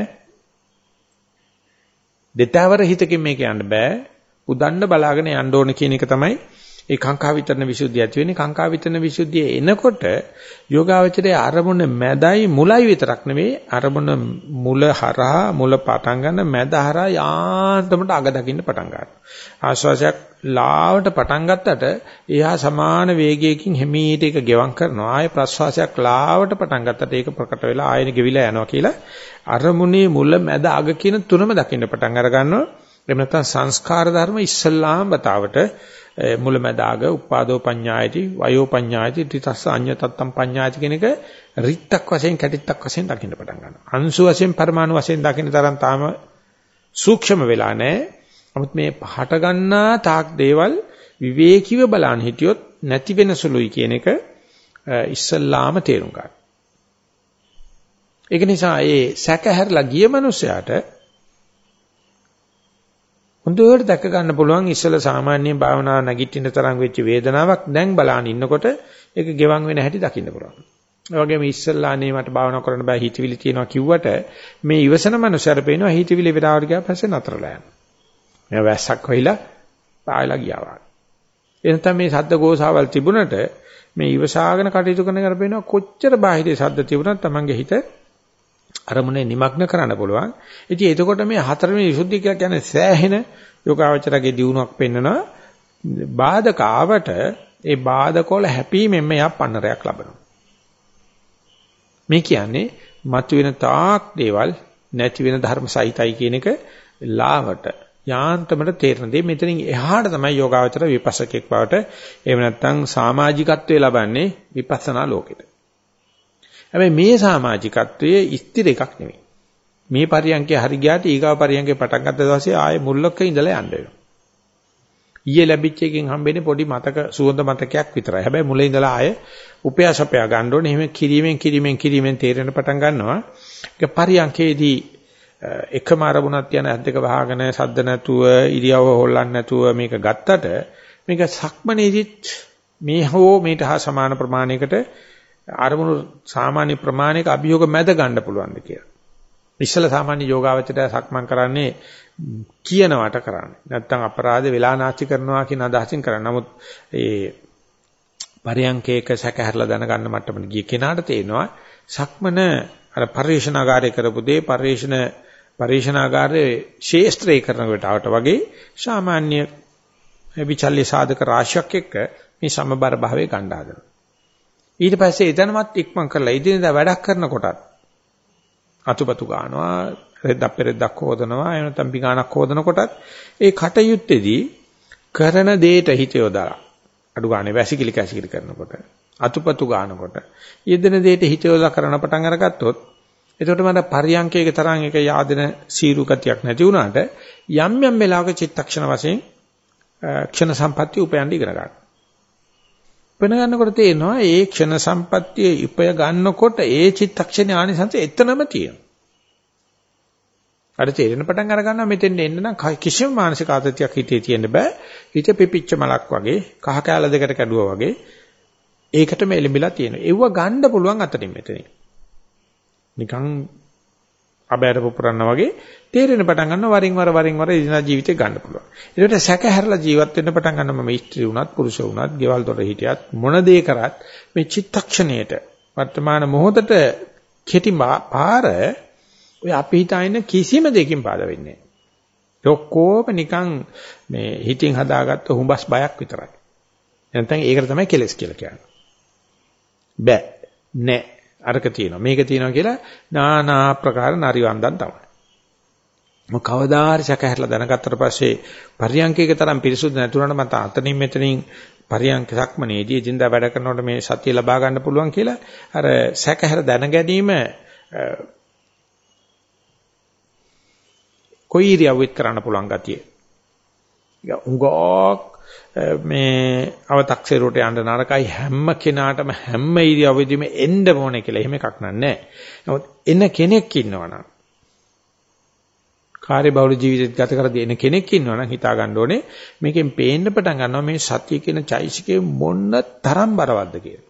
දෙතවර හිතකින් මේ කියන්න බෑ. උදන්න බලාගෙන යන්න ඕන කියන එක තමයි ඒ කාංකා විතරන විසුද්ධිය ඇති වෙන්නේ. කාංකා විතරන විසුද්ධිය එනකොට යෝගාවචරයේ අරමුණ මැදයි මුලයි විතරක් නෙවෙයි අරමුණ මුල හරහා මුල පටන් ගන්න මැද හරහා යාන්තමට අග දකින්න පටන් ගන්නවා. ආශ්වාසයක් ලාවට පටන් ගත්තට එහා සමාන වේගයකින් හිමීට ඒක ගෙවම් කරනවා. ආය ප්‍රශ්වාසයක් ලාවට පටන් ගත්තට ඒක ප්‍රකට වෙලා ආයෙන ගෙවිලා යනවා කියලා අරමුණේ මුල මැද අග කියන තුනම දකින්න පටන් අර ගන්නවා. එහෙම නැත්නම් සංස්කාර ධර්ම ඉස්සල්ලාම බතාවට මුලමදාග උපාදෝ පඤ්ඤායති වයෝ පඤ්ඤායති ත්‍රිතස්ස අඤ්ඤතත්තම් පඤ්ඤායති කියන එක රිත්තක් වශයෙන් කැටිත්තක් වශයෙන් දකින්න පටන් ගන්නවා. අංශු වශයෙන් පරමාණු වශයෙන් දකින්න තරම් තාම සූක්ෂම වෙලා නැහැ. නමුත් මේ හට ගන්නා තාක් දේවල් විවේකීව බලන් හිටියොත් නැති වෙන සුළුයි කියන එක ඉස්සල්ලාම තේරුම් ගන්න. ඒක නිසා ඒ සැකහැරලා ගිය මනුස්සයාට හොඳට දැක ගන්න පුළුවන් ඉස්සල සාමාන්‍ය භාවනා නැගිටින තරම් වෙච්ච වේදනාවක් දැන් බලාන ඉන්නකොට ඒක ගෙවන් වෙන හැටි දකින්න පුළුවන්. ඒ වගේම ඉස්සල්ලා අනේ මට භාවනා කරන්න බෑ හිතවිලි තියෙනවා කිව්වට මේ ඉවසන මනුස්සයර පේනවා හිතවිලි විතරවට ගියා පස්සේ නතරලා යනවා. මම වැස්සක් වෙයිලා පායලා ගියා වගේ. එනතම මේ ශබ්ද ගෝසාවල් තිබුණට මේ ඉවසාගෙන කටයුතු කරන කර පේනවා කොච්චර බාහිරේ ශබ්ද තිබුණත් Tamange හිත අරමුණේ නිමග්න කරන්න පුළුවන්. ඉතින් එතකොට මේ හතරවෙනි විසුද්ධිය කියලා කියන්නේ සෑහෙන යෝගාවචරගේ දියුණුවක් පෙන්වනවා. බාධක ආවට ඒ බාධක වල හැපීමෙන් මෙයා පන්නරයක් ලබනවා. මේ කියන්නේ මතුවෙන තාක් දේවල් නැති වෙන ධර්ම සහිතයි කියන එක ලාවට යාන්තමට තේරෙන දේ. මෙතනින් එහාට තමයි යෝගාවචර විපස්සකෙක් බවට එහෙම නැත්නම් සමාජිකත්වයේ ලබන්නේ විපස්සනා ලෝකෙට. හැබැයි මේ සමාජිකත්වයේ ස්ථිර එකක් නෙවෙයි. මේ පරියන්කේ හරි ගියාට ඊගාව පරියන්කේ පටන් ගත්ත දවසේ ආයේ මුල්ලක ඉඳලා යන්න වෙනවා. ඊයේ ලැබිච්ච එකෙන් හම්බෙන්නේ පොඩි මතක සුවඳ මතකයක් විතරයි. හැබැයි මුලින් ඉඳලා ආයේ උපයාසපයා ගන්න ඕනේ. එහෙම කිරීමෙන් කිරීමෙන් කිරීමෙන් තේරෙන පටන් ගන්නවා. ඒක පරියන්කේදී එකම අරමුණක් යන ඇද්දක වහගෙන සද්ද නැතුව ඉරියව්ව හොල්ලන්නේ නැතුව මේක ගත්තට මේක සක්මනේදිත් මේ හෝ මේට හා සමාන ප්‍රමාණයකට අරමුණු සාමාන්‍ය ප්‍රමාණයක අභියෝග මැද ගන්න පුළුවන්ද කියලා. ඉස්සල සාමාන්‍ය යෝගාවචරය සක්මන් කරන්නේ කියනවට කරන්නේ. නැත්තම් අපරාධ වෙලා නාස්ති කරනවා කියන අදහසින් කරන්නේ. නමුත් ඒ පරියන්කේක සැකහැරලා දැනගන්න මට්ටමට ගිය කෙනාට තේනවා සක්මන අර පරිශනාගාරය කරපු දේ පරිශන පරිශනාගාරයේ ශේෂ්ත්‍රේ කරනකොට වගේ සාමාන්‍ය විචල්්‍ය සාධක රාශියක් එක්ක මේ සමබර භාවයේ ගන්න හදනවා. ඊට පස්සේ එතනමත් ඉක්මන් කරලා ඉදින්දා වැඩක් කරනකොටත් අතුපතු ගන්නවා රෙද්දක් පෙරෙද්දක් හොදනවා එහෙම නැත්නම් පිගානක් හොදනකොටත් ඒ කටයුත්තේදී කරන දෙයට හිත යොදලා අඩු ගානේ වැසිකිලි කැසිකිලි කරනකොට අතුපතු ගන්නකොට යෙදෙන දෙයට හිත යොදලා කරන පටන් අරගත්තොත් එතකොට මට පරියන්කයක තරම් එක yaadena සීරු ගතියක් නැති වුණාට යම් යම් වෙලාවක චිත්තක්ෂණ වශයෙන් ක්ෂණ සම්පත්‍ය උපයන්න ඉගෙන ගන්න. වෙන ගන්නකොට තේනවා ඒ ක්ෂණ සම්පත්තිය උපය ගන්නකොට ඒ චිත්තක්ෂණේ ආනිසංස එතනම තියෙනවා. අර තේරෙන පටන් අර ගන්නවා මෙතෙන් එන්න නම් කිසිම මානසික ආතතියක් හිතේ තියෙන්න බෑ. හිත පිපිච්ච මලක් වගේ කහ කැල දෙකට කැඩුවා වගේ ඒකටම එලිමිලා තියෙනවා. ඒව ගන්න පුළුවන් අතරින් මෙතනින්. නිකන් අබෑර පුපුරන්න වගේ තේරෙන පටන් ගන්නවා වරින් වර වරින් වර ඉදිනා ජීවිතේ ගන්න පුළුවන්. ඒකට සැකහැරලා ජීවත් වෙන්න පටන් ගන්නවා මම ස්ත්‍රී වුණත් පුරුෂ වුණත් ගෙවල් දොර හිටියත් මොන දේ කරත් මේ චිත්තක්ෂණයට වර්තමාන මොහොතට කෙටි පාර ඔය අපි හිතාගෙන කිසිම දෙයකින් බාධා වෙන්නේ නැහැ. ඔක්කොම නිකන් මේ හිතින් හදාගත්ත හුඹස් බයක් විතරයි. නැත්නම් ඒකට තමයි කෙලස් කියලා කියන්නේ. බෑ නෑ අරක තියෙනවා මේක තියෙනවා කියලා নানা ආකාර නරිවන්දන් තමයි. මොක කවදාහරි සැකහැරලා දැනගත්තට පස්සේ පරියන්කේක තරම් පිරිසුදු නැතුණාට මට අතනින් මෙතනින් පරියන්ක සක්මනේදී ජීඳා වැඩ කරනකොට මේ සතිය ලබා ගන්න පුළුවන් කියලා අර සැකහැර දැන ගැනීම කොයි ඉරියව්වෙත් කරන්න පුළුවන් ගතිය. ඒක උගෝක් මේ අව탁සේරුවට යන්න නරකයි හැම කෙනාටම හැම ඉරියව්වෙදීම එන්න ඕනේ කියලා එහෙම එකක් නෑ. නමුත් එන කෙනෙක් ඉන්නවනම් කාර්යබහුල ජීවිතයක් ගත කරදී එන කෙනෙක් ඉන්නවනම් හිතා ගන්න ඕනේ මේකෙන් පේන්න පටන් ගන්නවා මේ සතිය කියන චෛසිකේ මොන තරම් බරවත්ද කියලා.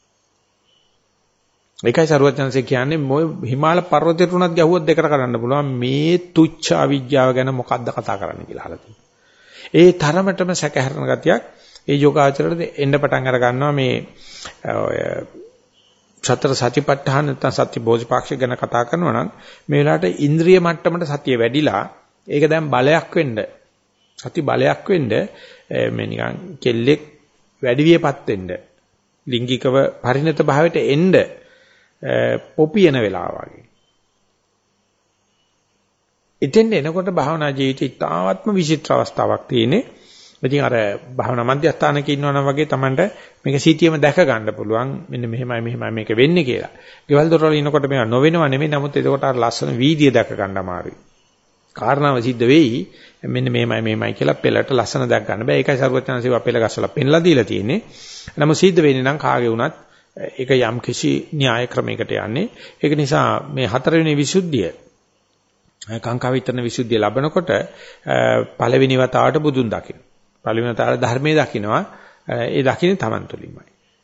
ඒකයි සරුවචනසේ කියන්නේ මොය හිමාල පර්වතයට උනත් ගැහුවොත් දෙකට කරන්න පුළුවන් මේ තුච්ච අවිජ්ජාව ගැන මොකද්ද කතා කරන්න කියලා අහලා තියෙනවා. ඒ තරමටම සැකහැරන ගතියක් ඒ යෝගාචරයට එන්න පටන් අර ගන්නවා මේ ඔය සතර සතිපට්ඨාන නැත්නම් සති බෝධිපාක්ෂික ගැන කතා කරනවා නම් මේ වෙලාවට ඉන්ද්‍රිය මට්ටමට සතිය වැඩිලා ඒක දැන් බලයක් වෙන්න සති බලයක් වෙන්න මේ නිකන් කෙල්ලෙක් වැඩි වියපත් වෙන්න ලිංගිකව පරිණත භාවයට එන්න පොපියන වෙලාව වගේ. ඉතින් එනකොට භාවනා ජීවිතය ඉතාමත්ම විචිත්‍ර අවස්ථාවක් තියෙන්නේ. ඉතින් අර භාවනා මධ්‍යස්ථානක ඉන්නවනම් වගේ Tamanට මේක සීතියම දැක ගන්න පුළුවන්. මෙන්න මෙහෙමයි මෙහෙමයි මේක වෙන්නේ කියලා. ගෙවල් දොරවල් ඉනකොට මේවා නොවෙනව නෙමෙයි. නමුත් එතකොට අර ලස්සන වීදිය දැක ගන්න අමාරුයි. කාරණාව සිද්ධ වෙයි. මෙන්න මෙහෙමයි මෙහෙමයි කියලා පෙළට ලස්සන දැක ගන්න බෑ. ඒකයි සර්වඥාන්සේව පෙළ ගස්සලා පෙන්ලා දීලා තියෙන්නේ. නමුත් සිද්ධ වෙන්නේ නම් කාගේ වුණත් ඒක යම් කිසි න්‍යාය ක්‍රමයකට යන්නේ. ඒක නිසා මේ හතරවෙනි විසුද්ධිය කාංකා විතරන විසුද්ධිය ලැබනකොට පළවෙනි වතාවට බුදුන් දකින්න. පළවෙනි වතාවට ධර්මයේ දකින්නවා. ඒ දකින්නේ Taman තුලින්මයි.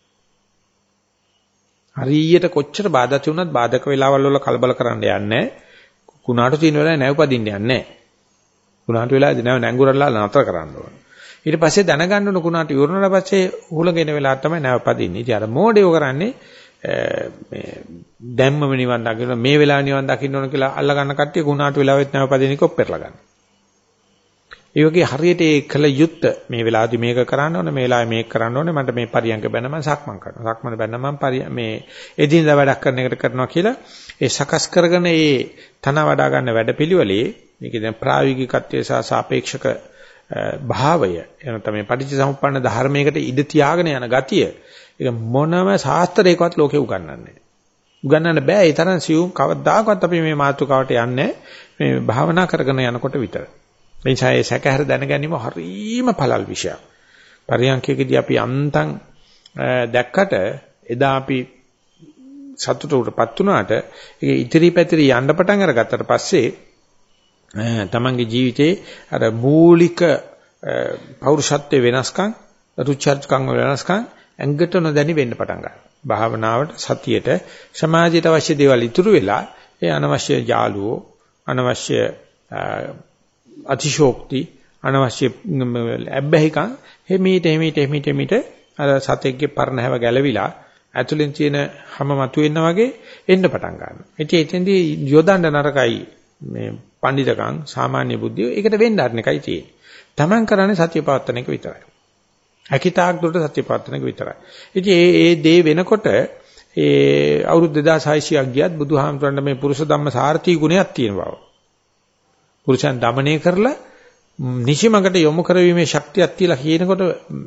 හරියට කොච්චර බාධා තියුණත් බාධක වෙලාවල් වල කලබල කරන්න යන්නේ නැහැ. කුණාටු තියෙන වෙලාවේ නැවපදින්න යන්නේ නැහැ. කුණාටු වෙලාවේදී නැව නැංගුරලා නතර කරන්න ඕන. ඊට පස්සේ දැනගන්න ඕන කුණාටු ඉවරනට පස්සේ හුලගෙන වෙලාව තමයි නැවපදින්නේ. ඉතින් අර මෝඩයෝ කරන්නේ මේ දැම්මම නිවන් දකින්න මේ වෙලාව නිවන් දකින්න ඕන කියලා අල්ල ගන්න කට්ටිය කුණාටු වෙලාවෙත් නැවපදින එක ඔප්පෙරලා ගන්න. ඒ වගේ හරියට ඒ කළ යුත්ත මේ වෙලාවදී මේක කරන්න ඕනේ මේ වෙලාවේ මේක කරන්න ඕනේ මට මේ පරියන්ක බැන්න මම සක්මන් කරනවා සක්මන් බැන්න මම මේ එදිනදා වැඩක් කරන එකට කරනවා කියලා ඒ සකස් කරගෙන ඒ තන වඩා ගන්න වැඩපිළිවෙලේ මේක දැන් ප්‍රායෝගිකත්වයේ සහ සාපේක්ෂක භාවය එන තමයි පටිච්චසමුප්පන්න ධර්මයකට ඉඳ තියාගෙන යන ගතිය ඒක මොනම ශාස්ත්‍රයකවත් ලෝකේ උගන්වන්නේ නැහැ උගන්වන්න බෑ ඒ තරම් සියුම් කවදාකවත් අපි මේ මාතෘකාවට යන්නේ මේ භාවනා කරගෙන යනකොට විතර එනිසා ඒ සැකහැර දැන ගැනීම හරීම පළල් විෂයක්. පරියන්කේදී අපි අන්තං දැක්කට එදා අපි සතුටුටපත් වුණාට ඒ ඉතිරි පැතිරි යන්න පටන් අරගත්තට පස්සේ තමන්ගේ ජීවිතේ අර මූලික පෞරුෂත්වයේ වෙනස්කම්, රුචර්ජකම් වෙනස්කම් ඇඟට නොදැනි වෙන්න පටන් ගන්නවා. භාවනාවට සතියට සමාජයට අවශ්‍ය දේවල් ඉතුරු වෙලා ඒ අනවශ්‍ය යාළුවෝ අනවශ්‍ය අතිශෝක්ති අනවශ්‍ය ඇබ්බැහිකම් හිමීට හිමීට හිමීට හිමීට අර සතෙක්ගේ පරණ හැව ගැලවිලා ඇතුලෙන් තියෙන හැම මතුවෙන්න වගේ එන්න පටන් ගන්නවා. ඉතින් එතෙන්දී යොදන්න නරකයි මේ පඬිතකම් සාමාන්‍ය බුද්ධිය ඒකට වෙන්න අරන එකයි තියෙන්නේ. Taman කරන්නේ සත්‍ය පවත්තන එක විතරයි. අකිතාක් දුරට සත්‍ය පවත්තන එක විතරයි. ඉතින් ඒ ඒ දේ වෙනකොට ඒ අවුරුදු දෙදාස් හයසියයක් ගියත් බුදුහාමුදුරන්ට මේ පුරුෂ ධම්ම සාර්ථී ගුණයක් තියෙන බව. පුරුෂයන් দমনය කරලා නිසිමකට යොමු කරවීමේ ශක්තියක් තියලා කියනකොට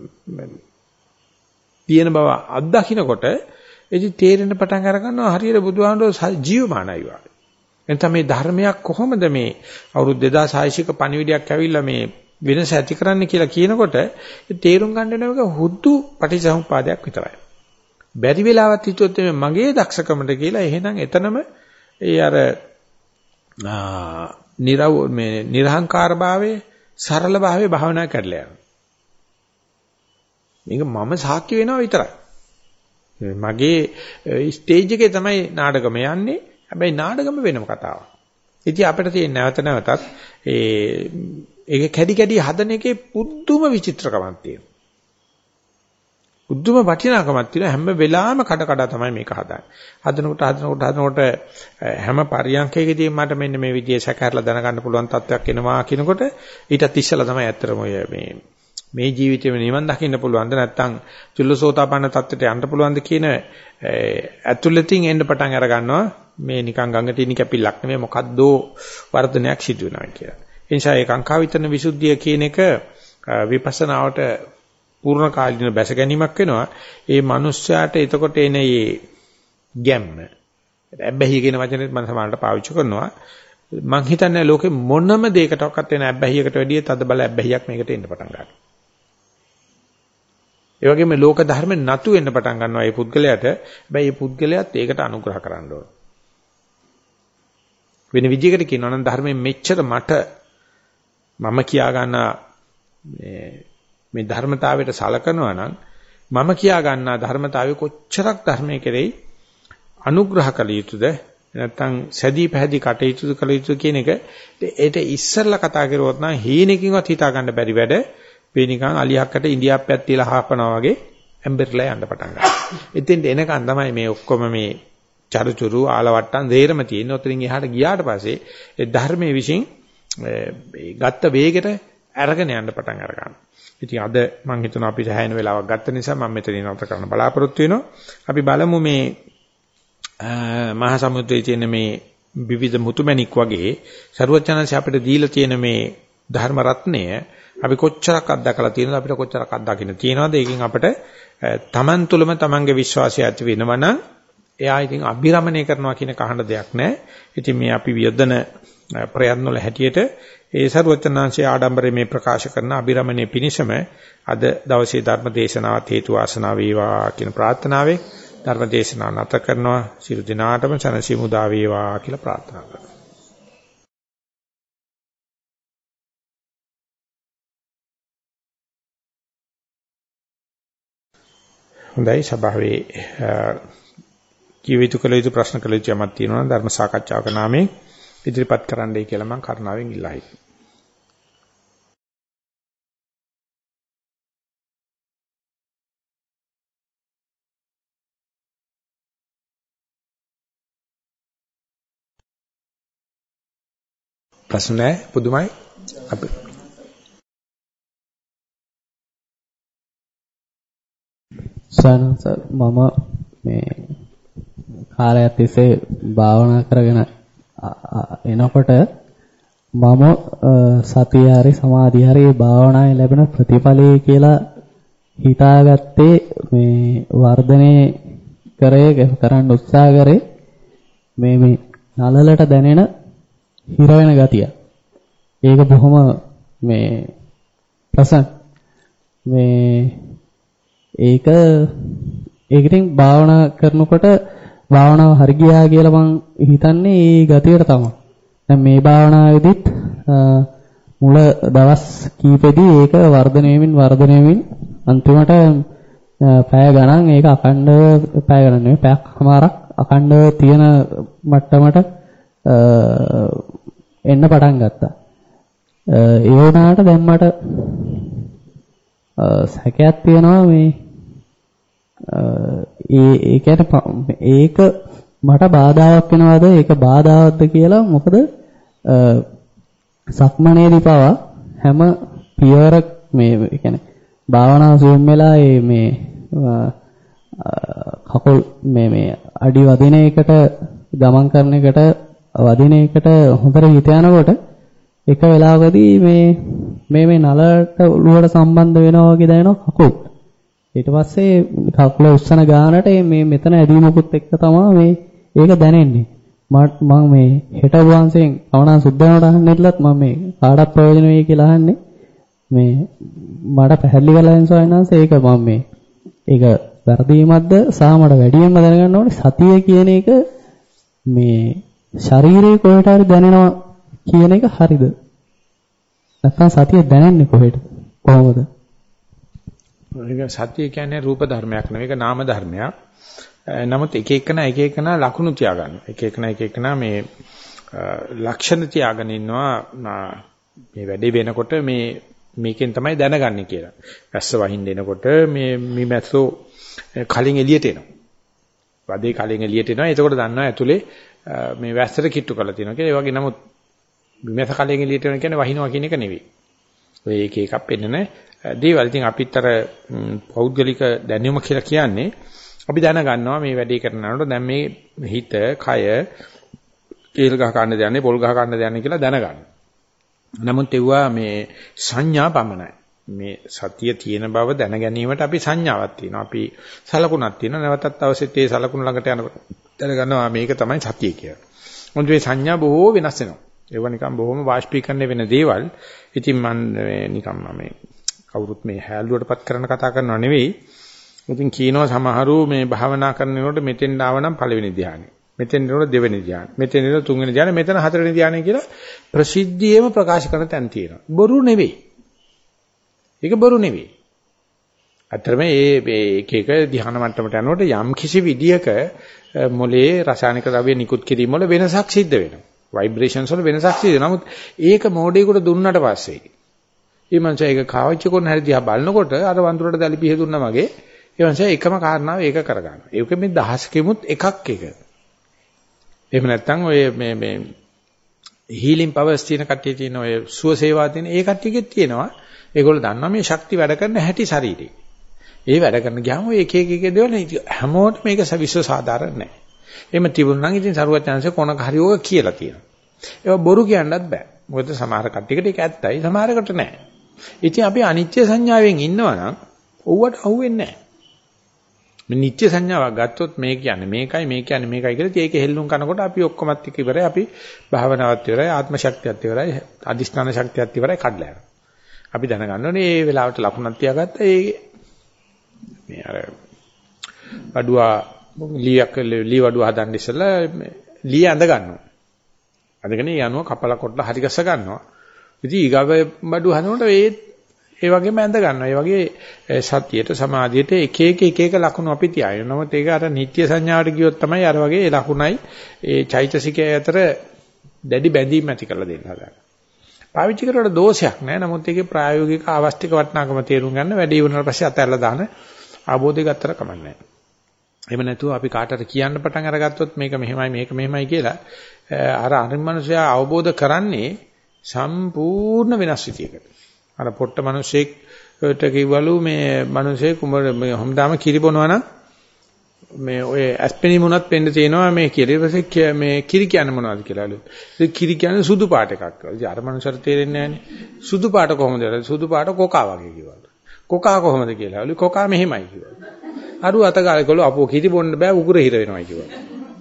තියෙන බව අත්දකින්නකොට එදි තේරෙන පටන් අර ගන්නවා හරියට බුදුහාමුදුරුවෝ ජීවමානයි වගේ. එතන මේ ධර්මයක් කොහොමද මේ අවුරුදු දෙදාස් හයසියක පණිවිඩයක් ඇවිල්ලා මේ වෙනස ඇති කරන්න කියලා කියනකොට තේරුම් ගන්න වෙනවක හුදු පටිච්චසමුපාදයක් විතරයි. බැරි වෙලාවත් හිතුවොත් මගේ දක්ෂකමට කියලා එහෙනම් එතනම ඒ අර නිරව මේ නිර්හංකාර භාවයේ සරල භාවයේ භාවනා කරලා යනවා. මේක මම සාක්ෂි වෙනවා විතරයි. මගේ ස්ටේජ් එකේ තමයි නාටකම යන්නේ. හැබැයි නාටකම වෙනම කතාවක්. ඉතින් අපිට තියෙන නැවත නැවතත් ඒ ඒක කැඩි කැඩි හදන එකේ පුදුම විචිත්‍රකමක් තියෙනවා. පුදුම වටිනාකමක් තියෙනවා. හැම වෙලාවෙම කඩ කඩ තමයි මේක හදන්නේ. හදනකොට හදනකොට හදනකොට හැම පරියන්කයකදී මට මෙන්න මේ විදිහේ සැකහැරලා දැනගන්න පුළුවන් තත්ත්වයක් එනවා කියනකොට ඊටත් ඉස්සෙල්ලා තමයි ඇත්තටම ඔය මේ මේ ජීවිතේම නිවන් දකින්න පුළුවන්ද නැත්නම් චුල්ලසෝතාපන්න තත්ත්වයට යන්න පුළුවන්ද කියන ඇතුළතින් එන්න පටන් අර ගන්නවා මේ නිකන් ගඟට ඉනි කැපිල්ලක් නෙමෙයි මොකද්දෝ වර්ධනයක් සිදු වෙනවා කියලා. ඒ නිසා ඒ කාංකා විතරන විසුද්ධිය කියන එක විපස්සනාවට පූර්ණ කාලීන බැස ගැනීමක් වෙනවා. ඒ මනුස්සයාට එතකොට එන මේ ගැම්ම ඇබ්බැහිය කියන වචනේත් මම සමානට පාවිච්චි කරනවා. මං හිතන්නේ ලෝකේ මොනම දෙයකටවත් වෙන ඇබ්බැහියකට වැඩිය තද බල ඇබ්බැහියක් මේකට එන්න පටන් ගන්නවා. ඒ වගේම ලෝක ධර්ම නතු වෙන්න පටන් ගන්නවා මේ පුද්ගලයාට. හැබැයි මේ පුද්ගලයාත් ඒකට අනුග්‍රහ කරන්න ඕන. වෙන විදිහකට කියනවා නම් ධර්මයෙන් මෙච්චර මට මම කියා ගන්න මේ මේ ධර්මතාවයට සලකනවා නම් මම කියා ගන්නා ධර්මතාවය කොච්චරක් ධර්මයේ කෙරෙහි අනුග්‍රහ කළ යුතුද නැත්නම් සැදී පැහැදී කටයුතු කළ යුතු කියන එක ඒට ඉස්සරලා කතා කරුවොත් නම් හීනකින්වත් හිතා ගන්න බැරි වැඩ මේ නිකන් අලියක්කට ඉන්දියාප්පයක් තියලා හාපනවා වගේ ඇම්බර්ලා යන්න පටන් ගන්නවා. එතෙන්ට එනකන් තමයි මේ ඔක්කොම මේ චරුචුරු ආලවට්ටම් දෙයරම තියෙන. ඔතනින් එහාට ගියාට පස්සේ ඒ ධර්මයේ විශ්ින් ගත්ත වේගෙට අරගෙන යන්න පටන් අර ගන්නවා. ඉතින් අද මම හිතනවා අපි සෑහෙන වෙලාවක් ගත්ත නිසා මම මෙතනින් නතර කරන්න බලාපොරොත්තු වෙනවා. අපි බලමු මේ මහා සමුද්‍රයේ තියෙන මේ විවිධ මුතුමැණික් වගේ සරුවචනංශ අපිට දීලා තියෙන මේ ධර්ම රත්නය අපි කොච්චරක් අත්දකලා තියෙනවද අපිට කොච්චරක් අත්දකින්න තියෙනවද ඒකෙන් අපිට තමන් තුළම තමන්ගේ විශ්වාසය ඇති වෙනවා නම් එයා ඉතින් අභිරමණය කරනවා කියන කහන දෙයක් නැහැ. ඉතින් මේ අපි යොදන ප්‍රයත්න වල හැටියට ඒ සරුවචනංශයේ ආඩම්බරේ මේ ප්‍රකාශ කරන අභිරමණය පිණිසම අද දවසේ ධර්ම දේශනාවත් හේතු වාසනා වේවා කියන ප්‍රාර්ථනාවෙන් ධර්ම දේශනාව නැත කරනවා. සියලු දිනාටම සනසි මුදා වේවා කියලා ප්‍රාර්ථනා කරනවා. හොඳයි සභාවේ ජීවිත කළ යුතු ප්‍රශ්න කළ යුතු යමක් තියෙනවා නම් ධර්ම සාකච්ඡාවක නාමයෙන් ඉදිරිපත් කරන්නයි කියලා මම කරුණාවෙන් ඉල්ලා හිටියා. ප්‍රශ්න නැහැ පුදුමයි අපි සනස මම මේ කාලයක් තිස්සේ භාවනා කරගෙන එනකොට මම සතිය හරි සමාධිය හරි භාවනාවේ ලැබෙන ප්‍රතිඵලය කියලා හිතාගත්තේ මේ වර්ධනය කරේ කරන්න උත්සාහ කරේ මේ මේ නලලට දැනෙන හිර වෙන ගතිය. ඒක බොහොම මේ ප්‍රසන්න මේ ඒක ඒකෙන් භාවනා කරනකොට භාවනාව හරි ගියා කියලා මං හිතන්නේ ඒ ගතියට තමයි. දැන් මේ භාවනාවේදීත් මුල දවස් කීපෙදී ඒක වර්ධනය වෙමින් වර්ධනය වෙමින් අන්තිමට පැය ගණන් ඒක අඛණ්ඩව පැය ගණන් නෙවෙයි පැයක්මාරක් අඛණ්ඩව තියෙන මට්ටමට එන්න පටන් ගත්තා. ඒ වුණාට දැන් මට සැකයක් තියෙනවා මේ ඒ ඒ කියන්නේ ඒක මට බාධාවක් වෙනවද ඒක බාධාවත්ද කියලා මොකද සක්මණේදී පවා හැම පියවර මේ කියන්නේ භාවනාව සූම් වෙලා මේ කකුල් මේ මේ අඩි වදින එකට ගමන් කරන එකට වදින එකට හොඳට හිත යනකොට එක වෙලාවකදී මේ මේ මේ නලට ඔළුවට සම්බන්ධ වෙනවා වගේ දැනෙනවා කකුල්. ඊට පස්සේ කකුල උස්සන ගානට මේ මෙතන ඇදීමකුත් එක්ක තමයි මේ ඒක දැනෙන්නේ. මම මේ හෙට වංශයෙන් කවණා සුද්ධවනට අහන්නේట్లත් මම මේ කාටවත් ප්‍රයෝජන වෙයි කියලා අහන්නේ. මේ මට පැහැදිලි කරලා දෙන්න සෝයනanse ඒක මම මේ ඒක වැරදීමක්ද සහ මට වැඩියෙන්ම දැනගන්න ඕනේ සතිය කියන එක මේ ශරීරයේ කොහෙට හරි දැනෙනවා කියන එක හරිද? නැත්නම් සතිය දැනෙන්නේ කොහෙද? කොහොමද? ඒක සතිය කියන්නේ රූප ධර්මයක් නෙවෙයි ඒක නාම ධර්මයක්. නමුත් එක එකන එක එකන ලකුණු තියාගන්න. එක එකන එක එකන මේ ලක්ෂණ තියාගෙන ඉන්නවා මේ වැඩේ වෙනකොට මේ මේකෙන් තමයි දැනගන්නේ කියලා. වැස්ස වහින්න එනකොට මේ මිමැස්සෝ කලින් එළියට එනවා. වදේ කලින් එළියට එනවා. එතකොට දන්නවා ඇතුලේ මේ වැස්සට කිට්ටු කරලා තියෙනවා කියලා. ඒ වගේ නමුත් මිමැස්ස කලින් එළියට එනවා කියන්නේ වහිනවා කියන එක නෙවෙයි. ඔය එක එකක් පෙන්නන දේවල්. ඉතින් අපිත් අර පෞද්ගලික දැනුම කියලා කියන්නේ අපි දැනගන්නවා මේ වැඩේ කරනකොට දැන් මේ හිත, කය, කේල් ගහ ගන්න දයන්නේ, පොල් ගහ ගන්න දයන්නේ කියලා දැනගන්න. නමුත් ඒවා මේ සංඥා පමණයි. මේ සතිය තියෙන බව දැන ගැනීමට අපි සංඥාවක් තියෙනවා. අපි සලකුණක් තියෙනවා. නැවතත් අවශ්‍යත් ඒ සලකුණ ළඟට යනකොට දැනගන්නවා මේක තමයි සතිය කියලා. මොකද මේ සංඥා බොහෝ වෙනස් වෙනවා. ඒවා නිකන් බොහොම වාෂ්පීකරණය වෙන දේවල්. ඉතින් මම නිකන් මේ කවුරුත් මේ හැල්ලුවටපත් කරන කතා කරනව නෙවෙයි. ඉතින් කියනවා සමහරු මේ භාවනා කරනකොට මෙතෙන් ආවනම් පළවෙනි ධ්‍යානෙ. මෙතෙන් එනකොට දෙවෙනි ධ්‍යානෙ. මෙතෙන් එනකොට තුන්වෙනි ධ්‍යානෙ. මෙතන හතරවෙනි ධ්‍යානෙ කියලා ප්‍රසිද්ධියේම ප්‍රකාශ කරන තැන් තියෙනවා. බොරු නෙවෙයි. ඒක බොරු නෙවෙයි. අතරම මේ එක එක ධ්‍යාන මට්ටමට යනකොට යම් කිසි විදියක මොලේ රසායනික ද්‍රව්‍ය නිකුත් කිරීම වල වෙනසක් සිද්ධ වෙනවා. ভাইබ්‍රේෂන්ස් වල වෙනසක් සිද්ධ වෙනවා. නමුත් ඒක මොඩේකට දුන්නාට පස්සේ මේ මනස ඒක කාවච්ච කරන හැටි දිහා බලනකොට අර වඳුරට දැලි පිහ දුන්නා වගේ ඒ මනස එකම කාරණාව ඒක කරගන්නවා. ඒක මේ දහසකෙමුත් එකක් එක. එහෙම නැත්නම් ඔය මේ මේ හීලින් පවර්ස් තියෙන කට්ටිය තියෙන ඔය සුව සේවා තියෙන ඒ කට්ටියගෙත් තියෙනවා. ඒගොල්ලෝ දන්නවා මේ ශක්ති වැඩ කරන හැටි ශරීරේ. ඒ වැඩ කරන ගියාම ඔය එක එක එක දේවල් හැමෝටම මේක විශ්ව සාධාරණ නැහැ. එහෙම තිබුණා නම් ඉතින් සරුවත් chance කොනක හරි ඕක කියලා තියෙනවා. ඒක බොරු කියන්නත් බෑ. මොකද සමහර කට්ටියකට ඒක ඇත්තයි සමහරකට නැහැ. ඉතින් අපි අනිත්‍ය සංඥාවෙන් ඉන්නවා නම් ඕවට අහුවෙන්නේ නැහැ. මේ නිත්‍ය සංඥාවක් ගත්තොත් මේ කියන්නේ මේකයි මේ කියන්නේ මේකයි කියලා ඒක හෙල්ලුම් කරනකොට අපි ඔක්කොමත් එක්ක ඉවරයි. අපි භාවනාවත් ඉවරයි, ආත්ම ශක්තියත් ඉවරයි, අදිෂ්ඨාන ශක්තියත් ඉවරයි කඩලා යනවා. අපි දැනගන්න ඕනේ මේ වෙලාවට ලකුණක් තියාගත්තා ඒ මේ අර වඩුවා ලීයක් ලී වඩුව හදන්න ඉස්සෙල්ලා ලී ඇඳ ගන්නවා. අදගෙන යනවා කපලා කොටලා හරි ගස්ස ගන්නවා. ඉතින් ඊගාව බඩුව හදනකොට ඒ ඒ වගේම ඇඳ ගන්නවා. ඒ වගේ සතියට සමාධියට එක එක එක එක ලකුණු අපි තියාගෙන. නමුත් ඒක අර නිත්‍ය සංඥාවට ගියොත් තමයි අර වගේ ලකුණයි ඒ චෛතසිකය අතර දැඩි බැඳීම් ඇති කරලා දෙන්න හදන්නේ. පාවිච්චි කරලා දෝෂයක් නෑ. නමුත් ඒකේ ප්‍රායෝගික අවස්තික වටිනාකම තේරුම් ගන්න වැඩි වුණාට පස්සේ අතහැරලා දාන ආબોධය ගත්තට කමක් නෑ. එහෙම නැතුව අපි කාටට කියන්න පටන් අරගත්තොත් මේක මෙහෙමයි මේක මෙහෙමයි කියලා අර අනිමනුෂයා අවබෝධ කරන්නේ සම්පූර්ණ වෙනස් විදියකට. අර පොට්ට මිනිස්සෙක්ට කිව්වලු මේ මිනිස්සේ කුඹර මේ හැමදාම කිරි බොනවා නම් මේ ඔය ඇස්පෙනි මුණත් පෙන්න තියෙනවා මේ කිරි ඊපස්සේ මේ කිරි කියන්නේ මොනවද කියලාලු. ඒ කිරි කියන්නේ සුදු පාට එකක් කියලා. ඉතින් අර මනුස්සයාට තේරෙන්නේ නැහනේ. සුදු පාට කොහොමද? සුදු පාට කොකා වගේ කිව්වලු. කොකා කොහොමද කියලාලු. කොකා මෙහෙමයි කිව්වලු. අරු අතගාලේකලු අපෝ කිරි බොන්න බෑ උගුර හිර වෙනවා කිව්වලු.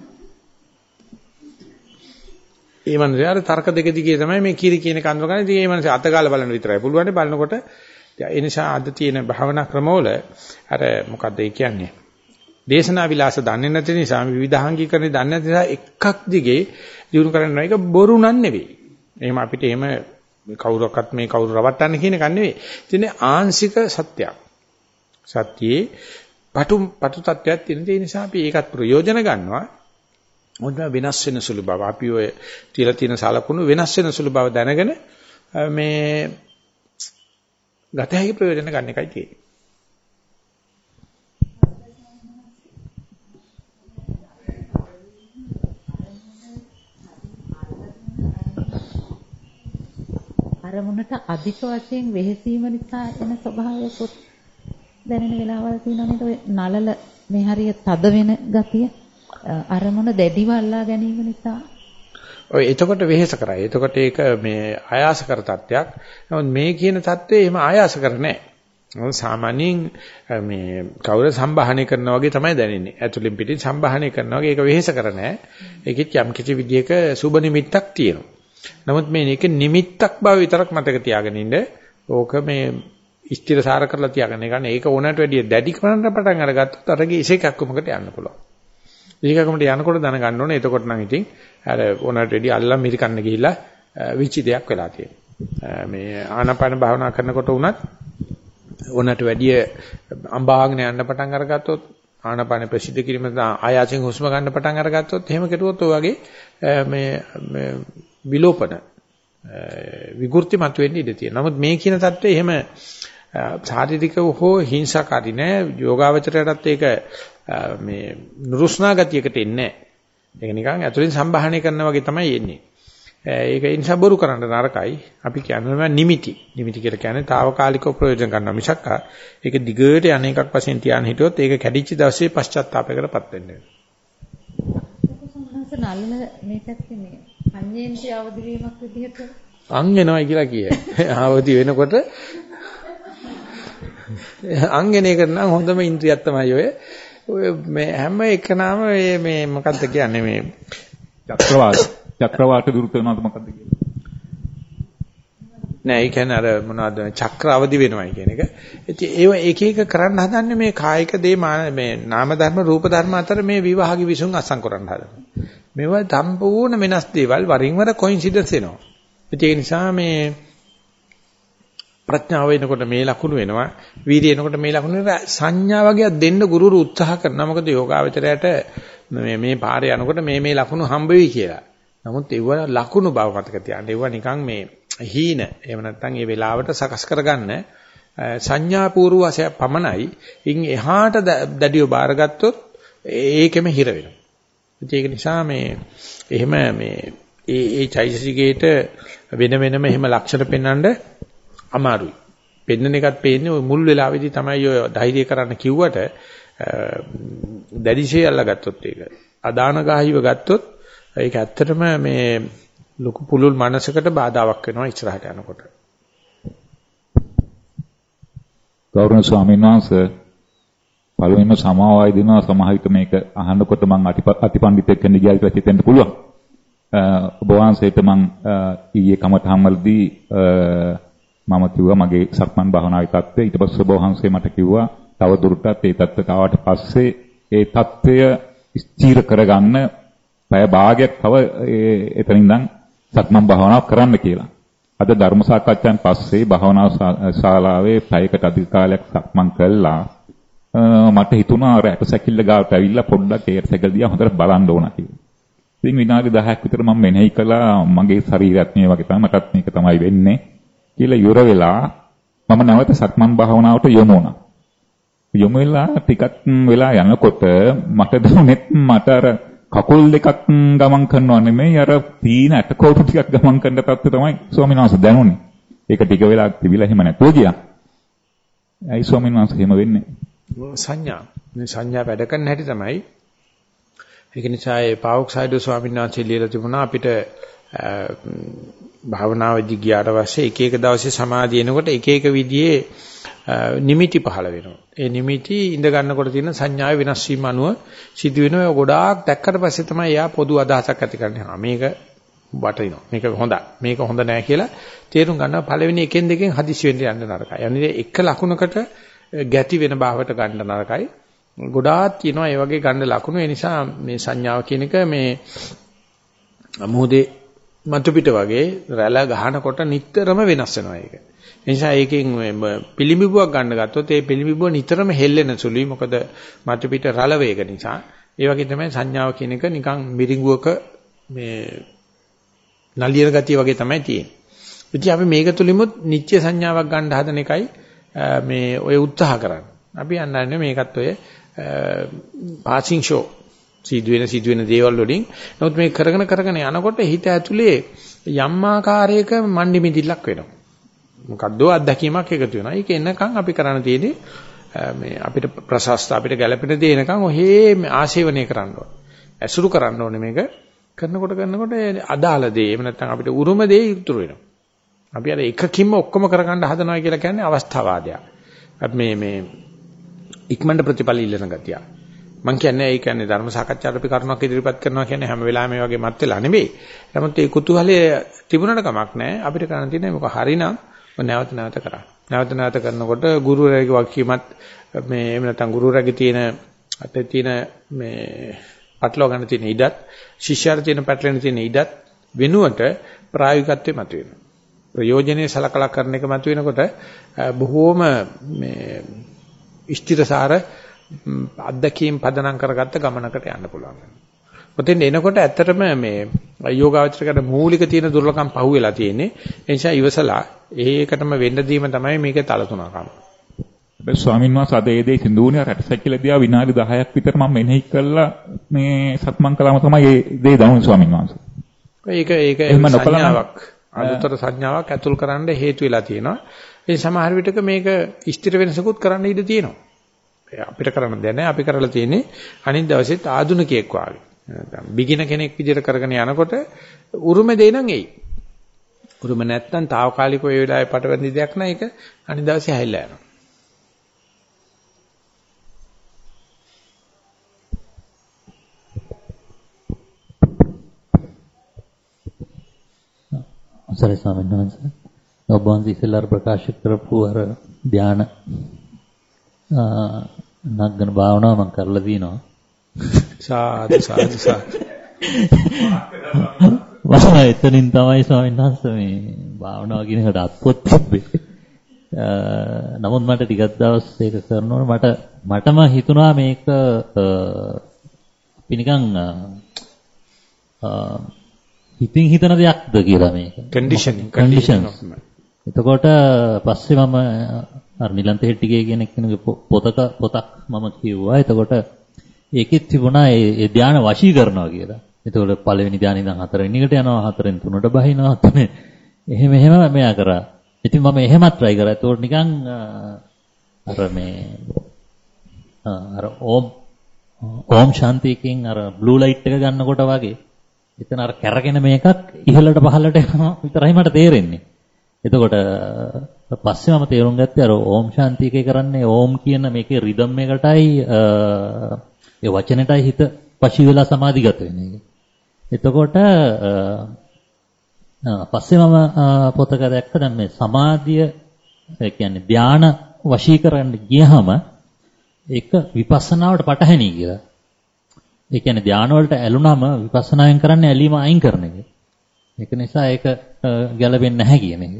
ඒ මනුස්සයා අර තර්ක දෙක දිගේ තමයි මේ කිරි කියන කන්දර ගන්න. ඉතින් මේ මනුස්සයා අතගාලා බලන විතරයි පුළුවන්. බලනකොට ඒ නිසා අද තියෙන භාවනා ක්‍රමවල අර මොකද්ද ඒ කියන්නේ? දේශනා විලාස දන්නේ නැති නිසා විවිධාංගීකරණය දන්නේ නැති නිසා එකක් දිගේ දිනු කරන්න එක බොරු නන් නෙවෙයි. එහෙම අපිට එහෙම කවුරක්වත් මේ කවුරු රවට්ටන්න කියන එක නෙවෙයි. ඉතින් ආංශික සත්‍යයක්. සත්‍යයේ පටු පටු තත්ත්වයක් තියෙන ඒ නිසා අපි ඒකත් ප්‍රයෝජන ගන්නවා. මොකද වෙනස් වෙන සුළු බව අපි ඔය තියලා තියෙන සලකුණු වෙනස් වෙන සුළු බව දැනගෙන මේ ගත හැකි ප්‍රයෝජන ගන්න එකයි තියෙන්නේ. අරමුණට අධික වශයෙන් වෙහෙසීම නිසා එන ස්වභාවයකොත් දැනෙන වෙලාවල් තියෙනවා නේද? ඔය නලල මේ හරිය තද වෙන ගතිය අරමුණ දැඩිව අල්ලා ගැනීම නිසා. ඔය එතකොට වෙහෙස කරයි. එතකොට ඒක මේ ආයාස කර තත්ත්වයක්. නමුත් මේ කියන தත්ත්වය එහෙම ආයාස කර නැහැ. සාමාන්‍යයෙන් මේ කවුරු සම්බාහනය කරනවා වගේ තමයි දැනෙන්නේ. ඇතුලින් පිටින් සම්බාහනය කරනවා වගේ ඒක වෙහෙස කර නැහැ. ඒකෙත් යම් කිසි විදියක සුබ නිමිත්තක් තියෙනවා. නමුත් මේ එක නිමිත්තක් බව විතරක් මතක තියාගෙන ඉන්න. ඕක මේ ස්ථිරසාර කරලා තියාගන්න. ඒ කියන්නේ ඒක ඕනට වැඩිය දැඩි කරන්න පටන් අරගත්තොත් අරගේ ඉසේකක්කමකට යන්න පුළුවන්. ඉසේකක්කමකට යනකොට දැනගන්න ඕනේ. එතකොට නම් ඉතින් අර ඕනට වැඩිය අල්ලම් මිරිකන්න ගිහිල්ලා විචි දෙයක් වෙලා තියෙනවා. මේ ආනාපාන භාවනා කරනකොට උනත් ඕනට වැඩිය අඹාගෙන යන්න පටන් අරගත්තොත් ආනාපාන ප්‍රසිද්ධ කිරීම ආයාසයෙන් හුස්ම ගන්න පටන් අරගත්තොත් එහෙම කෙරුවොත් ඔය වගේ මේ මේ විලෝපන විකෘති මතුවෙන්න ඉඩ තියෙනවා. නමුත් මේ කියන தත්ත්වය එහෙම ශාරීරිකව හෝ හිංසාකාරී නෑ. යෝගාවචරයටත් ඒක මේ නුරුස්නා ගතියකට එන්නේ නෑ. ඒක නිකන් ඇතුලින් සම්බාහනය කරනවා වගේ තමයි එන්නේ. ඒක ඒ නිසා බොරු කරන්න නරකයි. අපි කියන්නේ නිමිති. නිමිති කියලා කියන්නේ తాවකාලිකව ප්‍රයෝජන ගන්නවා මිසක් ඒක දිගට අනේකක් වශයෙන් තියාන හිටියොත් ඒක කැඩිච්ච දවසේ පශ්චාත්තාපයකටපත් වෙන්නේ නෑ. නල්ල මේ පැත්තේ මේ අඤ්ඤේන්ද්‍රිය අවදි වීමක් විදිහට අං වෙනවා කියලා කියයි. ආවදි වෙනකොට අං වෙන එක නම් හොඳම ඉන්ද්‍රියක් තමයි ඔය. ඔය මේ හැම එකනම මේ මේ මොකද්ද කියන්නේ මේ චක්‍රවාට චක්‍රවාට දුරු කරනවද මොකද්ද කියන්නේ? නෑ ඒ කියන්නේ අර මොනවද චක්‍ර අවදි වෙනවයි කියන එක. ඉතින් ඒව එක එක කරන්න හදන්නේ මේ කායික දේ මේ නාම ධර්ම රූප ධර්ම අතර මේ විවාහගේ විසුන් අසං කරන්න හදනවා. මේවා සම්පූර්ණ වෙනස් දේවල් වරින් වර කොයින්සිඩන්ස් වෙනවා. ඒ නිසා මේ ප්‍රඥාව වෙනකොට මේ ලකුණු වෙනවා, වීර්යය වෙනකොට මේ ලකුණු වෙනවා. සංඥා වගේ දෙන්න ගුරුරු උත්සාහ කරනවා. මොකද යෝගාවචරයට මේ මේ පාරේ යනකොට මේ මේ ලකුණු හම්බ වෙයි කියලා. නමුත් ඒව ලකුණු බව මතක තියාගන්න. ඒව නිකන් මේ හීන. එහෙම නැත්නම් ඒ වෙලාවට සකස් කරගන්න සංඥා පූර්ව වශයෙන් පමණයි. ඉන් එහාට දැඩිව බාරගත්තොත් ඒකෙම හිර වෙනවා. ඒක නිසා මේ එහෙම මේ ඒ ඒ චෛතසිකේට වෙන වෙනම එහෙම ලක්ෂණ පෙන්වන්න අමාරුයි. පෙන්නන එකත් පේන්නේ ওই මුල් වෙලාවේදී තමයි ඔය ධෛර්ය කරන්න කිව්වට දැඩිශේ අල්ලගත්තොත් ඒක. අදානගාහිව ගත්තොත් ඒක ඇත්තටම මේ ලොකු පුලුල් මනසකට බාධාවක් වෙනවා ඉස්සරහට යනකොට. ගෞරවනීය ස්වාමීන් වහන්සේ පළවෙනිම සමාවයි දෙනවා සමහර විට මේක අහනකොට මම අතිපණ්ඩිතෙක් වෙන්න ගියා කියලා හිතෙන්න පුළුවන්. ඔබ වහන්සේට මම ඊයේ කමටහන් වලදී මම කිව්වා මගේ සක්මන් භාවනාවේ தත්ත්වය. ඊට පස්සේ ඔබ වහන්සේ මට කිව්වා තව දුරටත් ඒ தත්ත්වයට ආවට පස්සේ ඒ தත්ත්වය ස්ථිර කරගන්න පැය භාගයක් තව එතනින් ඉඳන් සක්මන් භාවනාවක් කරන්න කියලා. අද ධර්ම සාකච්ඡාවෙන් පස්සේ භාවනා ශාලාවේ පැයකට අධික කාලයක් සක්මන් කළා. මට හිතුණා අර ඇටසැකිල්ල ගාවට ඇවිල්ලා පොඩ්ඩක් ඒ ඇටසැකිල්ල දිහා හොඳට බලන්න ඕන කියලා. ඉතින් විනාඩි දහයක් විතර මම මෙනෙහි කළා මගේ ශරීරයත් මේ වගේ තමයි මටත් මේක තමයි වෙන්නේ කියලා ඉවර වෙලා මම නැවත සක්මන් භාවනාවට යොමු වුණා. යොමු වෙලා ටිකක් වෙලා යනකොට මට දැනුනේ මට අර කකුල් දෙකක් ගමන් කරනවා නෙමෙයි අර තීන ඇටකොටු ටිකක් ගමන් කරන තත්ත්වය තමයි ස්වාමීන් වහන්සේ දැනුනේ. ඒක ටික වෙලා තිබිලා එහෙම නැතුව ගියා. ඇයි ස්වාමීන් වහන්සේ එහෙම වෙන්නේ? සංඥා. මේ සංඥා වැඩ කරන හැටි තමයි. ඒක නිසා ඒ පාවොක්සයිඩ් ස්වාමීන් වහන්සේ ලියලා තිබුණා අපිට භාවනාවේදී ගියාට පස්සේ එක එක දවසේ සමාධිය එනකොට එක එක විදිහේ නිමිති පහළ වෙනවා. ඒ නිමිති ඉඳ ගන්නකොට තියෙන සංඥාවේ වෙනස් වීම අනුව සිදු වෙනවා. ගොඩාක් දැක්කට පස්සේ තමයි එයා පොදු අදහසක් ඇති කරන්නේ. හා මේක වටිනවා. මේක හොඳයි. මේක හොඳ නෑ කියලා තේරුම් ගන්නවා. පළවෙනි එකෙන් දෙකෙන් හදිසි වෙන්න යන්න නරකයි. අනිත් එක ලකුණකට ගැටි වෙන භාවයට ගන්න නරකයි. ගොඩාක් තියෙනවා ඒ වගේ ගන්න ලකුණු. ඒ නිසා මේ සංඥාව කියන එක මේ මොහොතේ මතු පිට වගේ රැළ ගහනකොට නිතරම වෙනස් වෙනවා ඒක. ඒ නිසා ඒකෙන් පිළිඹුවක් ගන්න ගත්තොත් ඒ පිළිඹුව නිතරම හෙල්ලෙන සුළුයි. මොකද මතු පිට රළ වේග නිසා. ඒ වගේ තමයි සංඥාව කියන එක නිකන් මිරිඟුවක මේ නලියන ගතිය වගේ තමයි තියෙන්නේ. ඉතින් අපි මේක තුලිමුත් නිත්‍ය සංඥාවක් ගන්න හදන එකයි මේ ඔය උත්සාහ කරන්නේ. අපි යන්නන්නේ මේකත් ඔය පාසිං ෂෝ සිදුවෙන සිදුවෙන දේවල් වලින්. නමුත් මේ කරගෙන කරගෙන යනකොට හිත ඇතුලේ යම් ආකාරයක මණ්ඩි මිදිල්ලක් වෙනවා. මොකද්ද අත්දැකීමක් එකතු වෙනවා. ඒක එනකන් අපි කරන්න තියෙන්නේ මේ අපිට ප්‍රශස්ත අපිට ගැළපෙන දේ එනකන් ඔහේ ආශේවනය කරන්න ඕනේ. ඇසුරු කරන්න ඕනේ මේක. කරනකොට කරනකොට අදාළ දේ එහෙම නැත්නම් අපිට උරුම දේ ඉතුරු වෙනවා. අපි අර එකකින්ම ඔක්කොම කරගන්න හදනවා කියලා කියන්නේ අවස්ථාවාදයක්. අපි මේ මේ ඉක්මනට ප්‍රතිඵල ඉල්ලන ගතිය. මම කියන්නේ ඒ කියන්නේ ධර්ම සාකච්ඡාවට අපි කරුණක් ඉදිරිපත් කරනවා කියන්නේ හැම වෙලාවෙම මේ වගේ මත් වෙලා නෙමෙයි. නමුත් ඒ කුතුහලය තිබුණාට කමක් නැහැ. අපිට කරන්න තියෙන්නේ මොක හරිනම් නැවත නැවත කරා. නැවත නැවත කරනකොට ගුරුවරයාගේ වගකීමත් මේ එහෙම නැත්නම් ගුරුවරයාගේ තියෙන අතේ තියෙන මේ පටලවා ගන්න තියෙන ඉඩත් ශිෂ්‍යයාට තියෙන පැටලෙන තියෙන ඉඩත් වෙනුවට ප්‍රායෝගිකත්වෙ මතුවෙනවා. ප්‍රයෝජනේ සලකලා කරන එක මතුවෙනකොට බොහෝම මේ ඉෂ්ටිරසාර අත්දැකීම් පදනම් කරගත්ත ගමනකට යන්න පුළුවන්. ඔතෙන් එනකොට ඇත්තටම මේ යෝගාවචරකට මූලික තියෙන දුර්ලභකම් පහුවෙලා තියෙන්නේ. ඒ නිසා ඉවසලා ඒකටම වෙන්න දීම තමයි මේකේ තලතුණකම. හැබැයි ස්වාමීන් වහන්සේ අද ඒ දේ සිඳුුනේ රැටසැකිලා දිහා විනාඩි දහයක් විතර මම මෙනෙහි කළා මේ සක්මන් කළාම තමයි ඒ දේ දවුනේ ස්වාමීන් වහන්සේ. ඒක ඒක සංඥාවක් අලුතර සංඥාවක් ඇතුල් කරන්න හේතු වෙලා තියෙනවා. ඒ සමහර විටක මේක ස්ථිර වෙනසකුත් කරන්න ඉඩ තියෙනවා. අපිට කරන්න දෙයක් නැහැ. අපි කරලා තියෙන්නේ අනිත් දවසෙත් ආධුනිකයෙක් වාගේ. නැත්නම් බිගින කෙනෙක් විදිහට කරගෙන යනකොට උරුම දෙය නම් එයි. උරුම නැත්තම් తాවකාලිකව ඒ වෙලාවේ පටවැඳි දෙයක් නෑ ඒක අනිත් දවසේ හැයිලා යනවා. සරි ස්වාමීන් වහන්සේ ඔබ වහන්සේ ඉස්සෙල්ලා ප්‍රකාශ කරපු අර ධාන නග්ගන භාවනාව මම කරලා දිනවා සාදු සාදු සාදු මම එතනින් තමයි ස්වාමීන් වහන්සේ මේ භාවනාව කියන එකට අත්පොත් තිබ්බේ. නමුත් මට ටිකක් දවස් ඒක කරනකොට මට මටම හිතුණා මේක අපි නිකන් හිතින් හිතන දෙයක්ද කියලා මේක. Conditioning conditions. එතකොට පස්සේ මම අර නිලන්ත හෙට්ටිගේ කියන කෙනෙකුගේ පොතක පොතක් මම කිව්වා. එතකොට ඒකෙත් තිබුණා ඒ ධානය වශී කරනවා කියලා. එතකොට පළවෙනි ධානය ඉඳන් හතරවෙනි එකට යනවා, හතරෙන් තුනට බහිනවා, තුනේ එහෙම එහෙම මෙයා කරා. ඉතින් මම එහෙමත් try කරා. එතකොට නිකන් අර මේ අර ඕම් ඕම් ශාන්තියකින් අර බ්ලූ ලයිට් එක ගන්නකොට වගේ එතන අර කැරගෙන මේකක් ඉහළට පහළට යනවා විතරයි මට තේරෙන්නේ. එතකොට පස්සේ මම තේරුම් ගත්තේ අර ඕම් ශාන්තියකේ කරන්නේ ඕම් කියන මේකේ රිද්ම් එකටයි ඒ වචනෙටයි හිත පශි වෙලා සමාධිගත වෙන එක. එතකොට පස්සේ මම පොතක දැක්ක දැන් මේ සමාධිය ඒ කියන්නේ ධාන වශී කරන්න ගියහම ඒක විපස්සනාවට පටහැනි කියලා. ඒ කියන්නේ ධාන වලට ඇලුනම විපස්සනායෙන් කරන්නේ ඇලීම අයින් කරන එක. ඒක නිසා ඒක ගැලපෙන්නේ නැහැ කියන එක.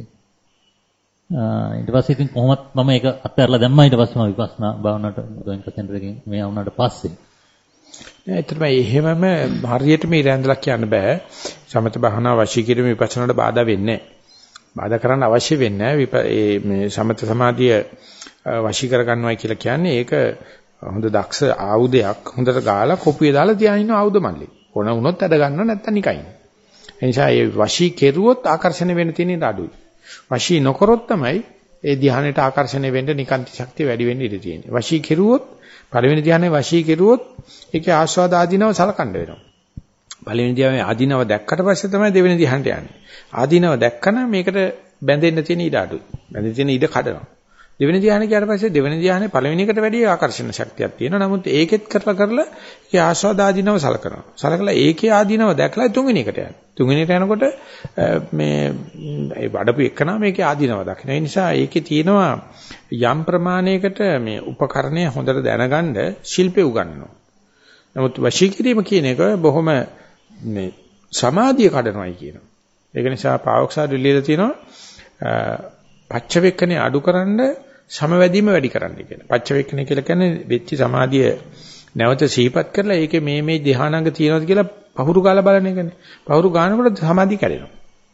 ඊට පස්සේ ඉතින් කොහොමත් මම ඒක අත්හැරලා දැම්මා. ඊට පස්සේ මම විපස්සනා භාවනාවට ගෝයන්ක සෙන්ටර් එකකින් මේ වුණාට පස්සේ නෑ ඒතරම එහෙමම හරියට මේ ඉරැඳලා කියන්න බෑ. සමත භාවනා වශී කිරීම විපස්සනාට බාධා වෙන්නේ නෑ. බාධා කරන්න අවශ්‍ය වෙන්නේ නෑ. මේ සමත සමාධිය වශී කර ගන්නවයි කියලා කියන්නේ ඒක හොඳ දක්ෂ ආයුධයක් හොඳට ගාලා කොපුවේ දාලා තියාගෙන ඉන්න ආයුධ මල්ලේ. ඕන වුණොත් අද ගන්නව නැත්තම් නිකයි. ඒ නිසා මේ වශී කෙරුවොත් ආකර්ෂණය වෙන්න තියෙන ඉඩ අඩුයි. වශී නොකරොත් තමයි ඒ ධ්‍යානෙට ආකර්ෂණය වෙන්න නිකාන්ති ශක්තිය වැඩි වෙන්න ඉඩ තියෙන්නේ. වශී කෙරුවොත් පළවෙනි ධ්‍යානෙ වශී කෙරුවොත් ඒකේ ආස්වාද ආදීනව සලකන්න වෙනවා. පළවෙනි ධ්‍යානෙ ආදීනව දැක්කට පස්සේ තමයි දෙවෙනි ධ්‍යානට යන්නේ. ආදීනව දැක්කම මේකට බැඳෙන්න තියෙන ඉඩ අඩුයි. බැඳෙන්න තියෙන ඉඩ කඩනවා. දෙවෙනි ධ්‍යානෙ ගියාට පස්සේ දෙවෙනි ධ්‍යානෙ පළවෙනි එකට වැඩිය ආකර්ෂණ ශක්තියක් තියෙනවා. නමුත් ඒකෙත් කරලා කරලා ඒකේ ආස්වාද ආදීනව සලකනවා. සලකලා ඒකේ ආදීනව දැක්ලා තුන්වෙනි එකට යනවා. තුන්වෙනිට යනකොට මේ ඒ වඩපු එකනා මේකේ ආදීනව දකින්න. ඒ නිසා ඒකේ තියෙනවා යම් ප්‍රමාණයකට මේ උපකරණය හොඳට දැනගන්න ශිල්පේ උගන්වනවා. නමුත් වශී කිරීම කියන එක බොහොම මේ සමාධිය කඩනවායි කියනවා. ඒක නිසා පාවොක්සාද විලියලා තියෙනවා පච්චවෙක්කනේ අඩුකරන සමවැදීම වැඩි කරන්න කියලා. පච්චවෙක්කනේ කියලා කියන්නේ වෙච්ච සමාධිය නැවත සිහිපත් කරලා ඒකේ මේ මේ ධ්‍යානාංග තියෙනවද කියලා පහුරු ගාලා බලන එකනේ. පහුරු ගන්නකොට සමාධිය කැඩෙනවා.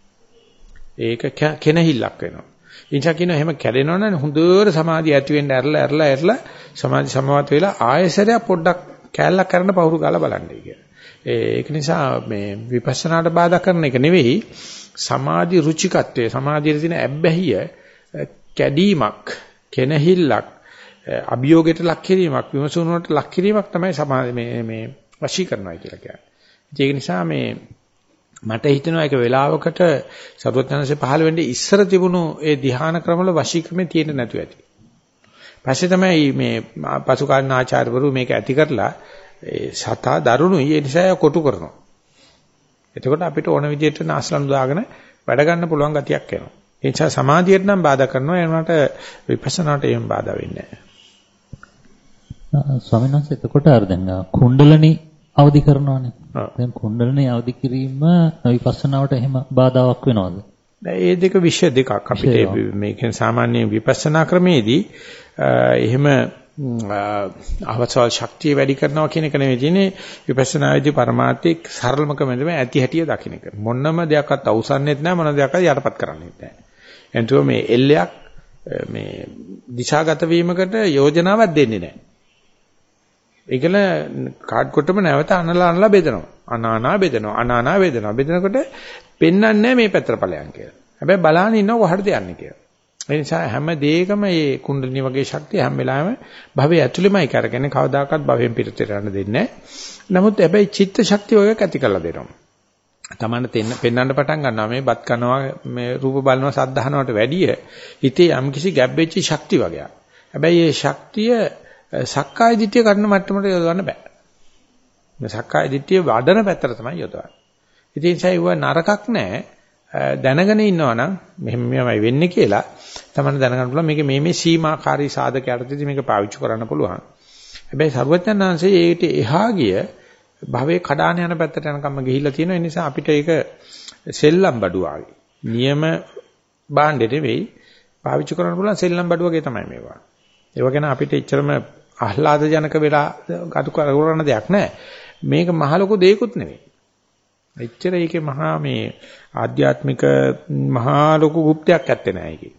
ඒක කෙනහිල්ලක් වෙනවා. ඉන්ජා කියන එහෙම කැඩෙනවා නම් හොඳට සමාධිය ඇති වෙන්න ඇරලා ඇරලා ඇරලා සමාධි සමවත් වෙලා ආයෙසරයක් පොඩ්ඩක් කැලලක් කරන්න පහුරු ගාලා බලන්නයි කියලා. ඒක නිසා මේ විපස්සනාට බාධා කරන එක නෙවෙයි සමාධි රුචිකත්වයේ සමාධියේ තියෙන ඇබ්බැහිය කැඩීමක් කෙනහිල්ලක් අභියෝගයට ලක් කිරීමක් විමසුමකට ලක් කිරීමක් තමයි සමාධි මේ මේ වශී කරනවා කියලා කියන්නේ. ඒක නිසා මේ මට හිතෙනවා ඒක වෙලාවකට සරුවචනanse පහළ වෙන්නේ ඉස්සර තිබුණු ඒ ධ්‍යාන ක්‍රමවල වශී ක්‍රමේ තියෙන්න නැතුව ඇති. පස්සේ තමයි මේ පසුකාලීන ආචාර්යවරු මේක ඇති කරලා ඒ සතා දරුණුයි ඒ නිසා කොටු කරනවා. එතකොට අපිට ඕන විදිහට නාස්ලන් දාගෙන වැඩ ගන්න පුළුවන් ගතියක් එනවා. ඒ නිසා සමාධියට නම් බාධා කරනවා ඒ වුණාට විපස්සනාට එහෙම බාධා වෙන්නේ නැහැ. ස්වාමීන් වහන්සේ එතකොට අර දැන් කුණ්ඩලනි අවදි කරනවානේ. දැන් කුණ්ඩලනි අවදි කිරීම විපස්සනාවට එහෙම බාධාවක් වෙනවද? ඒ දෙක විෂය දෙකක් අපිට මේකෙන් සාමාන්‍ය විපස්සනා ක්‍රමේදී එහෙම අවසල් ශක්තිය වැඩි කරනවා කියන එක නෙවෙයි තියෙන්නේ විපස්සනායේදී පරමාර්ථයේ සරලම ක්‍රමෙම ඇති හැටිය දකින්න එක. මොනම දෙයක්වත් අවසන්නෙත් නැහැ මොන දෙයක්වත් යටපත් කරන්නෙත් නැහැ. එතකොට මේ එල්ලයක් මේ දිශාගත වීමකට යෝජනාවක් දෙන්නේ නැහැ. ඒකල කාඩ් කොටම නැවත අනලා අනලා බෙදනවා. අනානා බෙදනවා. අනානා බෙදනවා. බෙදනකොට පෙන්වන්නේ නැහැ මේ පැත්තට ඵලයන් කියලා. හැබැයි බලාගෙන ඉන්නව කොහටද යන්නේ කියලා. ඒ නිසා හැම දෙයකම මේ කුණ්ඩලිනි වගේ ශක්තිය හැම වෙලාවෙම භවයේ ඇතුළෙමයි කරගෙන කවදාකවත් භවයෙන් පිටතට යන්න දෙන්නේ නැහැ. නමුත් හැබැයි චිත්ත ශක්තිය ඔයක ඇති කරලා දෙනවා. තමන්න තෙන්න පෙන්වන්න පටන් ගන්නවා මේ බත් කනවා මේ රූප බලනවා සද්ද අහනවට වැඩිය හිතේ යම්කිසි ගැබ් වෙච්ච ශක්තිය වගේ. හැබැයි මේ ශක්තිය සක්කාය දිට්ඨිය ගන්න මට්ටමට යොදවන්න බෑ. මේ සක්කාය දිට්ඨිය වඩන පැත්තට තමයි යොදවන්නේ. ඉතින් ඒ නිසා ඒව නරකක් නෑ. දැනගෙන ඉන්නවා නම් මෙහෙම මෙහෙමයි වෙන්නේ කියලා තමයි දැනගන්න පුළුවන් මේක මේ මේ සීමාකාරී සාධකයටදී මේක පාවිච්චි කරන්න පුළුවන්. හැබැයි සර්වඥාන්සේ ඒකට එහා ගිය භවයේ කඩාන යන පැත්තට යනකම් ගිහිල්ලා තියෙනවා. ඒ නිසා අපිට ඒක සෙල්ලම් බඩුව ආවේ. නියම භාණ්ඩෙ නෙවෙයි පාවිච්චි කරන්න පුළුවන් සෙල්ලම් බඩුව වගේ තමයි මේවා. ඒව ගැන අපිට එච්චරම ආහ්ලාදජනක වෙලා ගතු කරන දෙයක් නැහැ. මේක මහ ලොකු දෙයක්ුත් නෙවෙයි. එච්චර ඒකේ මහා මේ ආධ්‍යාත්මික මහා ලොකු গুপ্তයක් ඇත්තේ නැහැ ඒකේ.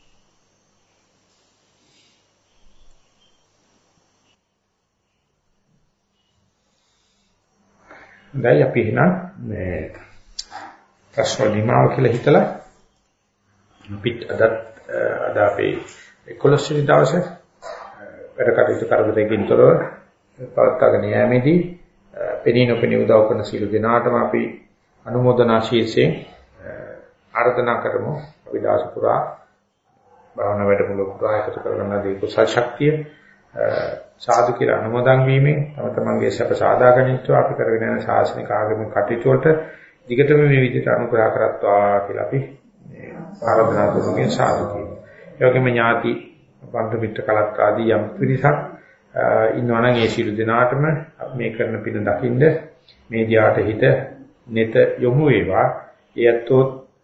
දැන් අපි හිනා මේ ප්‍රශ්න නිමාව කියලා හිතලා අපිට අද අද අපේ එකොළොස් වෙනි දවසේ වැඩ කටයුතු කරදරයකින් තොරව පවත්වාගෙන යෑමේදී පෙනී නොපෙනී උදව් කරන සීල දෙනාටම අපි අනුමೋದනා ශීර්ෂයෙන් ආරාධනා කරමු. අපි දාස පුරා භාවනා වැඩමුළු පුරා එකතු කරගන්න දී කුසල ශක්තිය සාදු කියලා අනුමෝදන් වීමෙන් තම තමන්ගේ සැප සාදා ගැනීමට අපි කරගෙන යන ශාසනික ආගමික කටයුතු වලට දිගටම මේ විදිහට අනුග්‍රහ කරත්වා කියලා අපි ආරාධනා කරමින් සාදු කියනවා. ඒ වගේම ඥාති බන්ධු මිත්‍ර කලත් ආදී යම් පිරිසක් ඉන්නවනම් ඒ සියලු දෙනාටම මේ කරන පින දකින්න මේ දියාට හිත නෙත යොමු වේවා. ඒත්ෝ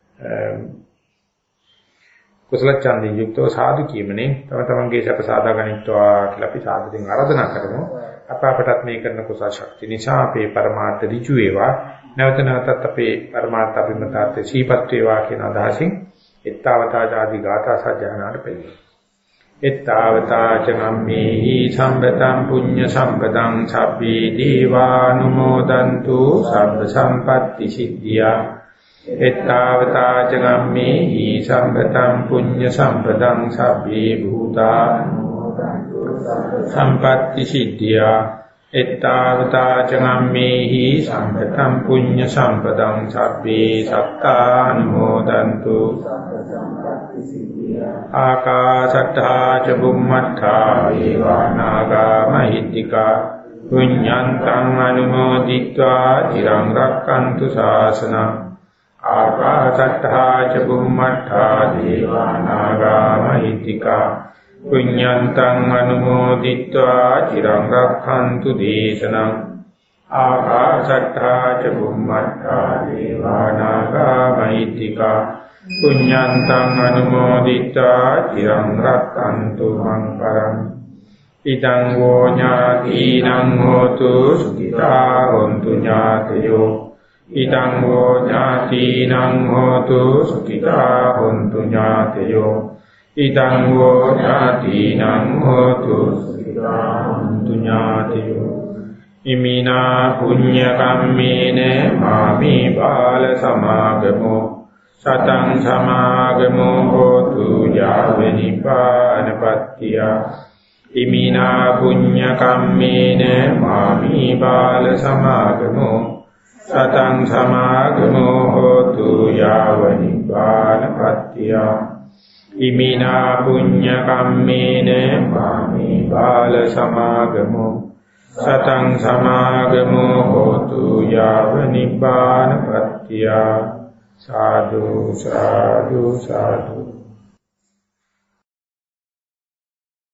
කුසල ඡන්දයෙන් යුක්තව සාදු කියමනේ තම තමන්ගේ සැප සාදා ගනිත්වා කියලා අපි සාදුෙන් ආරාධනා කරමු. අප අපටත් මේ කරන කුසල ශක්තිය නිසා අපේ පරමාර්ථ ඍජු වේවා. නැවත නැවතත් අපේ පරමාර්ථ අභිමතාර්ථ සීපත් වේවා කියන අදහසින් එත්තාවතා ආදී ගාථා සජ්ජායනාට පෙළේ. එත්තාවතා චම්මේහි සම්පතං පුඤ්ඤ සම්පතං සබ්බේ දීවානුමෝදන්තු සබ්බ සම්පatti සිද්ධියා. එත්තාවතා චම්මේහි සම්පතං පුඤ්ඤ සම්පතං සබ්බේ භූතානුමෝදන්තු සම්පatti සිද්ධියා. එත්තාවතා චම්මේහි සම්පතං පුඤ්ඤ සම්පතං සබ්බේ සත්තානුමෝදන්තු ආකාශට්ඨා ච බුම්මට්ඨා ඒවානාගා මහිත්‍තිකා පුඤ්ඤන්තං අනුමෝදිत्वा চিරං රක්ඛන්තු ශාසනං ආකාශට්ඨා ච බුම්මට්ඨා ඒවානාගා මහිත්‍තිකා පුඤ්ඤන්තං අනුමෝදිत्वा চিරං රක්ඛන්තු දේශනං ආකාශට්ඨා ච බුම්මට්ඨා ඒවානාගා මහිත්‍තිකා පුඤ්ඤන්තං අනුමෝදිत्वा চিරං රක්ඛන්තු මං පරං ඉදං වෝ ඥාතිනං හෝතු සුඛිතා හොන්තු ඥාතයෝ ඉදං වෝ ඥාතිනං හෝතු සුඛිතා හොන්තු ඥාතයෝ ඉදං වෝ ඥාතිනං හෝතු සුඛිතා හොන්තු ඥාතයෝ ඉමිනා පුඤ්ඤ කම්මේන මාමේ බාල සමාගමෝ සතං සමාගමෝ හෝතු යාව නිපානපත්තිය ඉමිනා පුඤ්ඤ කම්මේන මාමි බාල සමාගමෝ සතං සමාගමෝ හෝතු යාව නිපානපත්තිය ඉමිනා පුඤ්ඤ කම්මේන මාමි බාල සමාගමෝ සතං සමාගමෝ හෝතු යාව නිපානපත්තිය. Sadhu, sadhu, sadhu.